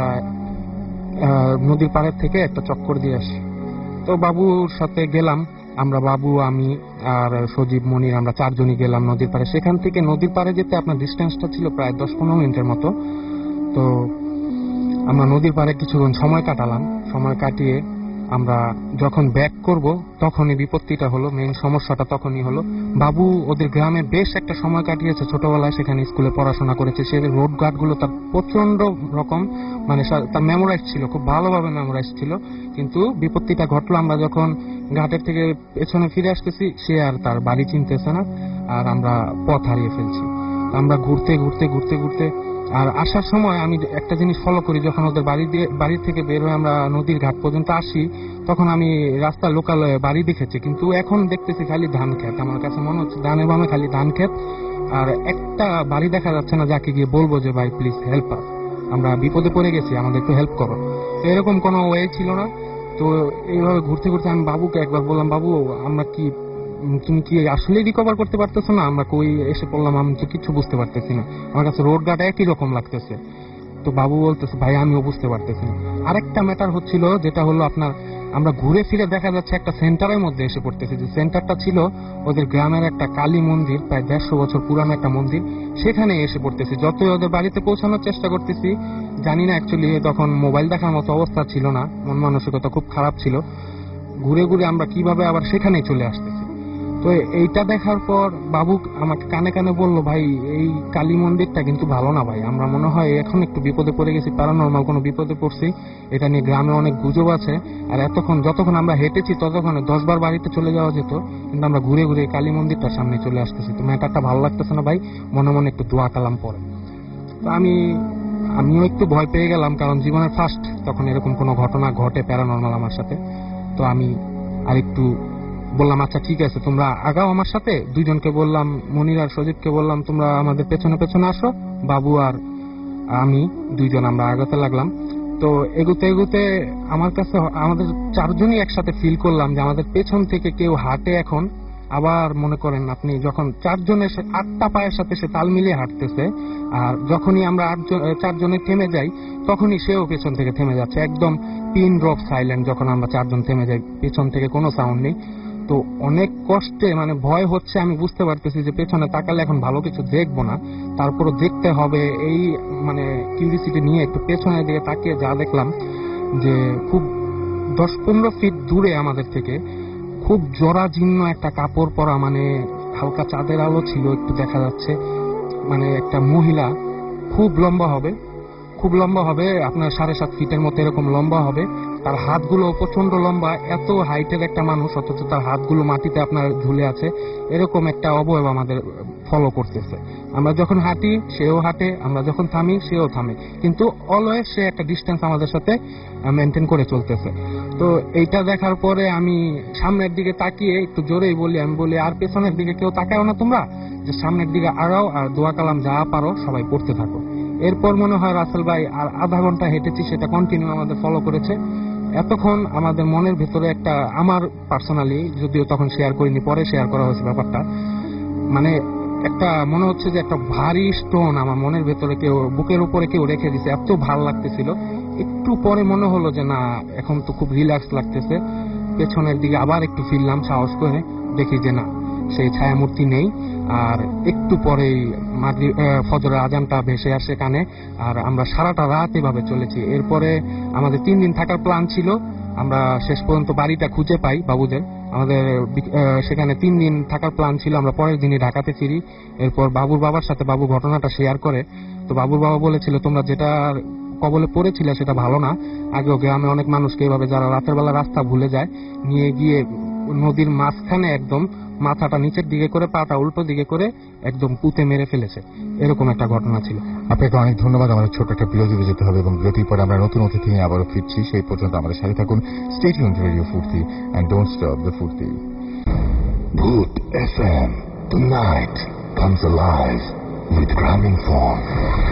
নদীর পাড়ের থেকে একটা চক্কর দিয়ে আসি। তো বাবুর সাথে গেলাম আমরা, বাবু, আমি আর সজীব, মনির, আমরা 4 জনই গেলাম নদীর পাড়ে। সেখান থেকে নদীর পাড়ে যেতে আপনার ডিস্টেন্সটা ছিল প্রায় 10-15 মিনিটের মতো। তো আমরা নদীর পাড়ে কিছুক্ষণ সময় কাটালাম। সময় কাটিয়ে আমরা যখন ব্যাক করব তখনই বিপত্তিটা হলো, মেইন সমস্যাটা তখনই হলো। বাবু ওদের গ্রামে বেশ একটা সময় কাটিয়েছে ছোটবেলায়, সেখানে স্কুলে পড়াশোনা করেছে, সে রোড গার্ডগুলো তার প্রচন্ড রকম মানে তার মেমোরাইজ ছিল, খুব ভালোভাবে মেমোরাইজ ছিল। কিন্তু বিপত্তিটা ঘটলো আমরা যখন ঘাটের থেকে পেছনে ফিরে আসতেছি, সে আর তার বাড়ি চিনতেছে না, আর আমরা পথ হারিয়ে ফেলছি। আমরা ঘুরতে ঘুরতে ঘুরতে ঘুরতে, আর আসার সময় আমি একটা জিনিস ফলো করি, যখন ওদের বাড়ি থেকে বের হয়ে আমরা নদীর ঘাট পর্যন্ত আসি, তখন আমি রাস্তা লোকাল বাড়ি দেখেছি, কিন্তু এখন দেখতেছি খালি ধান ক্ষেত। আমার কাছে মনে হচ্ছে ডানে বামে খালি ধান ক্ষেত, আর একটা বাড়ি দেখা যাচ্ছে না যাকে গিয়ে বলবো যে ভাই প্লিজ হেল্প আস, আমরা বিপদে পড়ে গেছি, আমাদের একটু হেল্প করো। তো এরকম কোনো ওয়ে ছিল না। তো এইভাবে ঘুরতে ঘুরতে আমি বাবুকে একবার বললাম, বাবু আমরা কি, তুমি কি আসলেই রিকভার করতে পারতেছো না? আমরা কই এসে পড়লাম, আমি তো কিছু বুঝতে পারতেছি না, আমার কাছে রোড গার্ড একই রকম লাগতেছে। তো বাবু বলতেছে ভাই আমিও বুঝতে পারতেছি না। আরেকটা ম্যাটার হচ্ছিল, যেটা হলো আপনার, আমরা ঘুরে ফিরে দেখা যাচ্ছে একটা সেন্টারের মধ্যে এসে পড়তেছি, যে সেন্টারটা ছিল ওদের গ্রামের একটা কালী মন্দির, প্রায় 150 বছর পুরানো একটা মন্দির, সেখানে এসে পড়তেছি। যতই ওদের বাড়িতে পৌঁছানোর চেষ্টা করতেছি, জানি না অ্যাকচুয়ালি তখন মোবাইল দেখার মতো অবস্থা ছিল না, মন মানসিকতা খুব খারাপ ছিল। ঘুরে ঘুরে আমরা কিভাবে আবার সেখানেই চলে আসতেছি। তো এইটা দেখার পর বাবু আমাকে কানে কানে বললো, ভাই এই কালী মন্দিরটা কিন্তু ভালো না ভাই, আমরা মনে হয় এখন একটু বিপদে পড়ে গেছি, প্যারানরমাল কোনো বিপদে পড়ছি, এটা নিয়ে গ্রামে অনেক গুজব আছে, আর যতক্ষণ আমরা হেঁটেছি ততক্ষণে 10 বার বাড়িতে চলে যাওয়া যেত, কিন্তু আমরা ঘুরে ঘুরে কালী মন্দিরটার সামনে চলে আসতেছি, তো ম্যাটারটা ভালো লাগতেছে না ভাই, মনে মনে একটু দোয়া কালাম পড়ে। তো আমিও একটু ভয় পেয়ে গেলাম, কারণ জীবনের ফার্স্ট তখন এরকম কোনো ঘটনা ঘটে প্যারানরমাল আমার সাথে। তো আমি আরেকটু বললাম, আচ্ছা ঠিক আছে তোমরা আগাও আমার সাথে। দুইজনকে বললাম, মনির আর সজিবকে বললাম তোমরা আমাদের পেছনে পেছনে আসো, বাবু আর আমি দুইজন আমরা আগাতে লাগলাম। তো এগুতে এগুতে আমার কাছে আমাদের চারজনই একসাথে ফিল করলাম যে আমাদের পেছন থেকে কেউ হাঁটে এখন। আবার মনে করেন আপনি যখন চারজনের 8টা পায়ের সাথে সে তাল মিলিয়ে হাঁটতেছে, আর যখনই আমরা চারজনে থেমে যাই তখনই সেও পেছন থেকে থেমে যাচ্ছে, একদম পিন ড্রপ সাইলেন্ট। যখন আমরা চারজন থেমে যাই পেছন থেকে কোনো সাউন্ড নেই। তো অনেক কষ্টে, মানে ভয় হচ্ছে, আমি বুঝতে পারতেছি যে পেছনে তাকালে এখন ভালো কিছু দেখবো না, তারপরে দেখতে হবে, এই মানে কিউরিসিটি নিয়ে একটু পেছনের দিকে তাকিয়ে যা দেখলাম যে খুব 10-15 ফিট দূরে আমাদের থেকে খুব জরাজীর্ণ একটা কাপড় পরা, মানে হালকা চাঁদের আলো ছিল একটু দেখা যাচ্ছে, মানে একটা মহিলা, খুব লম্বা হবে আপনার 7.5 ফিটের মতো এরকম লম্বা হবে, তার হাতগুলো প্রচন্ড লম্বা, এত হাইটের একটা মানুষ অথচ তার হাতগুলো মাটিতে আপনার ঝুলে আছে, এরকম একটা অবয়ব আমাদের ফলো করতেছে। আমরা যখন হাঁটি সেও হাঁটে, আমরা যখন থামি সেও থামে, কিন্তু অলওয়েজ সে একটা ডিস্টেন্স আমাদের সাথে মেনটেন করে চলতেছে। তো এইটা দেখার পরে আমি সামনের দিকে তাকিয়ে একটু জোরেই আমি বলি আর পেছনের দিকে কেউ তাকাও না তোমরা, যে সামনের দিকে আগাও আর দোয়া কালাম যা পারো সবাই পড়তে থাকো। এরপর মনে হয় রাসেল ভাই আর আধা ঘন্টা হেঁটেছি, সেটা কন্টিনিউ আমাদের ফলো করেছে। এতক্ষণ আমাদের মনের ভেতরে একটা, আমার পার্সোনালি যদিও তখন শেয়ার করিনি, পরে শেয়ার করা হয়েছে ব্যাপারটা, মানে একটা মনে হচ্ছে যে একটা ভারী স্টোন আমার মনের ভেতরে কেউ, বুকের উপরে কেউ রেখে দিছে, এত ভালো লাগতেছিল। একটু পরে মনে হলো যে না, এখন তো খুব রিল্যাক্স লাগতেছে। পেছনের দিকে আবার একটু ফিরলাম সাহস করে, দেখি যে না, সেই ছায়ামূর্তি নেই। আর একটু পরেই ফজরের আজানটা ভেসে আসে কানে, আর আমরা সারাটা রাত এভাবে চলেছি। এরপরে আমাদের 3 দিন থাকার প্ল্যান ছিল, আমরা শেষ পর্যন্ত বাড়িটা খুঁজে পাই বাবুদের। আমাদের সেখানে 3 দিন থাকার প্ল্যান ছিল, আমরা পরের দিনই ঢাকাতে ফিরি। এরপর বাবুর বাবার সাথে বাবু ঘটনাটা শেয়ার করে। তো বাবুর বাবা বলেছিল, তোমরা যেটা কবলে পড়েছিলে সেটা ভালো না, আগেও গ্রামে অনেক মানুষকে এভাবে যারা রাতের বেলা রাস্তা ভুলে যায় নিয়ে গিয়ে নদীর মাঝখানে একদম মাথাটা নিচের দিকে করে পাটা উল্টো দিকে করে একদম পুঁতে মেরে ফেলেছে, এরকম একটা ঘটনা ছিল। আপনাকে অনেক ধন্যবাদ। আমাদের ছোট্ট একটা বিরতিতে যেতে হবে এবং বিরতির পরে আমরা নতুন অতিথি নিয়ে আবারও ফিরছি। সেই পর্যন্ত আমাদের সাথে থাকুন। Stay tuned to radio Foorti and don't stop the Foorti. Bhoot FM. Tonight comes alive with Gramophone.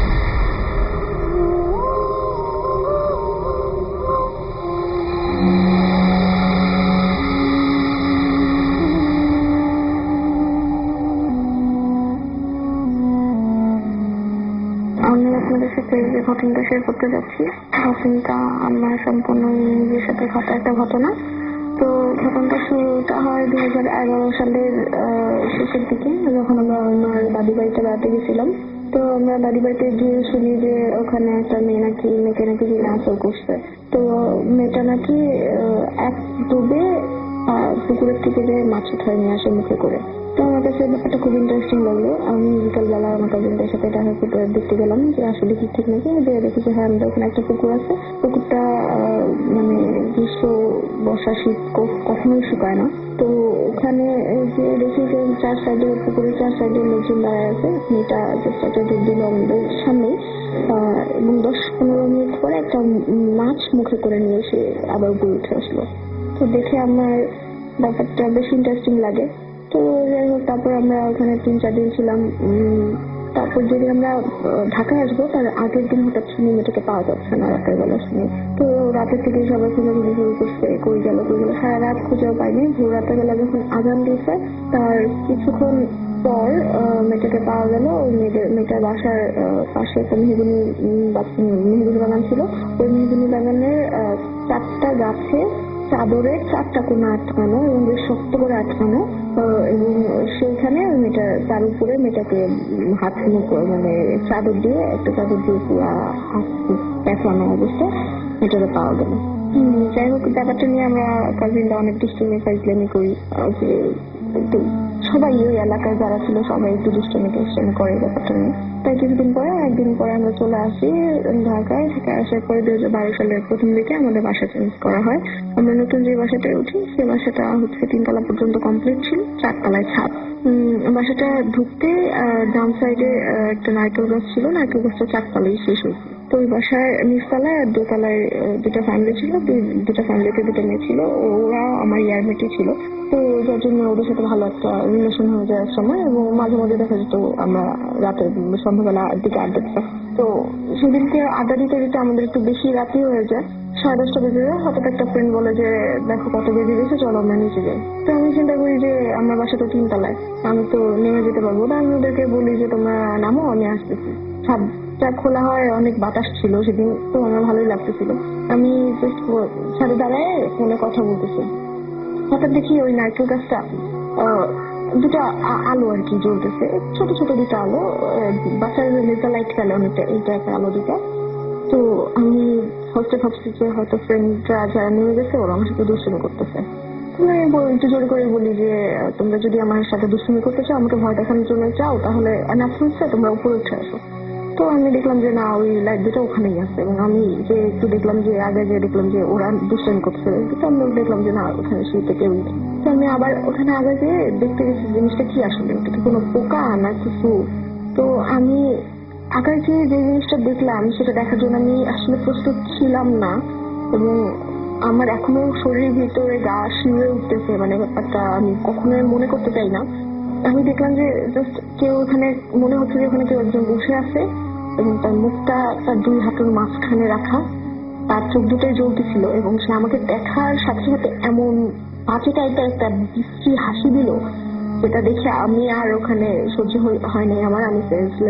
আমি আপনাদের সাথে যে ঘটনাটা শেয়ার করতে যাচ্ছি, ঘটনাটা আমার সম্পূর্ণ নিজের সাথে ঘটা একটা ঘটনা। তো ঘটনাটা শুরুটা হয় 2011 সালের শেষের দিকে, যখন আমরা আমার দাদি বাড়িতে বেড়াতে গেছিলাম। তো আমরা দাদি বাড়িতে গিয়ে শুনি যে ওখানে একটা মেয়েকে নাকি জিনা আসর করছে। তো মেয়েটা নাকি এক ডুবে পুকুরের থেকে যে মাছ উঠায় নিয়ে আসে মুখে করে। তো আমার কাছে ব্যাপারটা খুব ইন্টারেস্টিং লাগলো। আমি বিকালবেলা আমার কাজিনদের সাথে দেখা করতে দেখতে গেলাম যে আসলে কি ঠিক নাকি। দেখি যে হ্যাঁ, আমাদের ওখানে একটা পুকুর আছে, পুকুরটা মানে গ্রীষ্ম বর্ষা শীত কখনোই শুকায় না। তো ওখানে যে দেখি যে পুকুরের 4 সাইডে লোকজন দাঁড়ায় আছে। মেয়েটা জাস্ট একটা ডুব দিল আমাদের সামনেই, এবং 10-15 মিনিট পরে একটা মাছ মুখে করে নিয়ে এসে আবার উপরে উঠে আসলো। তো দেখে আমার ব্যাপারটা বেশ ইন্টারেস্টিং লাগে। তো যাই হোক, তারপর আমরা ওখানে 3-4 দিন ছিলাম। তারপর যদি আমরা ঢাকায় আসবো তার আগের দিন হঠাৎ শুনি মেয়েটাকে পাওয়া যাচ্ছে না, রাতের বেলা শুনি। তো রাতের থেকে সবাই খোঁজাখুঁজি শুরু করছে, কই গেল। সারা রাত খুঁজেও পাইনি। ভোর রাতের বেলা যখন আজান দিয়েছে তার কিছুক্ষণ পর মেয়েটাকে পাওয়া গেল। ওই মেয়েটার বাসার পাশে একটা মেহগুনি বাগান ছিল। ওই মেহগুনি বাগানের 4টা গাছে চাদরের 4টা কোণা আটকানো এবং বেশ শক্ত করে আটকানো, এবং সেইখানে তার উপরে মেয়েটাকে হাত মানে চাদর দিয়ে পুরো হাত পেঁচানো অবস্থায় মেয়েটাকে পাওয়া গেল। যাই হোক, ব্যাপারটা নিয়ে আমরা কাজিনরা অনেক দুষ্টুমি ফাইজলামি করি যে একটু সবাই ওই এলাকায় যারা ছিল সবাই একটু দুষ্টামি করে ব্যাপারটা নিয়ে। তাই একদিন পরে আমরা চলে আসি ঢাকায়। আসার পরে 2012 সালের প্রথম দিকে আমাদের বাসা চেঞ্জ করা হয়। আমরা নতুন যে বাসাটায় উঠি সেই বাসাটা হচ্ছে 3 তলা পর্যন্ত কমপ্লিট ছিল, 4 তলায় ছাদ। বাসাটা ঢুকতে ডান সাইডে একটা নারকেল গাছ ছিল, নারকেল গাছটা 4 তলায় শেষ হয়েছে। তো ওই বাসার নিচতলায় আর দোতলায় দুটা ফ্যামিলি ছিল, দুটা ফ্যামিলিতে দুটো মেয়ে ছিল, ওরা আমার ইয়ারমেটই ছিল। তো যার জন্য ওদের সাথে ভালো একটা রিলেশন হয়ে যায় এক সময়, এবং মাঝে মাঝে দেখা যেত আমরা রাতে সন্ধ্যাবেলা দিকে আড্ডা দিতাম। তো সেদিনকে আড্ডা দিতে দিতে আমাদের একটু বেশি রাতই হয়ে যায়, 10:30 বেজে যায়। হঠাৎ একটা ফ্রেন্ড বলে যে দেখো কত বেজে গেছে, চলো আমরা নিচে যাই। তো আমি চিন্তা করি যে আমার বাসা তো 3 তলায়, আমি তো নেমে যেতে পারবো না। আমি ওদেরকে বলি যে তোমরা নামো, আমি আসতেছি। ছাদটা খোলা হয়, অনেক বাতাস ছিল সেদিন, তো আমার ভালোই লাগতেছিল। আমি জাস্ট ছাদে দাঁড়ায় ফোনে কথা বলতেছি। হঠাৎ দেখি ওই নারকেল গাছটা দুটা আলো আর কি জ্বলতেছে, ছোট ছোট দুটা আলো, বাচ্চার লেজার লাইট ফেলে অনেকটা, এইটা একটা আলো দুটা। তো আমি ফার্স্টে ভাবছি যে হয়তো ফ্রেন্ডরা যারা নেমে গেছে ওরা আমার সাথে দুষ্টুমি করতেছে। আমি একটু জোরে করে বলি যে তোমরা যদি আমার সাথে দুষ্টুমি করতে চাও, আমাকে ভয় দেখানোর জন্য চাও, তাহলে তোমরা উপরে উঠে আসো। তো আমি দেখলাম যে না, ওই লাইট দুটো ওখানেই আছে, এবং আমি যে একটু দেখলাম যে আগে যে দেখলাম যে ওরা দুষ্টামি করছে, তো আমি দেখলাম যে না, ওখানে শীতে কেউই নেই। তো আমি আবার ওখানে আগে যে দেখতে গেছি জিনিসটা কি আসলে, ওটা কি কোনো পোকা না কিছু। তো আমি আগে যে জিনিসটা দেখলাম সেটা দেখার জন্য আমি আসলে প্রস্তুত ছিলাম না, এবং আমার এখনো শরীরের ভিতরে গা শিউরে উঠতেছে, মানে ব্যাপারটা আমি কখনোই মনে করতে চাই না। আমি দেখলাম যে জাস্ট কেউ ওখানে, মনে হচ্ছে যে ওখানে কেউ একজন বসে আছে, এবং তার মুখটা তার 2 হাতের মাঝখানে রাখা, তার চোখ দুটোই জ্বলতেছিল, এবং সে আমাকে দেখার সাথে সাথে এমন বাজে টাইপের একটা বিশ্রী হাসি দিল, যেটা দেখে আমি আর ওখানে সহ্য হয়নি আমার। আমি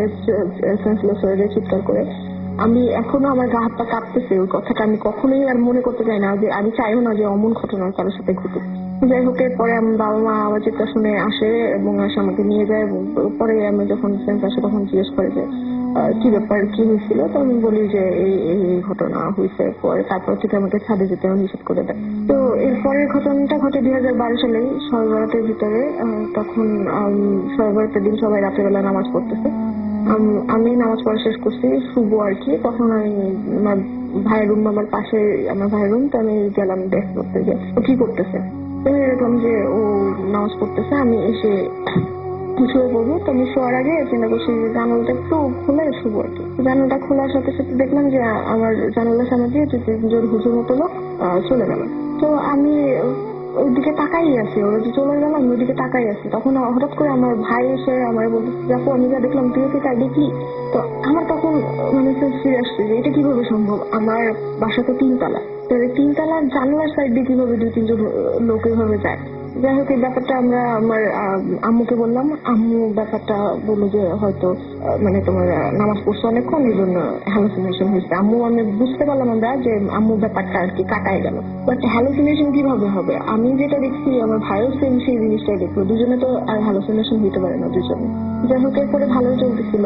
সেন্সলেস হয়ে যাই চিৎকার করে। আমি এখনো আমার গা হাত পা কাঁপতেছে। ওই কথাটা আমি কখনোই আর মনে করতে চাই না, যে আমি চাইও না যে অমন ঘটনা কারোর সাথে ঘটুক। যাই হোক, পরে আমার বাবা মা আমার চিৎকার শুনে আসে, এবং আসে আমাকে নিয়ে যায়। এবং পরে আমি যখন ফ্রেন্ডস আসে তখন জিজ্ঞেস করে যে কি ব্যাপার, কি হয়েছিল। তো আমি বলি যে এই ঘটনা হয়েছে। পরে তারপর থেকে আমাকে ছাদে যেতে নিষেধ করে দেয়। তো এরপরের ঘটনাটা ঘটে 2012 সালে শবে বরাতের ভিতরে। তখন শবে বরাতের দিন সবাই রাতের বেলা নামাজ পড়তেছে। আমি নামাজ পড়া শেষ করছি, শুভ আর কি। তখন আমি আমার ভাইয়ের রুম, আমার পাশে আমার ভাইয়ের রুম, তো আমি গেলাম দেখ করতে, যে ও কি করতেছে। তো এরকম যে ও নামাজ পড়তেছে, আমি এসে শুয়ে পড়বো। তো আমি শোয়ার আগে চিন্তা করছি যে জানালাটা একটু খুলে শুভ আর কি। জানালাটা খোলার সাথে সাথে দেখলাম যে আমার জানালার সামনে দিয়ে 2-3 জন হুজুর মতো লোক চলে গেল। তো আমি ওইদিকে তাকাই আছি, ওরা যে চলে গেল আমি ওইদিকে তাকাই আছি। তখন হঠাৎ করে আমার ভাই এসে আমার বলতেছে, দেখো আমি যা দেখলাম তুই কি তাই দেখলি? তো আমার তখন মানে ফিরে আসছে যে এটা কিভাবে সম্ভব, আমার বাসা তো 3 তলা, তো 3 তলার জানলার সাইড দিয়ে কিভাবে 2-3 জন লোক এভাবে যায়। যাই হোক, এই ব্যাপারটা আমরা আমার আম্মুকে বললাম। আম্মু ব্যাপারটা বললো যে হয়তো মানে তোমার নামাজ পড়ছে অনেকক্ষণ, এই জন্য হ্যালুসিনেশন হয়েছে। আমি বুঝতে পারলাম আমরা যে আম্মু ব্যাপারটা আর কি কাটায় গেল। বাট হ্যালুসিনেশন কিভাবে হবে? আমি যেটা দেখছি আমার ভাইও সেম সেই জিনিসটাই দেখলো, দুজনে তো আর হ্যালুসিনেশন হইতে পারে না দুজনে। যাই হোক, এরপরে ভালোই চলতেছিল।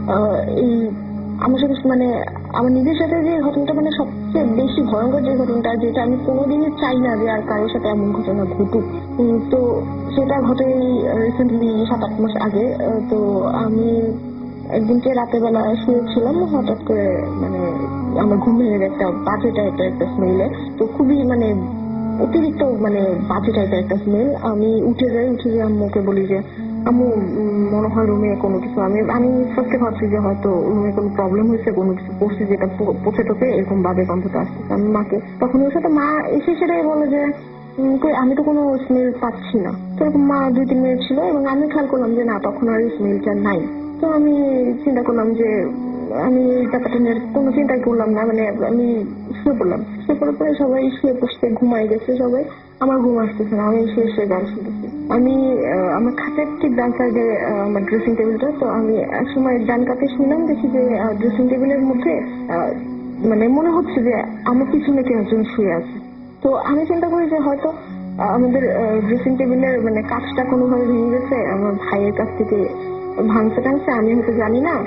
এই আমার সাথে মানে আমার নিজের সাথে যে ঘটনাটা, মানে সবচেয়ে বেশি ভয়ঙ্কর যে ঘটনাটা, যেটা আমি কোনোদিনই চাই না যে আর কারোর সাথে এমন ঘটনা ঘটুক, তো সেটা ঘটে রিসেন্টলি 7-8 মাস আগে। তো আমি একদিনকে রাতের বেলা শুয়েছিলাম, হঠাৎ করে মানে আমার ঘুম ভেঙে একটা বাজে টাইপের একটা স্মেলে, তো খুবই মানে অতিরিক্ত মানে বাজে টাইপের একটা স্মেল। আমি উঠে যাই আম্মুকে বলি যে আম্মু মনে হয় রুমে কোনো কিছু, আমি ফার্স্টে ভাবছি যে হয়তো রুমে কোনো প্রবলেম হয়েছে, কোনো কিছু পড়ছে যেটা পচে টোপে এরকম বাজে গন্ধটা আসতেছে। আমি মাকে তখন ওর সাথে মা এসে সেটাই বলে যে আমি তো কোনো স্মেল পাচ্ছি না। তো এরকম মা 2-3 মিনিট ছিল, এবং আমি খেয়াল করলাম যে না, তখন আর স্মেলটা নাই। তো আমি চিন্তা করলাম যে আমি ব্যাপারটা নিয়ে কোনো চিন্তাই করলাম না, মানে আমি শুয়ে পড়লাম। শুয়ে পড়ার পরে সবাই শুয়ে পড়তে ঘুমাই গেছে সবাই, আমার ঘুম আসতেছে না। আমি শুয়ে গান শুনতেছি। আমি আমার খাটের ঠিক ডান সাইডে আমার ড্রেসিং টেবিলটা, তো আমি এক সময় ডান কাতে শুনলাম, দেখি যে ড্রেসিং টেবিলের মধ্যে মানে মনে হচ্ছে যে আমার পিছনে কেউ একজন শুয়ে আছে। তো আমি চিন্তা করি যে হয়তো আমাদের ড্রেসিং টেবিলের মানে কাজটা কোনোভাবে ভেঙে গেছে, আমার ভাইয়ের কাছ থেকে ভাঙছে টাঙছে, আমি হয়তো জানি না।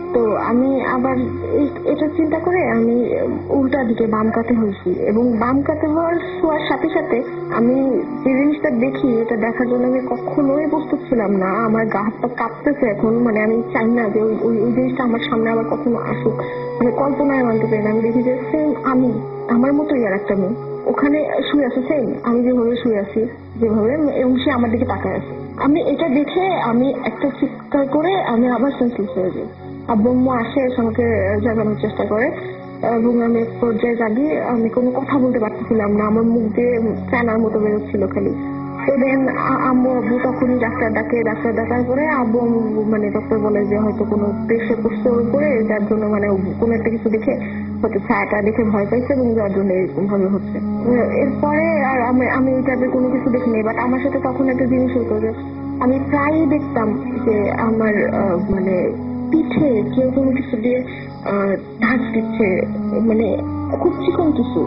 তো আমি আবার এটা চিন্তা করে আমি উল্টা দিকে বাম কাতে হয়েছি, এবং বাম কাতে হওয়ার সাথে সাথে আমি যে জিনিসটা দেখি এটা দেখার জন্য আমি কখনোই প্রস্তুত ছিলাম না। আমার গা হাত পা কাঁপতেছে এখন, মানে আমি চাই না যে ওই জিনিসটা আমার সামনে আবার কখনো আসুক, মানে কল্পনায় মানতে পারি না। আমি দেখি যে সেম আমি, আমার মতোই আর একটা মেয়ে ওখানে শুয়ে আছে, সেম আমি যেভাবে শুয়ে আছি যেভাবে, এবং সে আমার দিকে তাকায় আছে। আমি এটা দেখে আমি একটা চিৎকার করে আমি আবার সেন্সলেস হয়ে যাই। আব্বু আসে, আমাকে জাগানোর চেষ্টা করে এবং আমি এক পর্যায়ে জাগি। আমি কোনো কথা বলতে পারতেছিলাম না, আমার মুখ দিয়ে ফ্যানার মতো বেরোচ্ছিল খালি। তো দেন আব্বু তখনই ডাক্তার ডাকার পরে আব্বু মানে ডক্টর বলে যে হয়তো কোনো প্রেশার পড়ছে ওর উপরে, যার জন্য মানে কোনো একটা কিছু দেখে হয়তো ছায়াটা দেখে ভয় পাইছে এবং যার জন্য এরকম ভাবে হচ্ছে। এরপরে আর আমি এই টাইপের কোনো কিছু দেখিনি। বাট আমার সাথে তখন একটা জিনিস হতো যে আমি প্রায়ই দেখতাম যে আমার মানে পিঠে কেউ কোনো কিছু দিয়ে ঢাক দিচ্ছে, মানে খুব চিকন কিছু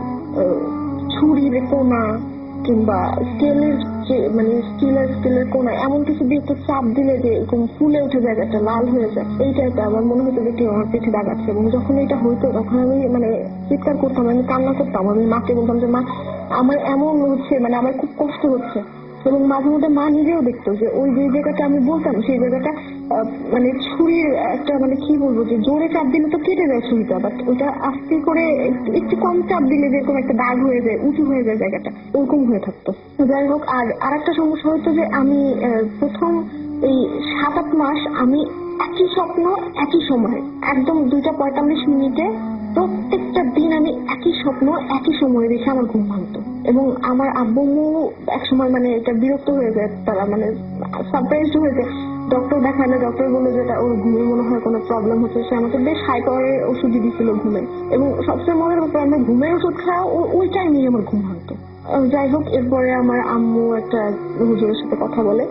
ছুরির কোনা কিংবা স্কেলের যে মানে স্টিলের কোনা এমন কিছু দিয়ে একটু চাপ দিলে যে এরকম ফুলে উঠে জায়গাটা লাল হয়ে যায়, এই টাইপের আমার মনে হতো যে কেউ আমার পিঠে দাগাচ্ছে। এবং যখন এটা হইতো তখন আমি মানে চিৎকার করতাম, আমি কান্না করতাম, আমি মাকে বলতাম যে মা আমার এমন হচ্ছে, মানে আমার খুব কষ্ট হচ্ছে। এবং মাঝে মধ্যে মা নিজেও দেখতো যে ওই যে জায়গাটা আমি বলতাম সেই জায়গাটা মানে ছুরির একটা মানে কি বলবো যে জোরে চাপ দিলে তো কেটে যায় ছুরিটা, বাট ওইটা আস্তে করে একটু কম চাপ দিলে যেরকম একটা দাগ হয়ে যায়, উঁচু হয়ে যায় জায়গাটা, ওরকম হয়ে থাকতো। যাই হোক, আর একটা সমস্যা হতো যে আমি প্রথম এই 7-8 মাস আমি একই স্বপ্ন একই সময় একদম 2:45 প্রত্যেকটা দিন আমি একই স্বপ্ন একই সময় দেখে আমার ঘুম ভাঙতো। এবং আমার আব্বু এক সময় মানে এটা বিরক্ত হয়ে যায়, তারা মানে সারপ্রাইজড হয়ে যায়। ডক্টর দেখালে ডক্টর বলে যে ওর ঘুমে মনে হয় কোনো প্রবলেম হচ্ছে। সে আমাকে বেশ হাই পাওয়ারের ওষুধই দিছিল ঘুমে, এবং সবচেয়ে মজার ব্যাপার আমার ঘুমের ওষুধ খাওয়া ওই টাইমেই আমার ঘুম ভাঙতো। যাই হোক, এরপরে আমার আম্মু একটা হুজুরের সাথে কথা বলে।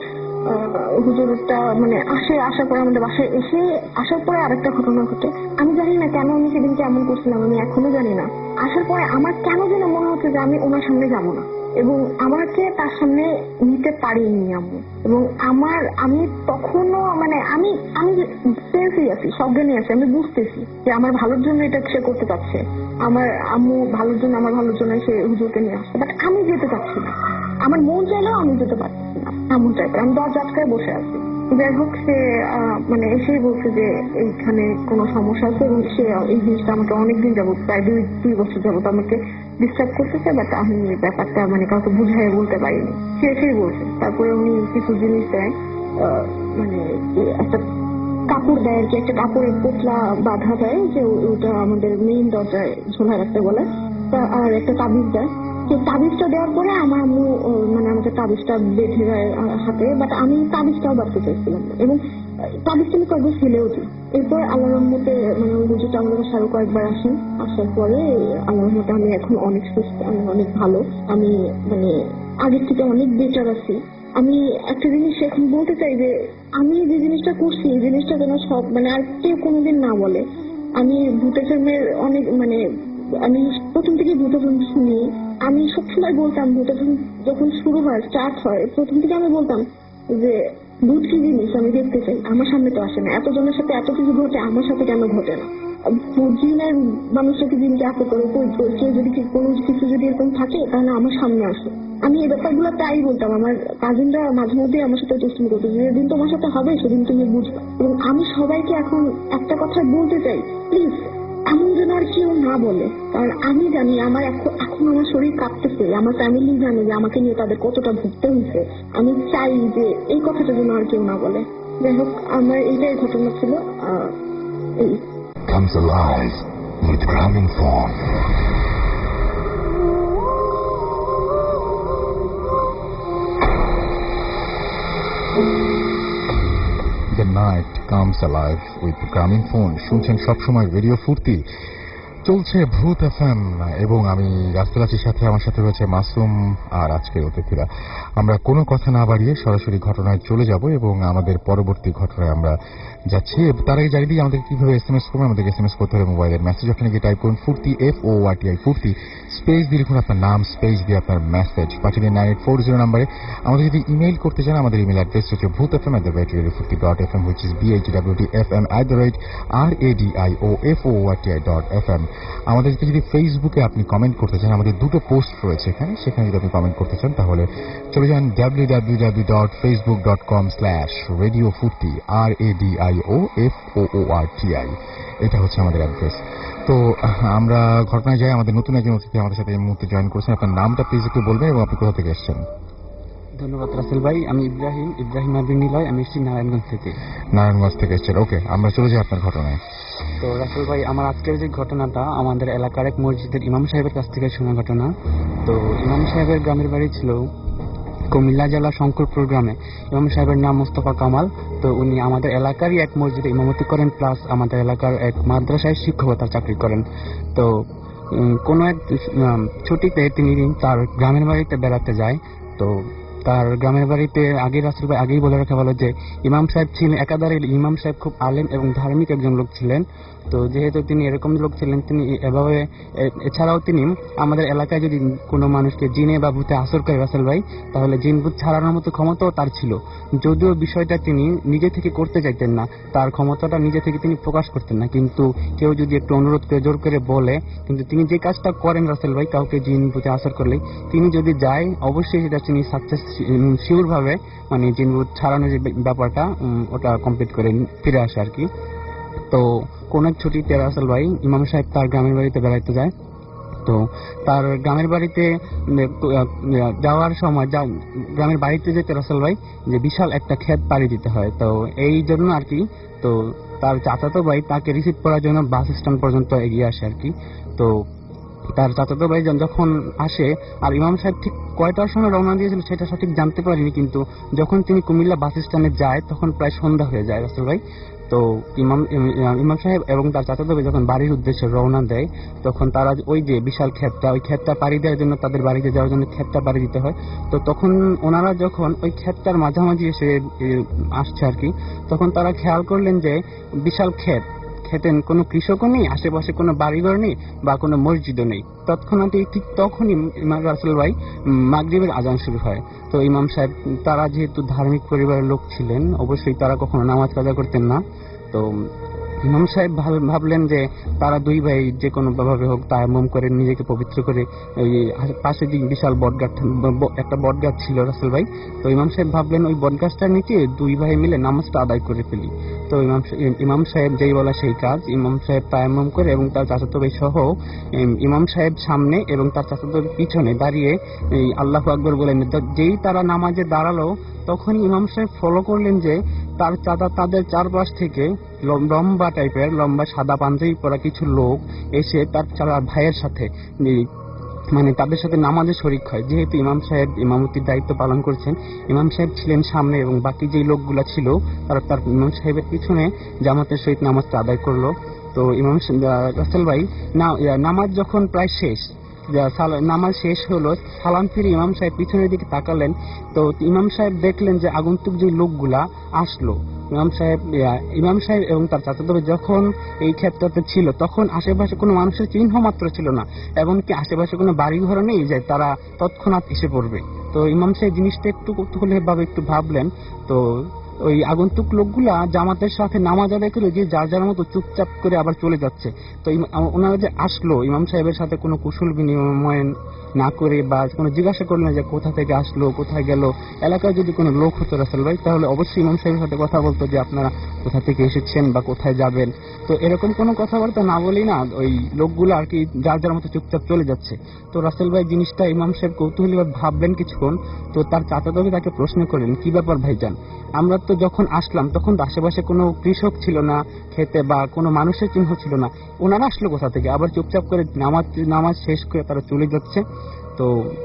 হুজুরটা মানে আসার পরে আমাদের বাসায় আসার পরে আরেকটা ঘটনা ঘটে। আমি জানি না কেন আমি সেদিনকে এমন করছিলাম, আমি এখনো জানি না। আসার পরে আমার কেন যেন মনে হচ্ছে যে আমি ওনার সামনে যাবো না, এবং আমাকে তার সামনে নিতে পারিনি আম্মু। এবং আমি তখনও মানে আমি সেন্সই আছি, সজ্ঞানী আছি, আমি বুঝতেছি যে আমার ভালোর জন্য এটা সে করতে চাচ্ছে, আমার আম্মু ভালোর জন্য সে হুজুরকে নিয়ে আসছে। বাট আমি যেতে চাচ্ছি না, আমার মন চাইলেও আমি যেতে পারছি না এমন টাইপের, আমি দরজা আটকায় বসে আছি। যাই হোক, সে মানে এসেই বলছে যে এইখানে কোনো সমস্যা আছে, এবং সে এই জিনিসটা আমাকে অনেকদিন যাবো, প্রায় 2 বছর যাবত আমাকে ডিস্টার্ব করতেছে। বাট আমি ব্যাপারটা মানে কাউকে বুঝাই বলতে পারিনি। সে এসেই বলছে। তারপরে উনি কিছু জিনিস দেয়, মানে একটা কাপড় দেয় আর কি, একটা কাপড়ের পোটলা বাঁধা দেয় যে ওটা আমাদের মেইন দরজায় ঝোলা রাখতে বলে, আর একটা তাবিজ দেয়। তাবিজটা দেওয়ার পরে আমার আম্মু মানে আমাকে তাবিজটা বেঁধে দেয় হাতে, বাট আমি তাবিজটাও বাঁধতে চাইছিলাম না, এবং তাবিজটা আমি কয়েকবার ফেলেও দিই। এরপর আল্লাহর রহমতে মানে ওই হুজুরটা আমাদের আরো কয়েকবার আসেন। আসার পরে আল্লাহর রহমতে আমি এখন অনেক সুস্থ, আমি অনেক ভালো, আমি মানে আগের থেকে অনেক বেটার আছি। আমি একটা জিনিস এখন বলতে চাই যে আমি যে জিনিসটা করছি এই জিনিসটা যেন সব মানে আর কেউ কোনোদিন না বলে। আমি ভূতের ফিল্মের অনেক মানে আমি প্রথম থেকে ভূতের ফিল্ম শুনি। আমি সবসময় বলতাম ভূতের ফিল্ম যখন শুরু হয়, স্টার্ট হয়, প্রথম থেকে আমি বলতাম যে ভূত কি জিনিস আমি দেখতে চাই, আমার সামনে তো আসে না। এতজনের সাথে এত কিছু ঘটে, আমার সাথে কেন ঘটে না? জিনের মানুষটাকে জিনকে আসে করে কেউ যদি কোনো কিছু যদি এরকম থাকে তাহলে আমার সামনে আসে। আমি এই ব্যাপারগুলো তাই বলতাম। আমার কাজিনরা মাঝে মধ্যে আমার সাথে দুষ্টুমি করতো, যেদিন তোমার সাথে হবে সেদিন তুমি বুঝবে। এবং আমি সবাইকে এখন একটা কথা বলতে চাই, প্লিজ এমন যেন আর কেউ না বলে। কারণ আমি জানি আমার এখন আমার শরীর কাঁপতেছে, আমার ফ্যামিলি জানে যে আমাকে নিয়ে তাদের কতটা ভুগতে হয়েছে। আমি চাই যে এই কথাটা যেন আর কেউ না বলে। যাই হোক, আমার এইটাই ঘটনা ছিল। এই Comes alive with Gramophone. The night comes alive with Gramophone. শুনছেন সবসময় রেডিও ফুর্তি। চলছে ভূত এফএম এবং আমি রাসেল আছির সাথে, আমার সাথে রয়েছে মাসুম আর আজকের অতিথিরা। আমরা কোনো কথা না বাড়িয়ে সরাসরি ঘটনায় চলে যাব এবং আমাদের পরবর্তী ঘটনায় আমরা যাচ্ছি। তার আগে জানিয়ে দিই আমাদের কিভাবে এসএমএস করবেন। আমাদের এসএমএস করতে হবে মোবাইলের মেসেজ, ওখানে গিয়ে টাইপ করুন ফুর্তি FORTI ফুর্তি, স্পেস দিয়ে লিখুন আপনার নাম, স্পেস দিয়ে আপনার মেসেজ পাঠিয়ে দিন 9840 নাম্বারে। আমাদের যদি ইমেইল করতে চান, আমাদের ইমেল অ্যাড্রেস হচ্ছে bhutfm@radiofurti.fm, which is BHWTFM@radioforti.fm। আমাদেরকে যদি ফেসবুকে আপনি কমেন্ট করতে চান, আমাদের দুটো পোস্ট রয়েছে এখানে, সেখানে যদি আপনি কমেন্ট করতে চান তাহলে চলে যান www.facebook.com/radiofurti, RADIOFOORTI। এটা হচ্ছে আমাদের অ্যাড্রেস। তো আমরা ঘটনায় যাই। আমাদের নতুন একজন অতিথি আমাদের সাথে এই মুহূর্তে জয়েন করেছেন। আপনার নামটা প্লিজ একটু বলবেন এবং আপনি কোথা থেকে এসেছেন? ধন্যবাদ রাসেল ভাই। আমি ইব্রাহিম আবির নিলয়, আমি এসেছি নারায়ণগঞ্জ থেকে। নারায়ণগঞ্জ থেকে এসেছেন, ওকে। আমরা চলে যাই আপনার ঘটনায়। তো রাসেল ভাই, আমার আজকের যে ঘটনাটা আমাদের এলাকার এক মসজিদের ইমাম সাহেবের কাছ থেকে শোনা ঘটনা। তো ইমাম সাহেবের গ্রামের বাড়ি ছিল কুমিল্লা জেলা শঙ্করপুর গ্রামে। ইমাম সাহেবের নাম মোস্তফা কামাল। তো উনি আমাদের এলাকারই এক মসজিদে ইমামতি করেন, প্লাস আমাদের এলাকার এক মাদ্রাসায় শিক্ষকতার চাকরি করেন। তো কোনো এক ছুটিতে তিনি তার গ্রামের বাড়িতে বেড়াতে যায়। তো তার গ্রামের বাড়িতে রাসেল ভাই আগেই বলে রাখা ভালো যে ইমাম সাহেব ছিলেন একাধারে, ইমাম সাহেব খুব আলেম এবং ধার্মিক একজন লোক ছিলেন। তো যেহেতু তিনি এরকম লোক ছিলেন, তিনি এভাবে এছাড়াও তিনি আমাদের এলাকায় যদি কোনো মানুষকে জিনে বা ভূতে আসর করে রাসেল ভাই, তাহলে জিন ভূত ছাড়ানোর মতো ক্ষমতাও তার ছিল। যদিও বিষয়টা তিনি নিজে থেকে করতে চাইতেন না, তার ক্ষমতাটা নিজে থেকে তিনি প্রকাশ করতেন না, কিন্তু কেউ যদি একটু অনুরোধ করে জোর করে বলে, কিন্তু তিনি যে কাজটা করেন রাসেল ভাই, কাউকে জিন ভূতে আসর করলে তিনি যদি যায়, অবশ্যই সেটা তিনি সাকসেস শিওর ভাবে, মানে জিন ভূত ছাড়ানোর যে ব্যাপারটা ওটা কমপ্লিট করে ফিরে আসে আর কি। তো কোন এক ছুটিতে রাসেল ভাই ইমাম সাহেব তার গ্রামের বাড়িতে বেড়াইতে যায়। তো তার গ্রামের বাড়িতে যাওয়ার সময় গ্রামের বাড়িতে যেতে রাসেল ভাই যে বিশাল একটা ক্ষেত পাড়ি দিতে হয়। তো এই জন্য আর কি, তো তার চাচাতো ভাই তাকে রিসিভ করার জন্য বাস স্ট্যান্ড পর্যন্ত এগিয়ে আসে আর কি। তো তার চাচাতো ভাই যখন আসে, আর ইমাম সাহেব ঠিক কয়টার সময় রওনা দিয়েছিল সেটা সঠিক জানতে পারিনি, কিন্তু যখন তিনি কুমিল্লা বাস স্ট্যান্ডে যায় তখন প্রায় সন্ধ্যা হয়ে যায় রাসেল ভাই। তো ইমাম সাহেব এবং তার চাচাতো ভাই যখন বাড়ির উদ্দেশ্যে রওনা দেয়, তখন তারা ওই যে বিশাল ওই ক্ষেতটা পাড়ি দেওয়ার জন্য, তাদের বাড়িতে যাওয়ার জন্য ক্ষেতটা পাড়ি দিতে হয়। তো তখন ওনারা যখন ওই ক্ষেতটার মাঝামাঝি এসে আসছে আর কি, তখন তারা খেয়াল করলেন যে বিশাল খেতে কোনো কৃষকও নেই, আশেপাশে কোনো বাড়িঘর নেই বা কোনো মসজিদও নেই। তৎক্ষণাৎই ঠিক তখনই রাসেল ভাই মাগরিবের আজান শুরু হয়। তো ইমাম সাহেব তারা যেহেতু ধার্মিক পরিবারের লোক ছিলেন, অবশ্যই তারা কখনো নামাজ কাজা করতেন না। তো ইমাম সাহেব ভাবলেন যে তারা দুই ভাই যে কোনো ভাবে হোক তায়াম্মুম করে নিজেকে পবিত্র করে, ওই পাশে যে বিশাল একটা বটগাছ ছিল রাসেল ভাই, তো ইমাম সাহেব ভাবলেন ওই বটগাছটার নিচে দুই ভাই মিলে নামাজটা আদায় করে ফেলি। তো ইমাম সাহেব যেই বলা সেই কাজ, ইমাম সাহেব তায়াম্মুম করে এবং তার চাচাতো ভাই সহ ইমাম সাহেব সামনে এবং তার চাচাতো পিছনে দাঁড়িয়ে আল্লাহু আকবার বলে, যেই তারা নামাজে দাঁড়ালো তখন ইমাম সাহেব ফলো করলেন যে তাদের চারপাশ থেকে লম্বা টাইপের লম্বা সাদা পাঞ্জাবি পরা কিছু লোক এসে তার ভাইয়ের সাথে মানে তাদের সাথে নামাজে শরিক হয়। যেহেতু ইমাম সাহেব ইমামতির দায়িত্ব পালন করছেন, ইমাম সাহেব ছিলেন সামনে এবং বাকি যে লোকগুলা ছিল তারা তার ইমাম সাহেবের পিছনে জামাতের সহিত নামাজটা আদায় করলো। তো ইমাম রাসেল ভাই নামাজ যখন প্রায় শেষ, নামাজ শেষ হলো, সালাম ফিরে ইমাম সাহেব পিছনের দিকে তাকালেন। তো ইমাম সাহেব দেখলেন যে আগন্তুক যে লোকগুলা আসলো, ইমাম সাহেব এবং তার চাচাতো ভাই যখন এই ক্ষেত্রতে ছিল তখন আশেপাশে কোনো মানুষের চিহ্ন মাত্র ছিল না, এমনকি আশেপাশে কোনো বাড়িঘর নেই যে তারা তৎক্ষণাৎ এসে পড়বে। তো ইমাম সাহেব জিনিসটা একটু কৌতূহলী একটু ভাবলেন। তো ওই আগন্তুক লোকগুলা জামাতের সাথে নামাজ আদায় করে যে যার যার মতো চুপচাপ করে আবার চলে যাচ্ছে। তো ওনারা যে আসলো, ইমাম সাহেবের সাথে কোনো কুশল বিনিময় না করে বা কোনো জিজ্ঞাসা করলেন যে কোথা থেকে আসলো, কোথায় গেল। এলাকায় যদি কোনো লোক হতো রাসেল ভাই, তাহলে অবশ্যই ইমাম সাহেবের সাথে কথা বলতো যে আপনারা কোথা থেকে এসেছেন বা কোথায় যাবেন। তো এরকম কোনো কথাবার্তা না বলেই না ওই লোকগুলো আর কি যার যার মতো চুপচাপ চলে যাচ্ছে। তো রাসেল ভাই জিনিসটা ইমাম সাহেব কৌতূহলী ভাবলেন কিছুক্ষণ। তো তার চাচাতো ভাই তাকে প্রশ্ন করলেন, কি ব্যাপার ভাইজান, আমরা তো যখন আসলাম তখন আশেপাশে কোনো কৃষক ছিল না খেতে বা কোনো মানুষের চিহ্ন ছিল না, ওনারা আসলো কোথা থেকে? আবার চুপচাপ করে নামাজ শেষ করে তারা চলে যাচ্ছে। তো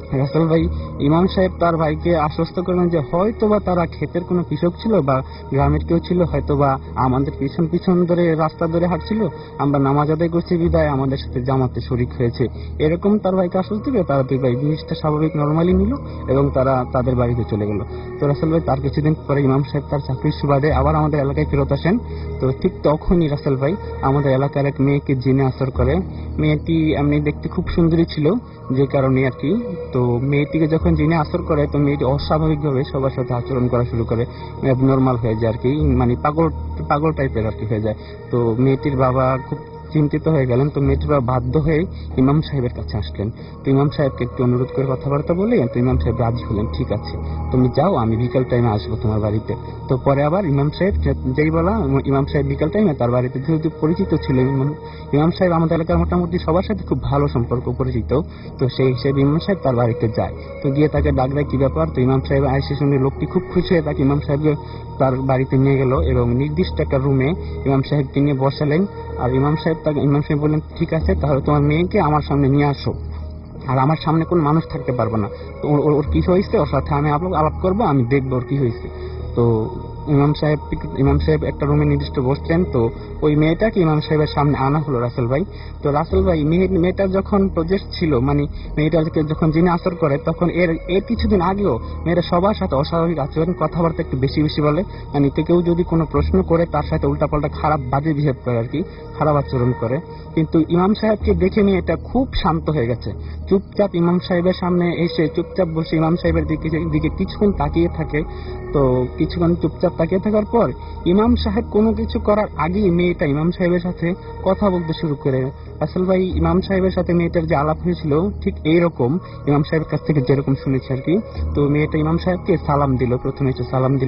রাসেল ভাই, ইমাম সাহেব তার ভাইকে আশ্বস্ত করলেন যে হয়তোবা তারা ক্ষেতের কোনো কৃষক ছিল বা গ্রামের কেউ ছিল, হয়তোবা আমাদের পিছন পিছন ধরে রাস্তা ধরে হাঁটছিল, আমরা নামাজ আদায় করছি বিদায় আমাদের সাথে জামাতে শরীক হয়েছে, এরকম তার ভাইকে আশ্বস্ত দিবে। তারা দুই ভাই জিনিসটা স্বাভাবিক নর্মালি নিল এবং তারা তাদের বাড়িতে চলে গেল। তো রাসেল ভাই তার কিছুদিন পরে ইমাম সাহেব তার চাকরির সুবাদে আবার আমাদের এলাকায় ফেরত আসেন। তো ঠিক তখনই রাসেল ভাই আমাদের এলাকার এক মেয়েকে জিনে আসর করে। মেয়েটি এমনি দেখতে খুব সুন্দরী ছিল, যে কারণে আর কি। তো মেয়েটিকে যখন জিনে আসর করে, তো মেয়েটি অস্বাভাবিকভাবে সবার সাথে আচরণ করা শুরু করে, নর্মাল হয়ে যায় আর কি, মানে পাগল পাগল টাইপের আর কি হয়ে যায়। তো মেয়েটির বাবা খুব চিন্তিত হয়ে গেলেন। তো মেয়েটির বাবা বাধ্য হয়ে ইমাম সাহেবের কাছে আসলেন। তো ইমাম সাহেবকে একটু অনুরোধ করে কথাবার্তা বলে তো ইমাম সাহেব রাজি হলেন, ঠিক আছে তুমি যাও, আমি বিকাল টাইমে আসবো তোমার বাড়িতে। তো পরে আবার ইমাম সাহেব যেই বলা, ইমাম সাহেব বিকাল টাইমে তার বাড়িতে যেহেতু পরিচিত ছিল, ইমাম সাহেব আমাদের এলাকার মোটামুটি সবার সাথে খুব ভালো সম্পর্ক, পরিচিত। তো সেই হিসেবে ইমাম সাহেব তার বাড়িতে যায়। তো গিয়ে তাকে ডাক দেয় কি ব্যাপার। তো ইমাম সাহেব আইসে শুনে লোকটি খুব খুশি হয়ে তাকে ইমাম সাহেবকে তার বাড়িতে নিয়ে গেল এবং নির্দিষ্ট একটা রুমে ইমাম সাহেবকে নিয়ে বসালেন। আর ইমাম সাহেব বললেন ঠিক আছে, তাহলে তোমার মেয়েকে আমার সামনে নিয়ে আসো, আর আমার সামনে কোন মানুষ থাকতে পারবে না। তো ওর কি হয়েছে, ওর সাথে আমি আলাপ করবো, আমি দেখবো ওর কি হয়েছে। তো ইমাম সাহেব একটা রুমে নির্দিষ্ট বসছেন। তো ওই মেয়েটাকে ইমাম সাহেবের সামনে আনা হলো রাসেল ভাই। তো রাসেল ভাই মেয়েটা যখন প্রজেক্ট ছিল, মানে মেয়েটাকে যখন জিনে আসর করে, তখন এর কিছুদিন আগেও মেয়েটা সবার সাথে অস্বাভাবিক আচরণ, কথাবার্তা একটু বেশি বেশি বলে, মানে কেউ যদি কোনো প্রশ্ন করে তার সাথে উল্টাপাল্টা খারাপ বাজে বিহেভ করে আর কি, খারাপ আচরণ করে। কিন্তু ইমাম সাহেবকে দেখে মেয়েটা খুব শান্ত হয়ে গেছে, চুপচাপ ইমাম সাহেবের সামনে এসে চুপচাপ বসে ইমাম সাহেবের দিকে কিছুক্ষণ তাকিয়ে থাকে। তো কিছুক্ষণ চুপচাপ তাকিয়ে থাকার পর ইমাম সাহেব কোনো কিছু করার আগেই মেয়েটা ইমাম সাহেবের সাথে কথা বলতে শুরু করে। আসল ভাই, ইমাম সাহেবের সাথে মেয়েটার যে আলাপ হয়েছিল ঠিক এইরকম, ইমাম সাহেবের কাছ থেকে যেরকম শুনেছি আর কি। তো মেয়েটা ইমাম সাহেবকে সালাম দিল, প্রথমে এসে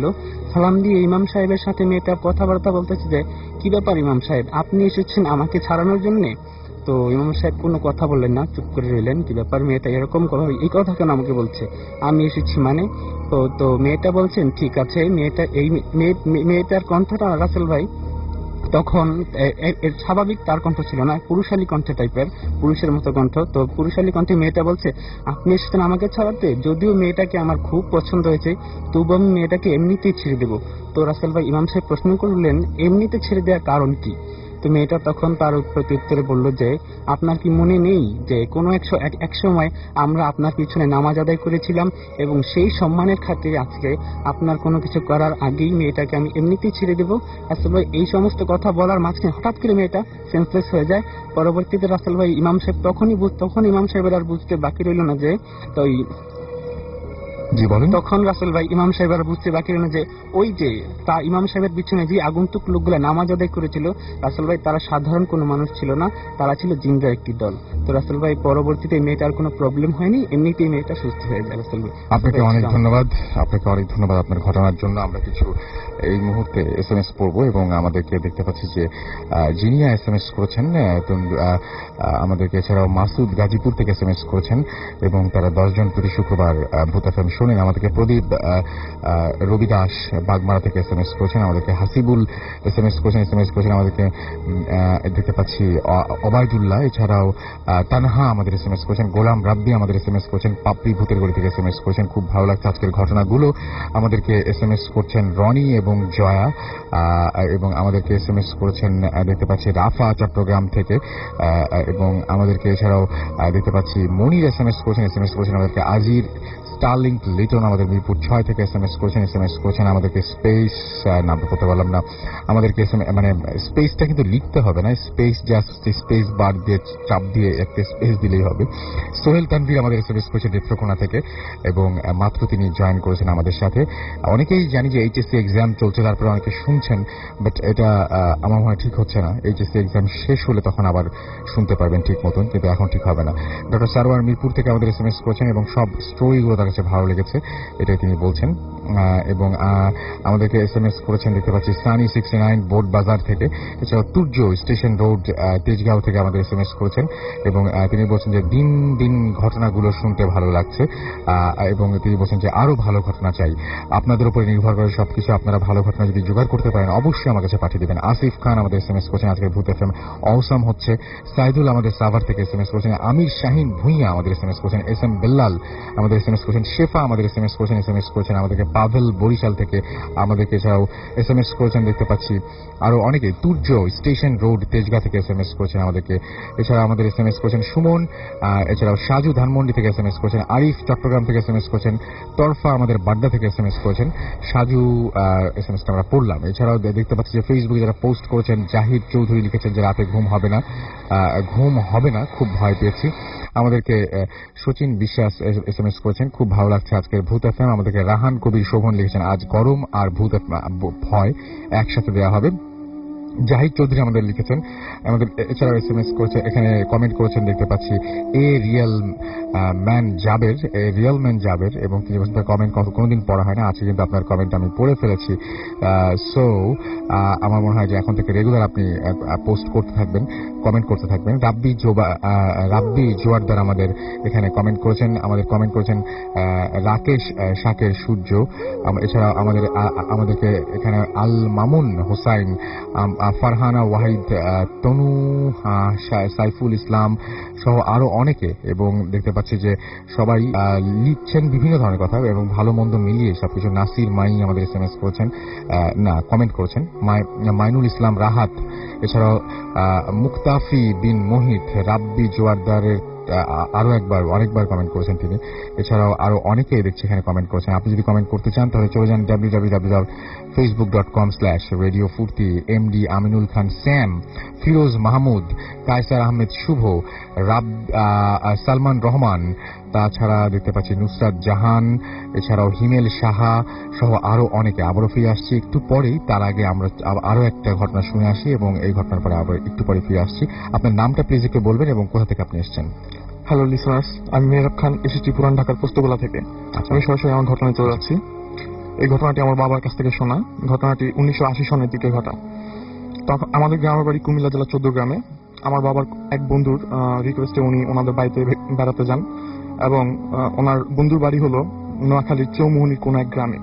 সালাম দিয়ে ইমাম সাহেবের সাথে মেয়েটা কথাবার্তা বলতেছে যে কি ব্যাপার ইমাম সাহেব, আপনি এসেছেন আমাকে ছাড়ানোর জন্য? তো ইমাম সাহেব কোনো কথা বললেন না, চুপ করে রইলেন। কি ব্যাপার মেয়েটা এরকম এই কথা কেন আমাকে বলছে, আমি এসেছি মানে? তো মেয়েটা বলছেন ঠিক আছে। মেয়েটার কণ্ঠটা রাসেল ভাই তখন স্বাভাবিক তার কণ্ঠ ছিল না, পুরুষালী কণ্ঠ টাইপের, পুরুষের মতো কণ্ঠ। তো পুরুষালী কণ্ঠে মেয়েটা বলছে আপনি এসেছেন আমাকে ছাড়াতে, যদিও মেয়েটাকে আমার খুব পছন্দ হয়েছে, তবু আমি মেয়েটাকে এমনিতেই ছেড়ে দেবো। তো রাসেল ভাই ইমাম সাহেব প্রশ্ন করলেন এমনিতে ছেড়ে দেওয়ার কারণ কি? তো মেয়েটা তখন তার প্রত্যুত্তরে বলল যে আপনার কি মনে নেই যে কোনো এক সময় আমরা আপনার পিছনে নামাজ আদায় করেছিলাম এবং সেই সম্মানের খাতিরে আজকে আপনার কোনো কিছু করার আগেই মেয়েটাকে আমি এমনিতেই ছেড়ে দেবো। আসলে এই সমস্ত কথা বলার মাঝখানে হঠাৎ করে মেয়েটা সেন্সলেস হয়ে যায়। পরবর্তীতে রাসেল ভাই ইমাম সাহেব তখন ইমাম সাহেবের আর বুঝতে বাকি রইল না যে তখন রাসেল ভাই ইমাম সাহেব আর বুঝতে বাকি রইল যে ওই যে তা ইমাম সাহেবের পিছনে যে আগন্তুক লোকগুলা নামাজ আদায় করেছিল, রাসেল ভাই তারা সাধারণ কোনো মানুষ ছিল না, তারা ছিল জিনদের একটি দল। তো রাসেল ভাই পরবর্তীতে মেয়েটার কোনো প্রবলেম হয়নি, এমনিতেই মেয়েটা সুস্থ হয়ে যায়। রাসেল ভাই আপনাকে অনেক ধন্যবাদ আপনার ঘটনার জন্য। আমরা কিছু এই মুহূর্তে SMS পড়বো এবং আমাদেরকে দেখতে পাচ্ছি যে জিনিয়া SMS করেছেন, আমাদেরকে এছাড়াও মাসুদ গাজীপুর থেকে SMS করেছেন এবং তারা 10 জন প্রতি শুক্রবার ভূত FM শোনেন। আমাদেরকে প্রদীপ রবিদাস বাগমারা থেকে SMS করেছেন, আমাদেরকে হাসিবুল SMS করেছেন, আমাদেরকে দেখতে পাচ্ছি ওবায়দুল্লাহ, এছাড়াও তানহা আমাদের SMS করেছেন, গোলাম রাব্বি আমাদের SMS করেছেন, পাপড়ি ভূতের গলি থেকে SMS করেছেন। খুব ভালো লাগছে আজকের ঘটনাগুলো। আমাদেরকে SMS করছেন রনি এবং জয়া, এবং আমাদেরকে SMS করেছেন দেখতে পাচ্ছি রাফা চট্টগ্রাম থেকে, এবং আমাদেরকে এছাড়াও দেখতে পাচ্ছি মনির SMS করেছেন আমাদেরকে আজির স্টারলিংক লিটন আমাদের মিরপুর 6 থেকে SMS করেছেন আমাদেরকে স্পেস, নাম করতে পারলাম না, আমাদেরকে মানে স্পেসটা কিন্তু লিখতে হবে না, স্পেস জাস্ট স্পেস বার দিয়ে চাপ দিয়ে একটা স্পেস দিলেই হবে। সোহেল তানভীর আমাদের SMS করেছেন নেত্রকোনা থেকে এবং মাত্র তিনি জয়েন করেছেন আমাদের সাথে। অনেকেই জানি যে HSC এক্সাম চলছে, তারপরে অনেকে শুনছেন, বাট এটা আমার মনে হয় ঠিক হচ্ছে না। HSC এক্সাম শেষ হলে তখন আবার শুনতে পারবেন ঠিক মতন, কিন্তু এখন ঠিক হবে না। ডক্টর সারওয়ার মিরপুর থেকে আমাদের SMS করেছেন এবং সব স্টোরিগুলো তার কাছে ভালো লেগেছে, এটাই তিনি বলছেন। এবং আমাদেরকে SMS করেছেন দেখতে পাচ্ছি সানি 69 বোর্ড বাজার থেকে। এছাড়াও তুর্য স্টেশন রোড তেজগাঁও থেকে আমাদের SMS করেছেন এবং তিনি বলছেন যে দিন দিন ঘটনাগুলো শুনতে ভালো লাগছে এবং তিনি বলছেন যে আরো ভালো ঘটনা চাই, আপনাদের উপরে নির্ভর করে সবকিছু। আপনারা ভালো ঘটনা যদি জোগাড় করতে পারেন অবশ্যই আমার কাছে পাঠিয়ে দেবেন। আসিফ খান আমাদের SMS করেছেন আজকের ভূত FM অসম হচ্ছে। সাইদুল আমাদের সাভার থেকে SMS করেছেন। আমির শাহিন ভুঁইয়া আমাদের SMS করেছেন। SM বেল্লাল আমাদের SMS করেছেন। শেফা আমাদের SMS করেছেন আমাদেরকে। পাভেল বরিশাল থেকে আমাদেরকে এছাড়াও SMS করেছেন দেখতে পাচ্ছি আরো অনেকে। তুর্য স্টেশন রোড তেজগাঁ থেকে SMS করেছেন আমাদেরকে। এছাড়া আমাদের SMS করেছেন সুমন। এছাড়াও সাজু ধানমন্ডি থেকে SMS করেছেন। আরিফ চট্টগ্রাম থেকে SMS করেছেন। তরফা আমাদের বাড্ডা থেকে SMS করেছেন। সাজু SMSটা আমরা পড়লাম। এছাড়াও দেখতে পাচ্ছি যে ফেসবুকে যারা পোস্ট করেছেন, জাহিদ চৌধুরী লিখেছেন যে রাতে ঘুম হবে না, খুব ভয় পেয়েছি। আমাদেরকে সচিন বিশ্বাস SMS করেছেন, খুব ভালো লাগছে আজকের ভূত FM। আমাদেরকে রাহান কবির শোভন লিখেছেন আজ গরম আর ভূত ভয় একসাথে দেওয়া হবে। জাহিদ চৌধুরী আমাদের লিখেছেন আমাদের। এছাড়াও SMS করেছে, এখানে কমেন্ট করেছেন দেখতে পাচ্ছি রিয়েল ম্যান জাবের এবং তিনি বলছেন তার কমেন্ট কোনোদিন পড়া হয় না, আছে কিন্তু আপনার কমেন্ট আমি পড়ে ফেলেছি। সো আমার মনে হয় যে এখন থেকে রেগুলার আপনি পোস্ট করতে থাকবেন, কমেন্ট করতে থাকবেন। রাব্বি জোয়ারদার আমাদের এখানে কমেন্ট করেছেন রাকেশ শাকের সূর্য। এছাড়া আমাদেরকে এখানে আল মামুন হোসাইন, ফারহানা ওয়াহিদ, তনু, সাইফুল ইসলাম সহ আরো অনেকে, এবং দেখতে পাচ্ছি যে সবাই লিখছেন বিভিন্ন ধরনের কথা এবং ভালো মন্দ মিলিয়ে সবকিছু। নাসির মাই আমাদের SMS করেছেন, কমেন্ট করেছেন। মাইনুল ইসলাম রাহাত, এছাড়াও মুক্তাফি বিন মোহিত, রাব্বি জোয়ারদারের অনেকবার কমেন্ট করেছেন তিনি। এছাড়াও আরো অনেকেই দেখছি এখানে কমেন্ট করেছেন। আপনি যদি কমেন্ট করতে চান তাহলে চলে যান www.facebook.com/radiofurti। MD Aminul Khan, Sam, Firoz Mahmud, Kaiser Ahmed Shuvo, Salman Rahman, তাছাড়া দেখতে পাচ্ছি নুসরাত জাহান, এছাড়াও হিমেল সাহা সহ আরো অনেকে। আবারও ফিরে আসছি একটু পরেই, তার আগে আমরা আরো একটা ঘটনা শুনে আসি এবং এই ঘটনার পরে আবার একটু পরে ফিরে আসছি। আপনার নামটা প্লিজ একটু বলবেন এবং কোথা থেকে আপনি এসেছেন। হ্যালো লিসনার্স, আমি মেহরাব খান, এসেছি পুরান ঢাকার পোস্তগোলা থেকে। আমি সরাসরি আমার ঘটনায় চলে যাচ্ছি। এই ঘটনাটি আমার বাবার কাছ থেকে শোনা। ঘটনাটি 1980 সনের দিকে ঘটা। তখন আমাদের গ্রামের বাড়ি কুমিল্লা জেলা 14 গ্রামে। আমার বাবার এক বন্ধুর রিকোয়েস্টে উনি ওনাদের বাড়িতে বেড়াতে যান এবং ওনার বন্ধুর বাড়ি হলো নোয়াখালীর চৌমুহনীর কোন এক গ্রামে।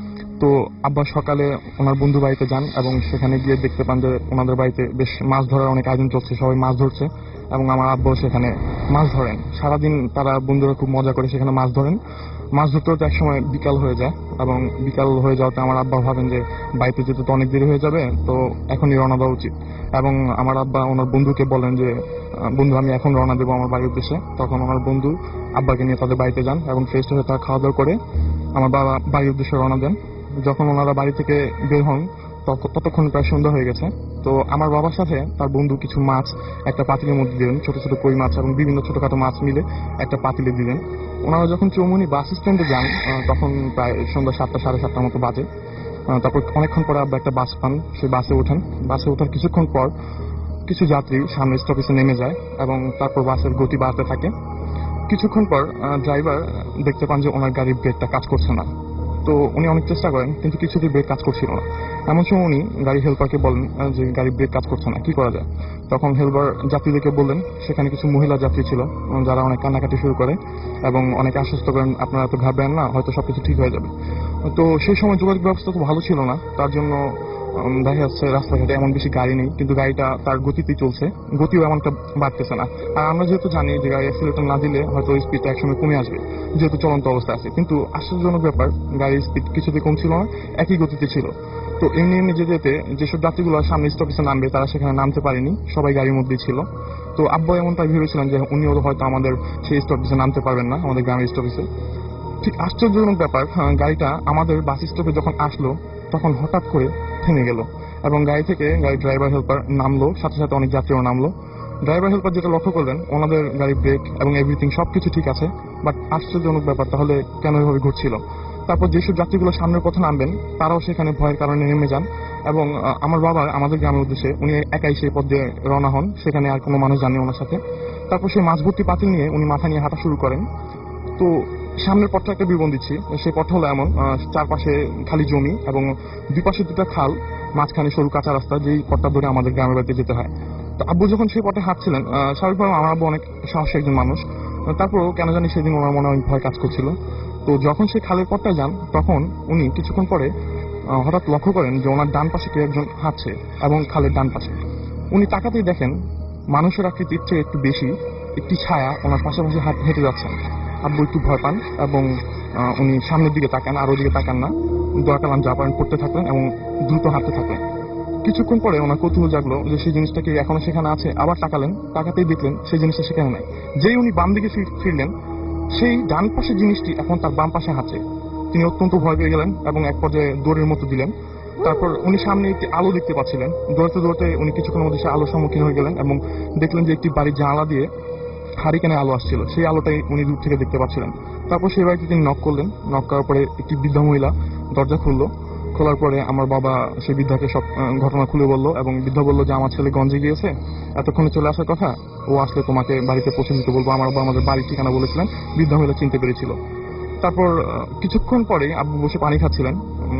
তো আব্বা সকালে ওনার বন্ধুর বাড়িতে যান এবং সেখানে গিয়ে দেখতে পান যে ওনাদের বাড়িতে বেশ মাছ ধরার অনেক আয়োজন চলছে, সবাই মাছ ধরছে এবং আমার আব্বাও সেখানে মাছ ধরেন। সারাদিন তারা বন্ধুরা খুব মজা করে সেখানে মাছ ধরেন। মাছ ধরতে হতে একসময় বিকাল হয়ে যায় এবং বিকাল হয়ে যাওয়াতে আমার আব্বা ভাবেন যে বাড়িতে যেতে তো অনেক দেরি হয়ে যাবে, তো এখনই রওনা দেওয়া উচিত। এবং আমার আব্বা ওনার বন্ধুকে বলেন যে বন্ধু আমি এখন রওনা দেবো আমার বাড়ির উদ্দেশ্যে। তখন ওনার বন্ধু আব্বাকে নিয়ে তাদের বাড়িতে যান এবং ফ্রেশ হয়ে তারা খাওয়া দাওয়া করে আমার বাবা বাড়ির উদ্দেশ্যে রওনা দেন। যখন ওনারা বাড়ি থেকে বের হন ততক্ষণ প্রায় সন্ধ্যা হয়ে গেছে। তো আমার বাবার সাথে তার বন্ধু কিছু মাছ একটা পাতিলের মধ্যে দিলেন, ছোট ছোট কই মাছ এবং বিভিন্ন ছোটখাটো মাছ মিলে একটা পাতিলে দিলেন। ওনারা যখন চৌমুহনী বাস স্ট্যান্ডে যান তখন প্রায় সন্ধ্যা 7টা সাড়ে 7টার মতো বাজে। তারপর অনেকক্ষণ পরে আব্বা একটা বাস পান, সেই বাসে ওঠেন। বাসে ওঠার কিছুক্ষণ পর কিছু যাত্রী সামনে স্টপেজে নেমে যায় এবং তারপর বাসের গতি বাড়তে থাকে। কিছুক্ষণ পর ড্রাইভার দেখতে পান যে ওনার গাড়ির ব্রেকটা কাজ করছে না। তো উনি অনেক চেষ্টা করেন কিন্তু কিছুতেই ব্রেক কাজ করছিল না। এমন সময় উনি গাড়ি হেল্পারকে বলেন যে গাড়ির ব্রেক কাজ করছে না, কি করা যায়। তখন হেল্পার যাত্রীদেরকে বললেন, সেখানে কিছু মহিলা যাত্রী ছিল যারা অনেক কান্নাকাটি শুরু করে এবং অনেক আশ্বস্ত করেন আপনারা তো ঘাবড়েন না, হয়তো সবকিছু ঠিক হয়ে যাবে। তো সেই সময় যোগাযোগ ব্যবস্থা তো ভালো ছিল না, তার জন্য দেখা যাচ্ছে রাস্তাঘাটে এমন বেশি গাড়ি নেই কিন্তু গাড়িটা তার গতিতেই চলছে, গতিও এমনটা বাড়তেছে না। আর আমরা যেহেতু জানি যে গাড়ি অ্যাক্সিলারেটর না দিলে হয়তো স্পিডটা একসময় কমে আসবে যেহেতু চলন্ত অবস্থা আছে, কিন্তু আশ্চর্যজনক ব্যাপার গাড়ির স্পিড কিছুতেই কম ছিল না, একই গতিতে ছিল। তো এমনি যেতে যেসব যাত্রীগুলো সামনে স্টপেজে নামবে তারা সেখানে নামতে পারেনি, সবাই গাড়ির মধ্যেই ছিল। তো আব্বা এমনটাই ভেবেছিলেন যে উনিও হয়তো আমাদের সেই স্টপেজে নামতে পারবেন না, আমাদের গ্রামের স্টপেজে। ঠিক আশ্চর্যজনক ব্যাপার, গাড়িটা আমাদের বাস স্টপে যখন আসলো তখন হঠাৎ করে থেমে গেল এবং গাড়ি থেকে গাড়ির ড্রাইভার হেল্পার নামলো, সাথে সাথে অনেক যাত্রীও নামলো। ড্রাইভার হেল্পার যেটা লক্ষ্য করলেন ওনাদের গাড়ির ব্রেক এবং এভরিথিং সবকিছু ঠিক আছে, বাট আশ্চর্যজনক ব্যাপার তাহলে কেন এভাবে ঘটছিল। তারপর যেসব যাত্রীগুলো সামনের পথে নামবেন তারাও সেখানে ভয়ের কারণে নেমে যান এবং আমার বাবা আমাদের গ্রামের উদ্দেশ্যে উনি একাই সেই পথ দিয়ে রওনা হন, সেখানে আর কোনো মানুষ জানে ওনার সাথে। তারপর সেই মাছ ভর্তি পাতিল নিয়ে উনি মাথা নিয়ে হাঁটা শুরু করেন। তো সামনের পথটা একটা বিবরণ দিচ্ছি। সেই পথটা হলো এমন, চারপাশে খালি জমি এবং দুই পাশে দুটা খাল, মাঝখানে সরু কাঁচা রাস্তা, যেই পথটা ধরে আমাদের গ্রামের বাড়িতে যেতে হয়। তো আব্বু যখন সেই পথে হাঁটছিলেন, স্বাভাবিকভাবে আমার আব্বু অনেক সাহসী একজন মানুষ, তারপরেও কেন জানি সেদিন ওনার মনে অনেক ভয় কাজ করছিল। তো যখন সে খালের পথটায় যান, তখন উনি কিছুক্ষণ পরে হঠাৎ লক্ষ্য করেন যে ওনার ডান পাশে কেউ একজন হাঁটছে এবং খালের ডান পাশে। উনি তাকাতেই দেখেন মানুষের আকৃতির চেয়ে একটু বেশি একটি ছায়া ওনার পাশাপাশি হেঁটে যাচ্ছেন। আব্বু একটু ভয় পান এবং উনি সামনের দিকে তাকান, আর ওদিকে তাকান না, দোয়া কালাম যা পারেন করতে থাকলেন এবং দ্রুত হাঁটতে থাকলেন। কিছুক্ষণ পরে ওনার কৌতূহল জাগলো যে সেই জিনিসটা কি এখনো সেখানে আছে। আবার তাকালেন, তাকাতেই দেখলেন সেই জিনিসটা সেখানে নাই। যেই উনি বাম দিকে ফিরলেন, সেই ডান পাশে জিনিসটি এখন তার বাম পাশে হাঁটছে। তিনি অত্যন্ত ভয় পেয়ে গেলেন এবং এক পর্যায়ে দৌড়ের মতো দিলেন। তারপর উনি সামনে একটি আলো দেখতে পাচ্ছিলেন। দৌড়তে দৌড়তে উনি কিছুক্ষণের মধ্যে সে আলোর সম্মুখীন হয়ে গেলেন এবং দেখলেন যে একটি বাড়ির জানালা দিয়ে হারিকেনে আলো আসছিল। সেই আলোটাই উনি দূর থেকে দেখতে পাচ্ছিলেন। তারপর সেই বাড়িতে তিনি নক করলেন। নক করার পরে একটি বৃদ্ধা মহিলা দরজা খুললো। খোলার পরে আমার বাবা সেই বৃদ্ধাকে সব ঘটনা খুলে বললো এবং বৃদ্ধা বললো যে আমার ছেলে গঞ্জে গিয়েছে, এতক্ষণে চলে আসার কথা, ও আসলে তোমাকে বাড়িতে পৌঁছে দিতে বলবো। আমার বাবা আমাদের বাড়ির ঠিকানা বলেছিলেন। বৃদ্ধা মহিলা চিনতে পেরেছিল। তারপর কিছুক্ষণ পরে আব্বু বসে পানি খাচ্ছিলেন।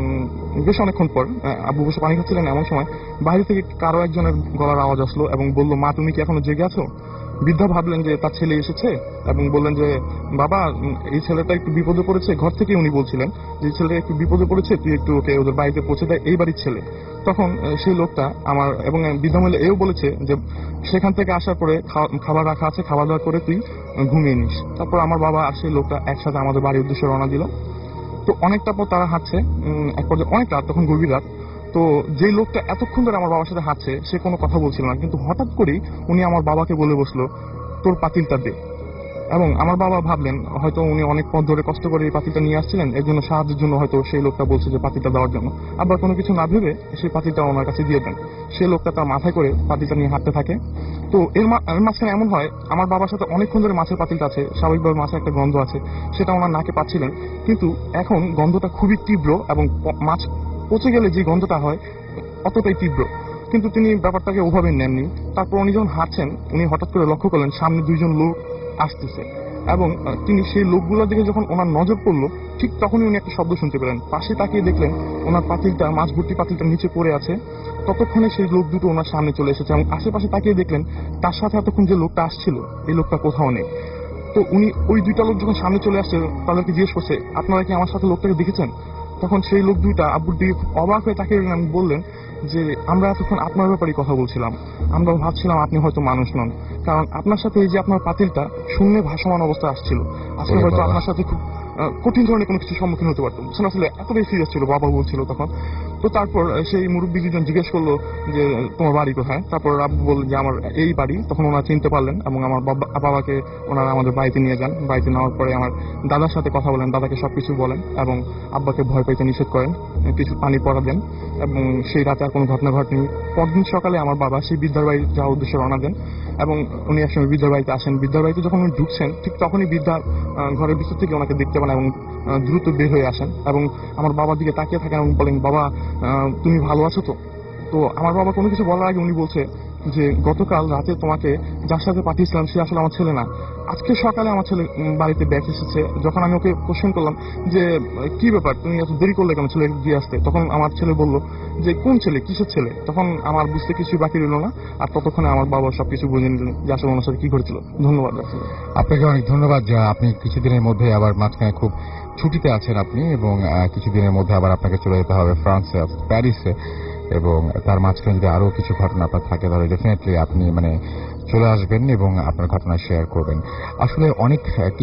বেশ অনেকক্ষণ পর আব্বু বসে পানি খাচ্ছিলেন, এমন সময় বাইরে থেকে কারো একজনের গলার আওয়াজ আসলো এবং বলল, মা তুমি কি এখনো জেগে আছো? বৃদ্ধা ভাবলেন যে তার ছেলে এসেছে এবং বললেন যে বাবা এই ছেলেটা একটু বিপদে পড়েছে। ঘর থেকে উনি বলছিলেন যে ছেলেটা একটু বিপদে পড়েছে, তুই একটু ওকে ওদের বাড়িতে পৌঁছে দেয়, এই বাড়ির ছেলে। তখন সেই লোকটা আমার এবং বৃদ্ধা মহিলা এও বলেছে যে সেখান থেকে আসার পরে খাবার রাখা আছে, খাওয়া দাওয়া করে তুই ঘুমিয়ে নিস। তারপর আমার বাবা আর সেই লোকটা একসাথে আমাদের বাড়ির উদ্দেশ্যে রওনা দিল। তো অনেকটা পর তারা হাঁটছে, এক পর্যায়ে অনেক রাত, তখন গভীর রাত। তো যেই লোকটা এতক্ষণ ধরে আমার বাবার সাথে হাঁটছে সে কোনো কথা বলছিল না, কিন্তু হঠাৎ করেই উনি আমার বাবাকে বলে বসলো, তোর পাতিলটা দে। এবং আমার বাবা ভাবলেন হয়তো উনি অনেক পথ ধরে কষ্ট করে এই পাতিলটা নিয়ে আসছিলেন, এর জন্য সাহায্যের জন্য হয়তো সেই লোকটা বলছে যে পাতিলটা দেওয়ার জন্য। আবার কোনো কিছু না ভেবে সেই পাতিলটা ওনার কাছে দিয়ে দেন। সেই লোকটা তার মাথায় করে পাতিলটা নিয়ে হাঁটতে থাকে। তো এর মাঝখানে এমন হয়, আমার বাবার সাথে অনেকক্ষণ ধরে মাছের পাতিলটা আছে, স্বাভাবিকভাবে মাছের একটা গন্ধ আছে, সেটা ওনার নাকে পাচ্ছিলেন। কিন্তু এখন গন্ধটা খুবই তীব্র এবং মাছ পচে গেলে যে গন্ধটা হয় অতটাই তীব্র, কিন্তু তিনি ব্যাপারটাকে ওভাবে নেননি। তারপর উনি যখন হাঁটছেন, উনি হঠাৎ করে লক্ষ্য করলেন সামনে দুইজন লোক আসতেছে এবং তিনি সেই লোকগুলোর দিকে যখন ওনার নজর পড়লো, ঠিক তখনই উনি একটা শব্দ শুনতে পেলেন। পাশে তাকিয়ে দেখলেন ওনার পাতিলটা, মাছ ভর্তি পাতিলটা নিচে পড়ে আছে। ততক্ষণে সেই লোক দুটো ওনার সামনে চলে এসেছে এবং আশেপাশে তাকিয়ে দেখলেন তার সাথে এতক্ষণ যে লোকটা আসছিল এই লোকটা কোথাও নেই। তো উনি ওই দুইটা লোক যখন সামনে চলে আসছে তাদেরকে জিজ্ঞেস করছে, আপনারা কি আমার সাথে লোকটাকে দেখেছেন? তখন সেই লোক দুইটা আব্বুর দিকে অবাক হয়ে তাকিয়ে বললেন যে আমরা এতক্ষণ আপনার ব্যাপারে কথা বলছিলাম, আমরা ভাবছিলাম আপনি হয়তো মানুষ নন, কারণ আপনার সাথে এই যে আপনার পাতিলটা শূন্যে ভাসমান অবস্থায় আসছিল, আজকে হয়তো আপনার সাথে খুব কঠিন ধরনের কোনো কিছু সম্মুখীন হতে পারতাম। আসলে এতটাই সিরিয়াস ছিল, বাবা বলছিল তখন। তো তারপর সেই মুরব্বী দুজন জিজ্ঞেস করলো যে তোমার বাড়ি কোথায়? তারপর আব্বু বললেন যে আমার এই বাড়ি। তখন ওনারা চিনতে পারলেন এবং আমার বাবাকে ওনারা আমাদের বাড়িতে নিয়ে যান। বাড়িতে নেওয়ার পরে আমার দাদার সাথে কথা বলেন, দাদাকে সবকিছু বলেন এবং আব্বাকে ভয় পাইতে নিষেধ করেন, কিছু পানি পড়া দেন এবং সেই রাতে আর কোনো ঘটনা ঘটেনি। পরদিন সকালে আমার বাবা সেই বৃদ্ধার বাড়ি যাওয়ার উদ্দেশ্যে রওনা দেন এবং উনি একসময় বৃদ্ধার বাড়িতে আসেন। বৃদ্ধার বাড়িতে যখন উনি ঢুকছেন, ঠিক তখনই বৃদ্ধা ঘরের ভিতর থেকে ওনাকে দেখতে পান এবং দ্রুত বের হয়ে আসেন এবং আমার বাবার দিকে তাকিয়ে থাকেন এবং বলেন, বাবা তুমি ভালো আছো তো? তো আমার বাবা কোনো কিছু বলার আগে উনি বলছে যে গতকাল রাতে তোমাকে যার সাথে পাঠিয়েছিলাম সে আসলে আমার ছেলে না। আজকে সকালে আমার ছেলে বাড়িতে ব্যাক এসেছে। যখন আমি ওকে কোশ্চেন করলাম যে কি ব্যাপার, তুমি এত দেরি করলে কেন ছেলে দিয়ে আসতে, তখন আমার ছেলে বলল যে কোন ছেলে, কিসের ছেলে? তখন আমার বুঝতে কিছুই বাকি রইল না, আর ততক্ষণে আমার বাবা সবকিছু বুঝে নিলেন যে আসলে ওনার সাথে কি ঘটেছিল। ধন্যবাদ। আপনাকে অনেক ধন্যবাদ যে আপনি কিছুদিনের মধ্যে আবার মাঝখানে খুব ছুটিতে আছেন আপনি, এবং কিছুদিনের মধ্যে আবার আপনাকে চলে যেতে হবে ফ্রান্সে, প্যারিসে, এবং তার মাঝখানে যদি আরো কিছু ঘটনা আপনার থাকে তাহলে ডেফিনেটলি আপনি চলে আসবেন এবং আপনার ঘটনা শেয়ার করবেন। আসলে অনেক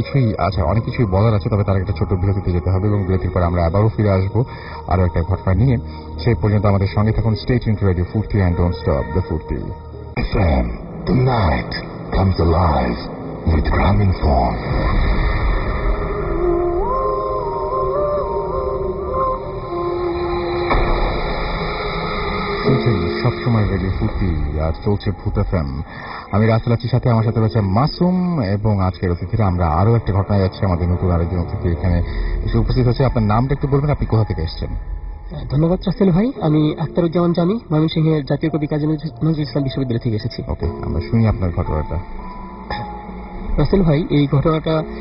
কিছুই বলার আছে, তবে তার একটা ছোট বিরতিতে যেতে হবে এবং বিরতির পর আমরা আবারও ফিরে আসবো আরো একটা ঘটনা নিয়ে। সেই পর্যন্ত আমাদের সঙ্গে থাকুন। Stay tuned to radio Foorti and don't stop the Foorti. FM, the night comes alive with Gramophone. সবসময় রেডিও ফুর্তি, আর চলছে ভূত FM। আমি রাসেল আছি, সাথে আমার সাথে রয়েছে মাসুম, এবং আজকের অতিথিরা আমরা আরো একটা ঘটনা যাচ্ছি। আমাদের নতুন আরেকজন অতিথি এখানে এসে উপস্থিত হচ্ছে। আপনার নামটা একটু বলবেন, আপনি কোথা থেকে এসেছেন? ধন্যবাদ রাসেল ভাই, আমি আখতারুজ্জামান জামি, ময়মনসিংহের জাতীয় কবি কাজী নজরুল ইসলাম বিশ্ববিদ্যালয় থেকে এসেছি। ওকে, আমরা শুনি আপনার ঘটনাটা। রাসেল ভাই, এই ঘটনাটা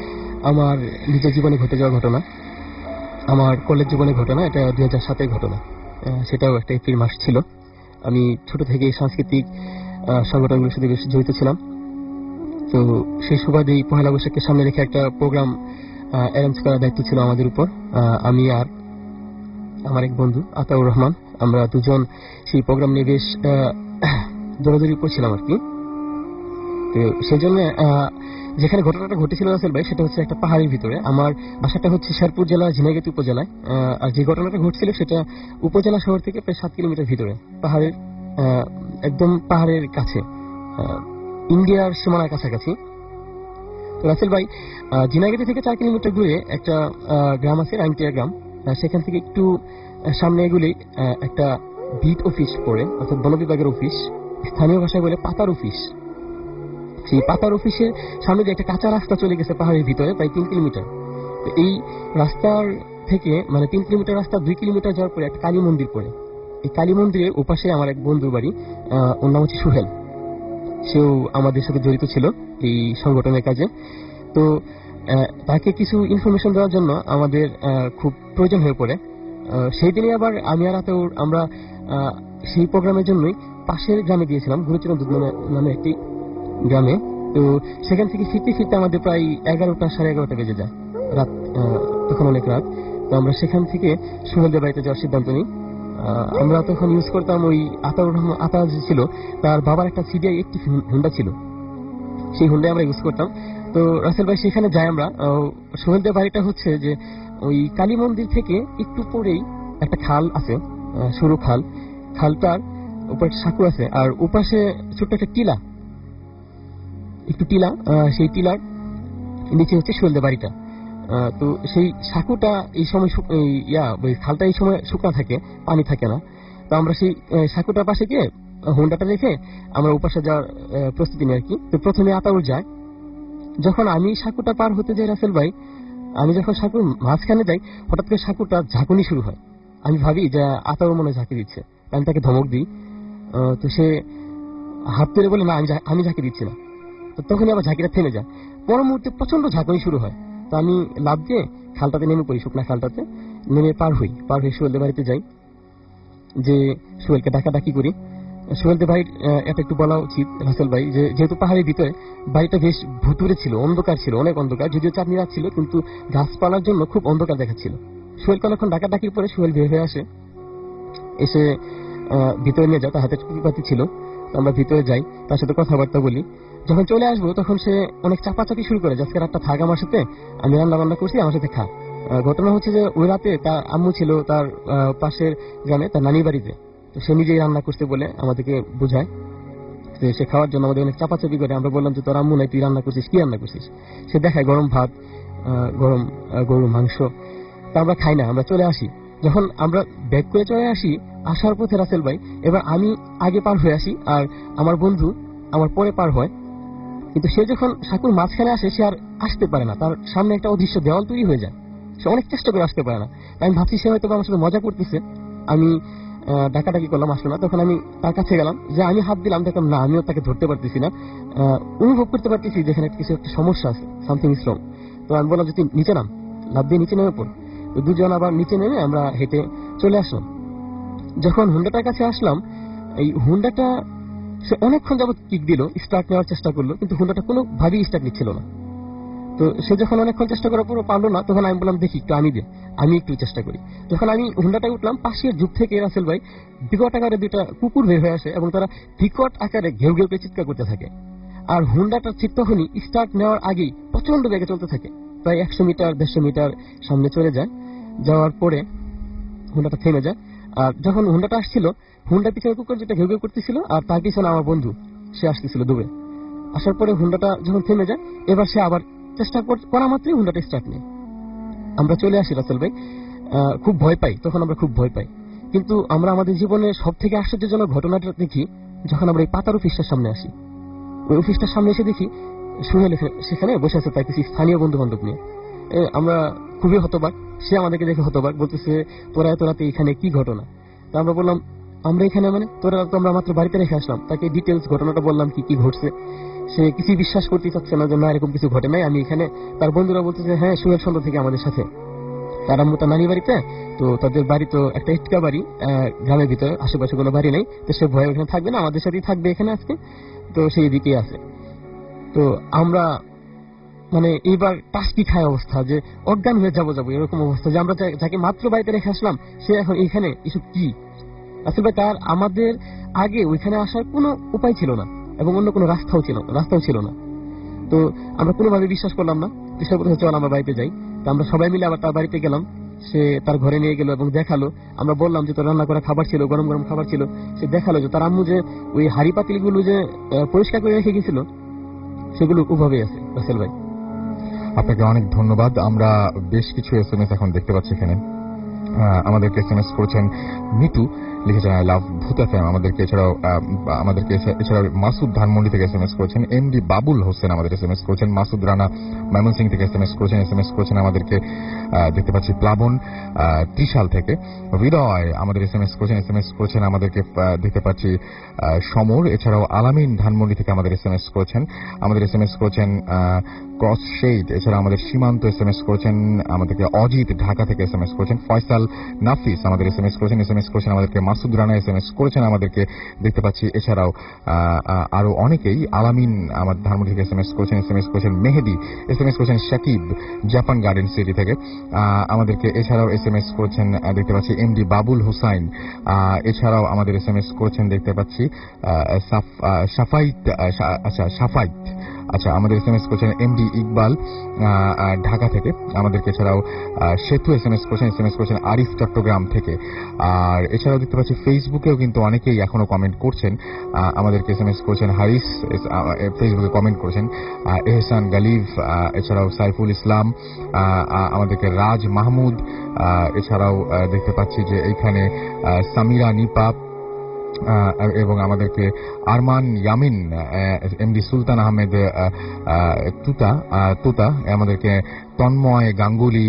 আমার নিজের জীবনে ঘটে যাওয়া ঘটনা, আমার কলেজ জীবনে ঘটনা। এটা 2007-এর ঘটনা। সেটাও একটা এপ্রিল মাস ছিল। আমি ছোট থেকে সাংস্কৃতিক সংগঠনগুলোর সাথে বেশ জড়িত ছিলাম। তো সেই সুবাদেই পহেলা বৈশাখকে সামনে রেখে একটা প্রোগ্রাম অ্যারেঞ্জ করার দায়িত্ব ছিল আমাদের উপর। আমি আর আমার এক বন্ধু আতাউর রহমান, আমরা দুজন সেই প্রোগ্রাম নিয়ে বেশ দৌড়াদৌড়ি করছিলাম আর কি। তো সেই জন্য যেখানে ঘটনাটা ঘটেছিল রাসেল ভাই, সেটা হচ্ছে একটা পাহাড়ের ভিতরে। আমার বাসাটা হচ্ছে শেরপুর জেলা ঝিনাইগাতি উপজেলায়। আর যে ঘটনাটা ঘটছিল সেটা উপজেলা শহর থেকে প্রায় 7 কিলোমিটার ভিতরে, পাহাড়ের একদম পাহাড়ের কাছে, ইন্ডিয়ার সীমানার কাছাকাছি। রাসেল ভাই, ঝিনাইগাতি থেকে 4 কিলোমিটার দূরে একটা গ্রাম আছে, রাইনটিয়া গ্রাম। সেখান থেকে একটু সামনে এগুলি একটা বিট অফিস পড়ে, অর্থাৎ বন বিভাগের অফিস, স্থানীয় ভাষায় বলে পাতার অফিস। সেই পাতার অফিসের সামনে যে একটা কাঁচা রাস্তা চলে গেছে পাহাড়ের ভিতরে প্রায় 3 কিলোমিটার। তো এই রাস্তার থেকে 3 কিলোমিটার রাস্তা 2 কিলোমিটার যাওয়ার পরে একটা কালী মন্দির পড়ে। এই কালী মন্দিরের ওপাশে আমার এক বন্ধুর বাড়ি, ওর নাম হচ্ছে সুহেল। সেও আমাদের সাথে জড়িত ছিল এই সংগঠনের কাজে। তো তাকে কিছু ইনফরমেশন দেওয়ার জন্য আমাদের খুব প্রয়োজন হয়ে পড়ে। সেই দিনই আবার আমি আর আতাউর আমরা সেই প্রোগ্রামের জন্যই পাশের গ্রামে গিয়েছিলাম, গুরুচরণ নামে একটি গ্রামে। তো সেখান থেকে ফিরতে ফিরতে আমাদের প্রায় 11টা 11:30 বেজে যায় রাত, তখন অনেক রাত। তো আমরা সেখান থেকে সুহেলদের বাড়িতে যাওয়ার সিদ্ধান্ত নিই। আমরা তখন ইউজ করতাম ওই আতাউর যে ছিল তার বাবার একটা সিডিআই একটি হুন্ডা ছিল, সেই হুন্ডায় আমরা ইউজ করতাম। তো রাসেল ভাই সেখানে যাই আমরা। সোহেলদের বাড়িটা হচ্ছে যে ওই কালী মন্দির থেকে একটু পরেই একটা খাল আছে, সরু খাল। খালটার উপর সাঁকু আছে, আর ওপাশে ছোট্ট একটা টিলা, একটু টিলা, সেই টিলার নিচে হচ্ছে সোহেলদের বাড়িটা। তো সেই সাঁকুটা এই সময় ওই খালটা এই সময় শুকনা থাকে, পানি থাকে না। তো আমরা সেই সাঁকুটার পাশে গিয়ে হোন্ডাটা রেখে আমরা ওপাশে যাওয়ার প্রস্তুতি নিই আর কি। তো প্রথমে আতাউর যায়। যখন আমি সাঁকুটা পার হতে যাই রাসেল ভাই, আমি যখন সাঁকুর মাঝখানে যাই, হঠাৎ করে সাঁকুটা ঝাঁকুনি শুরু হয়। আমি ভাবি যে আতাউর মনে ঝাঁকি দিচ্ছে, আমি তাকে ধমক দিই। তো সে হাত তুলে বলে, না আমি ঝাঁকি দিচ্ছি না। তো তখনই আবার ঝাঁকিটা থেমে যায়। পর মুহূর্তে প্রচন্ড ঝাঁকুনি শুরু হয়। তো আমি লাফ দিয়ে খালটাতে নেমে পড়ি, শুকনা খালটাতে নেমে পার হই সোহেলদের বাড়িতে যাই, যে সোহেলকে ডাকাডাকি করি। সোহেলদের বাড়ির এটা একটু বলা উচিত রাসেল ভাই, যে যেহেতু পাহাড়ের ভিতরে বাড়িটা বেশ ভুতুরে ছিল, অন্ধকার ছিল, অনেক অন্ধকার। যদিও চাঁদনি রাত ছিল, কিন্তু গাছপালার জন্য খুব অন্ধকার দেখাচ্ছিল। সোহেলকে অনেকক্ষণ ডাকাডাকির পরে সোহেল বের হয়ে আসে, এসে ভিতরে নিয়ে যায়। তার হাতে টুপিপাতি ছিল। আমরা ভিতরে যাই, তার সাথে কথাবার্তা বলি। যখন চলে আসবো তখন সে অনেক চাপাচাপি শুরু করে, আজকে রাতটা থাক আমার সাথে, আমি রান্না বান্না করছি, আমার সাথে খা। ঘটনা হচ্ছে যে ওই রাতে তার আম্মু ছিল তার পাশের গ্রামে, তার নানির বাড়িতে। তো সে নিজেই রান্না করতে বলে আমাদেরকে বোঝায়, সে খাওয়ার জন্য আমাদের অনেক চাপাচাপি করে। আমরা বললাম যে তোর আম্মু নাই, তুই রান্না করছিস, কি রান্না করছিস? সে দেখায় গরম ভাত, গরম গরুর মাংস। তা আমরা খাই না, আমরা চলে আসি। যখন আমরা ব্যাক করে চলে আসি, আসার পথে রাসেল ভাই, এবার আমি আগে পার হয়ে আসি আর আমার বন্ধু আমার পরে পার হয়। কিন্তু সে যখন সাঁকুর মাঝখানে আসে, সে আর আসতে পারে না, তার সামনে একটা অদৃশ্য দেওয়াল তৈরি হয়ে যায়। সে অনেক চেষ্টা করে আসতে পারে না। আমি ভাবছি সে হয়তো আমার সাথে মজা করতেছে। আমি ডাকাডাকি করলাম, আসলো না। তখন আমি তার কাছে গেলাম, যে আমি হাত দিলাম, দেখলাম না, আমিও তাকে ধরতে পারতেছি না। অনুভব করতে পারতেছি যেখানে কিছু একটা সমস্যা আছে, সামথিং ইজ রং। তো আমি বললাম যে তুই নিচে নাম, লাফ দিয়ে নিচে নেমে পড়। তো দুজন আবার নিচে নেমে আমরা হেঁটে চলে আসলাম। যখন হুন্ডাটার কাছে আসলাম, এই হুন্ডাটা সে অনেকক্ষণ যাবত কিক দিল, স্টার্ট নেওয়ার চেষ্টা করলো, কিন্তু হুন্ডাটা কোনোভাবেই স্টার্ট নিচ্ছিল না। তো সে যখন অনেকক্ষণ চেষ্টা করার পরও পারলো না, তখন আমি বললাম দেখি একটু আমি একটু চেষ্টা করি। যখন আমি হুন্ডাটায় উঠলাম, পাশের যুগ থেকে রাসেল ভাই বিকট আকারে 2টা কুকুর বের হয়ে আসে এবং তারা বিকট আকারে ঘেউ ঘেউ করে চিৎকার করতে থাকে। আর হুন্ডাটার ঠিক তখনই স্টার্ট নেওয়ার আগেই প্রচন্ড বেগে চলতে থাকে, প্রায় 100 মিটার 150 মিটার সামনে চলে যায়। যাওয়ার পরে হুন্ডাটা থেমে যায়। আর যখন হুন্ডাটা আসছিল, হুন্ডার পিছনে কুকুর যেটা ঘেউ ঘেউ করতেছিল, আর তার পিছনে আমার বন্ধু সে আসতেছিল দূরে। আসার পরে হুন্ডাটা যখন থেমে যায়, এবার সে আবার চেষ্টা করা মাত্রই হুন্ডাটা স্টার্ট নেই। আমরা চলে আসি রাসেল ভাই, খুব ভয় পাই, তখন আমরা খুব ভয় পাই। কিন্তু আমরা আমাদের জীবনে সব থেকে আশ্চর্যজনক ঘটনাটা দেখি যখন আমরা এই পাতার অফিসটার সামনে আসি। ওই অফিসটার সামনে এসে দেখি সুহেল সেখানে বসে আছে তার কিছু স্থানীয় বন্ধু বান্ধব নিয়ে। আমরা খুবই হতবাক, সে আমাদেরকে দেখে হতবাক, বলতেছে তোরা এত রাতে এখানে কি ঘটনা? তো আমরা বললাম আমরা এখানে মানে তোরা তো আমরা মাত্র বাড়িতে রেখে আসলাম। তাকে ডিটেলস ঘটনাটা বললাম কি কি ঘটছে। সে কিছু বিশ্বাস করতে চাচ্ছে না যে না এরকম কিছু ঘটে নাই। আমি এখানে, তার বন্ধুরা বলছে যে হ্যাঁ সোহেল সন্ধ্যা থেকে আমাদের সাথে, তার আম্মু তার নানি বাড়িতে, তো তাদের বাড়ি তো একটা ইটকা বাড়ি, গ্রামের ভিতরে আশেপাশে কোনো বাড়ি নেই, তো সে ভয়ে ওখানে থাকবে না, আমাদের সাথেই থাকবে এখানে আজকে, তো সেই দিকেই আছে। তো আমরা মানে এইবার টাস্কি খায় অবস্থা, যে অজ্ঞান হয়ে যাবো এরকম অবস্থা, যে আমরা যাকে মাত্র বাড়িতে রেখে আসলাম সে এখন এইখানে এসব কি। আসলে তার আমাদের আগে ওইখানে আসার কোনো উপায় ছিল না এবং অন্য কোনো রাস্তাও ছিল না। তো আমরা কোনোভাবে বিশ্বাস করলাম না, বিশ্বাস করতে চল আমরা বাড়িতে যাই। তো আমরা সবাই মিলে আবার তার বাড়িতে গেলাম, সে তার ঘরে নিয়ে গেল এবং দেখালো, আমরা বললাম যে তোর রান্না করা খাবার ছিল, গরম গরম খাবার ছিল, সে দেখালো যে তার আম্মু যে ওই হাড়ি পাতিলগুলো যে পরিষ্কার করে রেখে গেছিল সেগুলো ওভাবেই আছে। রাসেল ভাই, আপনাকে অনেক ধন্যবাদ। আমরা বেশ কিছু SMS এখন দেখতে পাচ্ছি এখানে। আমাদেরকে SMS করেছেন মিতু, লিখেছেন আই লাভ ভূত এফএম। আমাদেরকে এছাড়াও মাসুদ ধানমন্ডি থেকে SMS করেছেন। এমডি বাবুল হোসেন আমাদের SMS করেছেন। মাসুদ রানা ময়মনসিংহ থেকে SMS করেছেন আমাদেরকে দেখতে পাচ্ছি। প্লাবন ত্রিশাল থেকে। হৃদয় আমাদের SMS করেছেন আমাদেরকে দেখতে পাচ্ছি। সমর, এছাড়াও আলামিন ধানমন্ডি থেকে আমাদের SMS করেছেন। আমাদের SMS করেছেন ক্রস শেড, এছাড়া আমাদের সীমান্ত SMS করেছেন আমাদেরকে। অজিত ঢাকা থেকে SMS করেছেন। ফয়সাল নাফিস আমাদের SMS করেছেন আমাদেরকে। মাসুদ রানা SMS করেছেন আমাদেরকে দেখতে পাচ্ছি। এছাড়াও আরো অনেকেই। আলামিন আমার ধানমন্ডি থেকে SMS করেছেন। মেহেদি SMS করেছেন। শাকিব জাপান গার্ডেন সিটি থেকে আমাদেরকে এছাড়াও SMS করেছেন দেখতে পাচ্ছি। এমডি বাবুল হুসাইন এছাড়াও আমাদের SMS করেছেন দেখতে পাচ্ছি। সাফাইত আমাদের SMS করেছেন। এমডি ইকবাল ঢাকা থেকে আমাদেরকে। এছাড়াও সেতু SMS করেছেন আরিফ চট্টগ্রাম থেকে। আর এছাড়াও দেখতে পাচ্ছি ফেসবুকেও কিন্তু অনেকেই এখনো কমেন্ট করছেন আমাদেরকে। SMS করেছেন হারিস, ফেসবুকে কমেন্ট করেছেন। এহসান গালিব, এছাড়াও সাইফুল ইসলাম আমাদেরকে। রাজ মাহমুদ, এছাড়াও দেখতে পাচ্ছি যে এইখানে সামিরা নিপা এবং আমাদেরকে আরমান ইয়ামিন, এমডি সুলতান আহমেদ তুতা আমাদেরকে। তন্ময় গাঙ্গুলি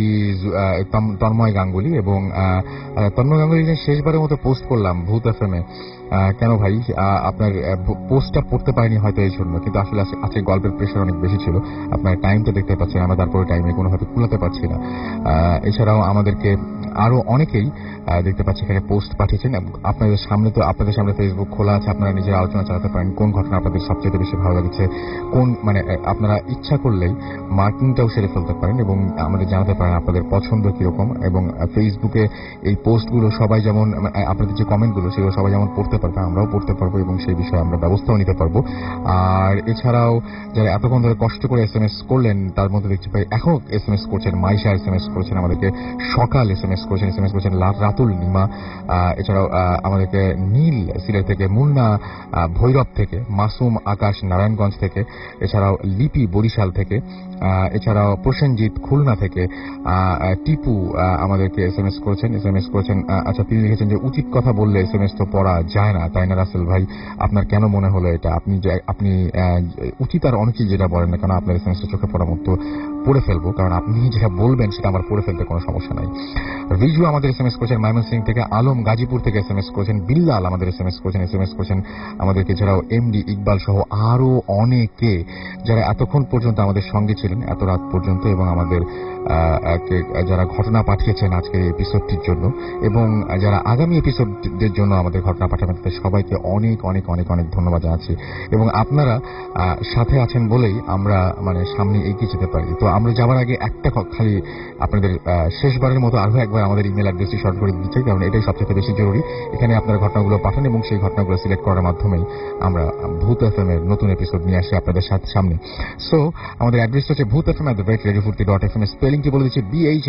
এবং তন্ময় গাঙ্গুলি শেষবারের মতো পোস্ট করলাম ভূত এফএমে। কেন ভাই, আপনার পোস্টটা পড়তে পারিনি হয়তো এই জন্য, কিন্তু আসলে আজকে গল্পের প্রেশার অনেক বেশি ছিল। আপনার টাইমটা দেখতে পাচ্ছেন, আমরা তারপরে টাইমে কোনোভাবে কুলাতে পারছি না। এছাড়াও আমাদেরকে আরো অনেকেই দেখতে পাচ্ছি এখানে পোস্ট পাঠিয়েছেন। আপনাদের সামনে ফেসবুক খোলা আছে, আপনারা নিজের আলোচনা চালাতে পারেন। কোন ঘটনা আপনাদের সবচেয়ে বেশি ভালো লাগছে, আপনারা ইচ্ছা করলেই মার্কিংটাও সেরে ফেলতে পারেন এবং আমাদের জানাতে পারেন আপনাদের পছন্দ কিরকম। এবং ফেসবুকে এই পোস্টগুলো সবাই যেমন, আপনাদের যে কমেন্টগুলো সেগুলো সবাই যেমন পড়তে পারবে, আমরাও পড়তে পারবো এবং সেই বিষয়ে আমরা ব্যবস্থাও নিতে পারবো। আর এছাড়াও যারা এতক্ষণ ধরে কষ্ট করে SMS করলেন তার মধ্যে দেখতে পাই এখন SMS করছেন। মাইশা SMS করেছেন আমাদেরকে। সকাল SMS করেছেন রাতুল নিমা, এছাড়াও আমাদেরকে নীল সিলেট থেকে। মুন্না ভৈরব থেকে। মাসুম আকাশ নারায়ণগঞ্জ থেকে। এছাড়াও লিপি বরিশাল থেকে। এছাড়াও প্রসেনজিৎ খুলনা থেকে। টিপু আমাদেরকে SMS করেছেন। আচ্ছা, তিনি লিখেছেন যে উচিত কথা বললে SMS তো পড়া যায় না, তাই না রাসেল ভাই? আপনার কেন মনে হলো এটা? আপনি উচিত আর অনেকেই যেটা বলেন না কেন, আপনার SMSটা চোখে পড়ার মতো পড়ে ফেলবো, কারণ আপনি যেটা বলবেন সেটা আমার পড়ে ফেলতে কোনো সমস্যা নাই। রিজু আমাদের SMS করেছেন ময়মনসিংহ থেকে। আলম গাজীপুর থেকে SMS করেছেন। বিল্লাল আমাদের SMS করেছেন আমাদেরকে। এছাড়াও এমডি ইকবাল সহ আরো অনেকে যারা এতক্ষণ পর্যন্ত আমাদের সঙ্গে ছিলেন এত রাত পর্যন্ত, এবং আমাদের যারা ঘটনা পাঠিয়েছেন আজকের এই এপিসোডটির জন্য এবং যারা আগামী এপিসোডের জন্য আমাদের ঘটনা পাঠাবেন, তাদের সবাইকে অনেক অনেক অনেক অনেক ধন্যবাদ জানাচ্ছি। এবং আপনারা সাথে আছেন বলেই আমরা সামনে এগিয়ে যেতে পারি। তো আমরা যাওয়ার আগে একটা খালি আপনাদের শেষবারের মতো আরো একবার আমাদের ইমেল অ্যাড্রেসটি শর্ট করে দিচ্ছি, কারণ এটাই সবচেয়ে বেশি জরুরি। এখানে আপনার ঘটনাগুলো পাঠান এবং সেই ঘটনাগুলো সিলেক্ট করার মাধ্যমেই আমরা ভূত এফএম এর নতুন এপিসোড নিয়ে আসি আপনাদের সামনে। সো আমাদের অ্যাড্রেস হচ্ছে bhutfm@radiofurti.fm। স্পেলিংটি বলে দিচ্ছি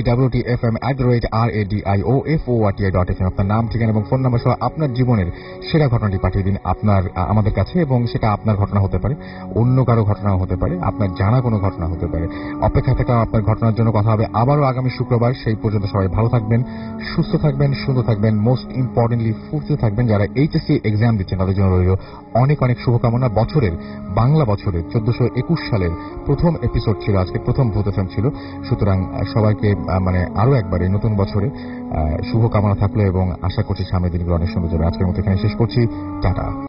BHWTFM@RADIOFORTI.FM। আপনার নাম, ঠিকানা এবং ফোন নাম্বার সহ আপনার জীবনের সেরা ঘটনাটি পাঠিয়ে দিন আমাদের কাছে, এবং সেটা আপনার ঘটনা হতে পারে, অন্য কারো ঘটনাও হতে পারে, আপনার জানা কোনো ঘটনা হতে পারে। অপেক্ষায় থাকলাম আপনার ঘটনার জন্য। কথা হবে আবারও আগামী শুক্রবার। সেই পর্যন্ত সবাই ভালো থাকবেন, সুস্থ থাকবেন, সুন্দর থাকবেন, মোস্ট ইম্পর্টেন্টলি ফুর্তিতে থাকবেন। যারা HSC এক্সাম দিচ্ছেন তাদের জন্য রইল অনেক অনেক শুভকামনা। বাংলা বছরের 1421 সালের প্রথম এপিসোড ছিল আজকে, প্রথম ভূত এফএম ছিল। সুতরাং সবাইকে আরো একবার এই নতুন বছরে শুভকামনা থাকলো এবং আশা করছি সামনের দিনগুলো অনেক সুন্দর যাবে। আজকের মতো এখানে শেষ করছি। টাটা।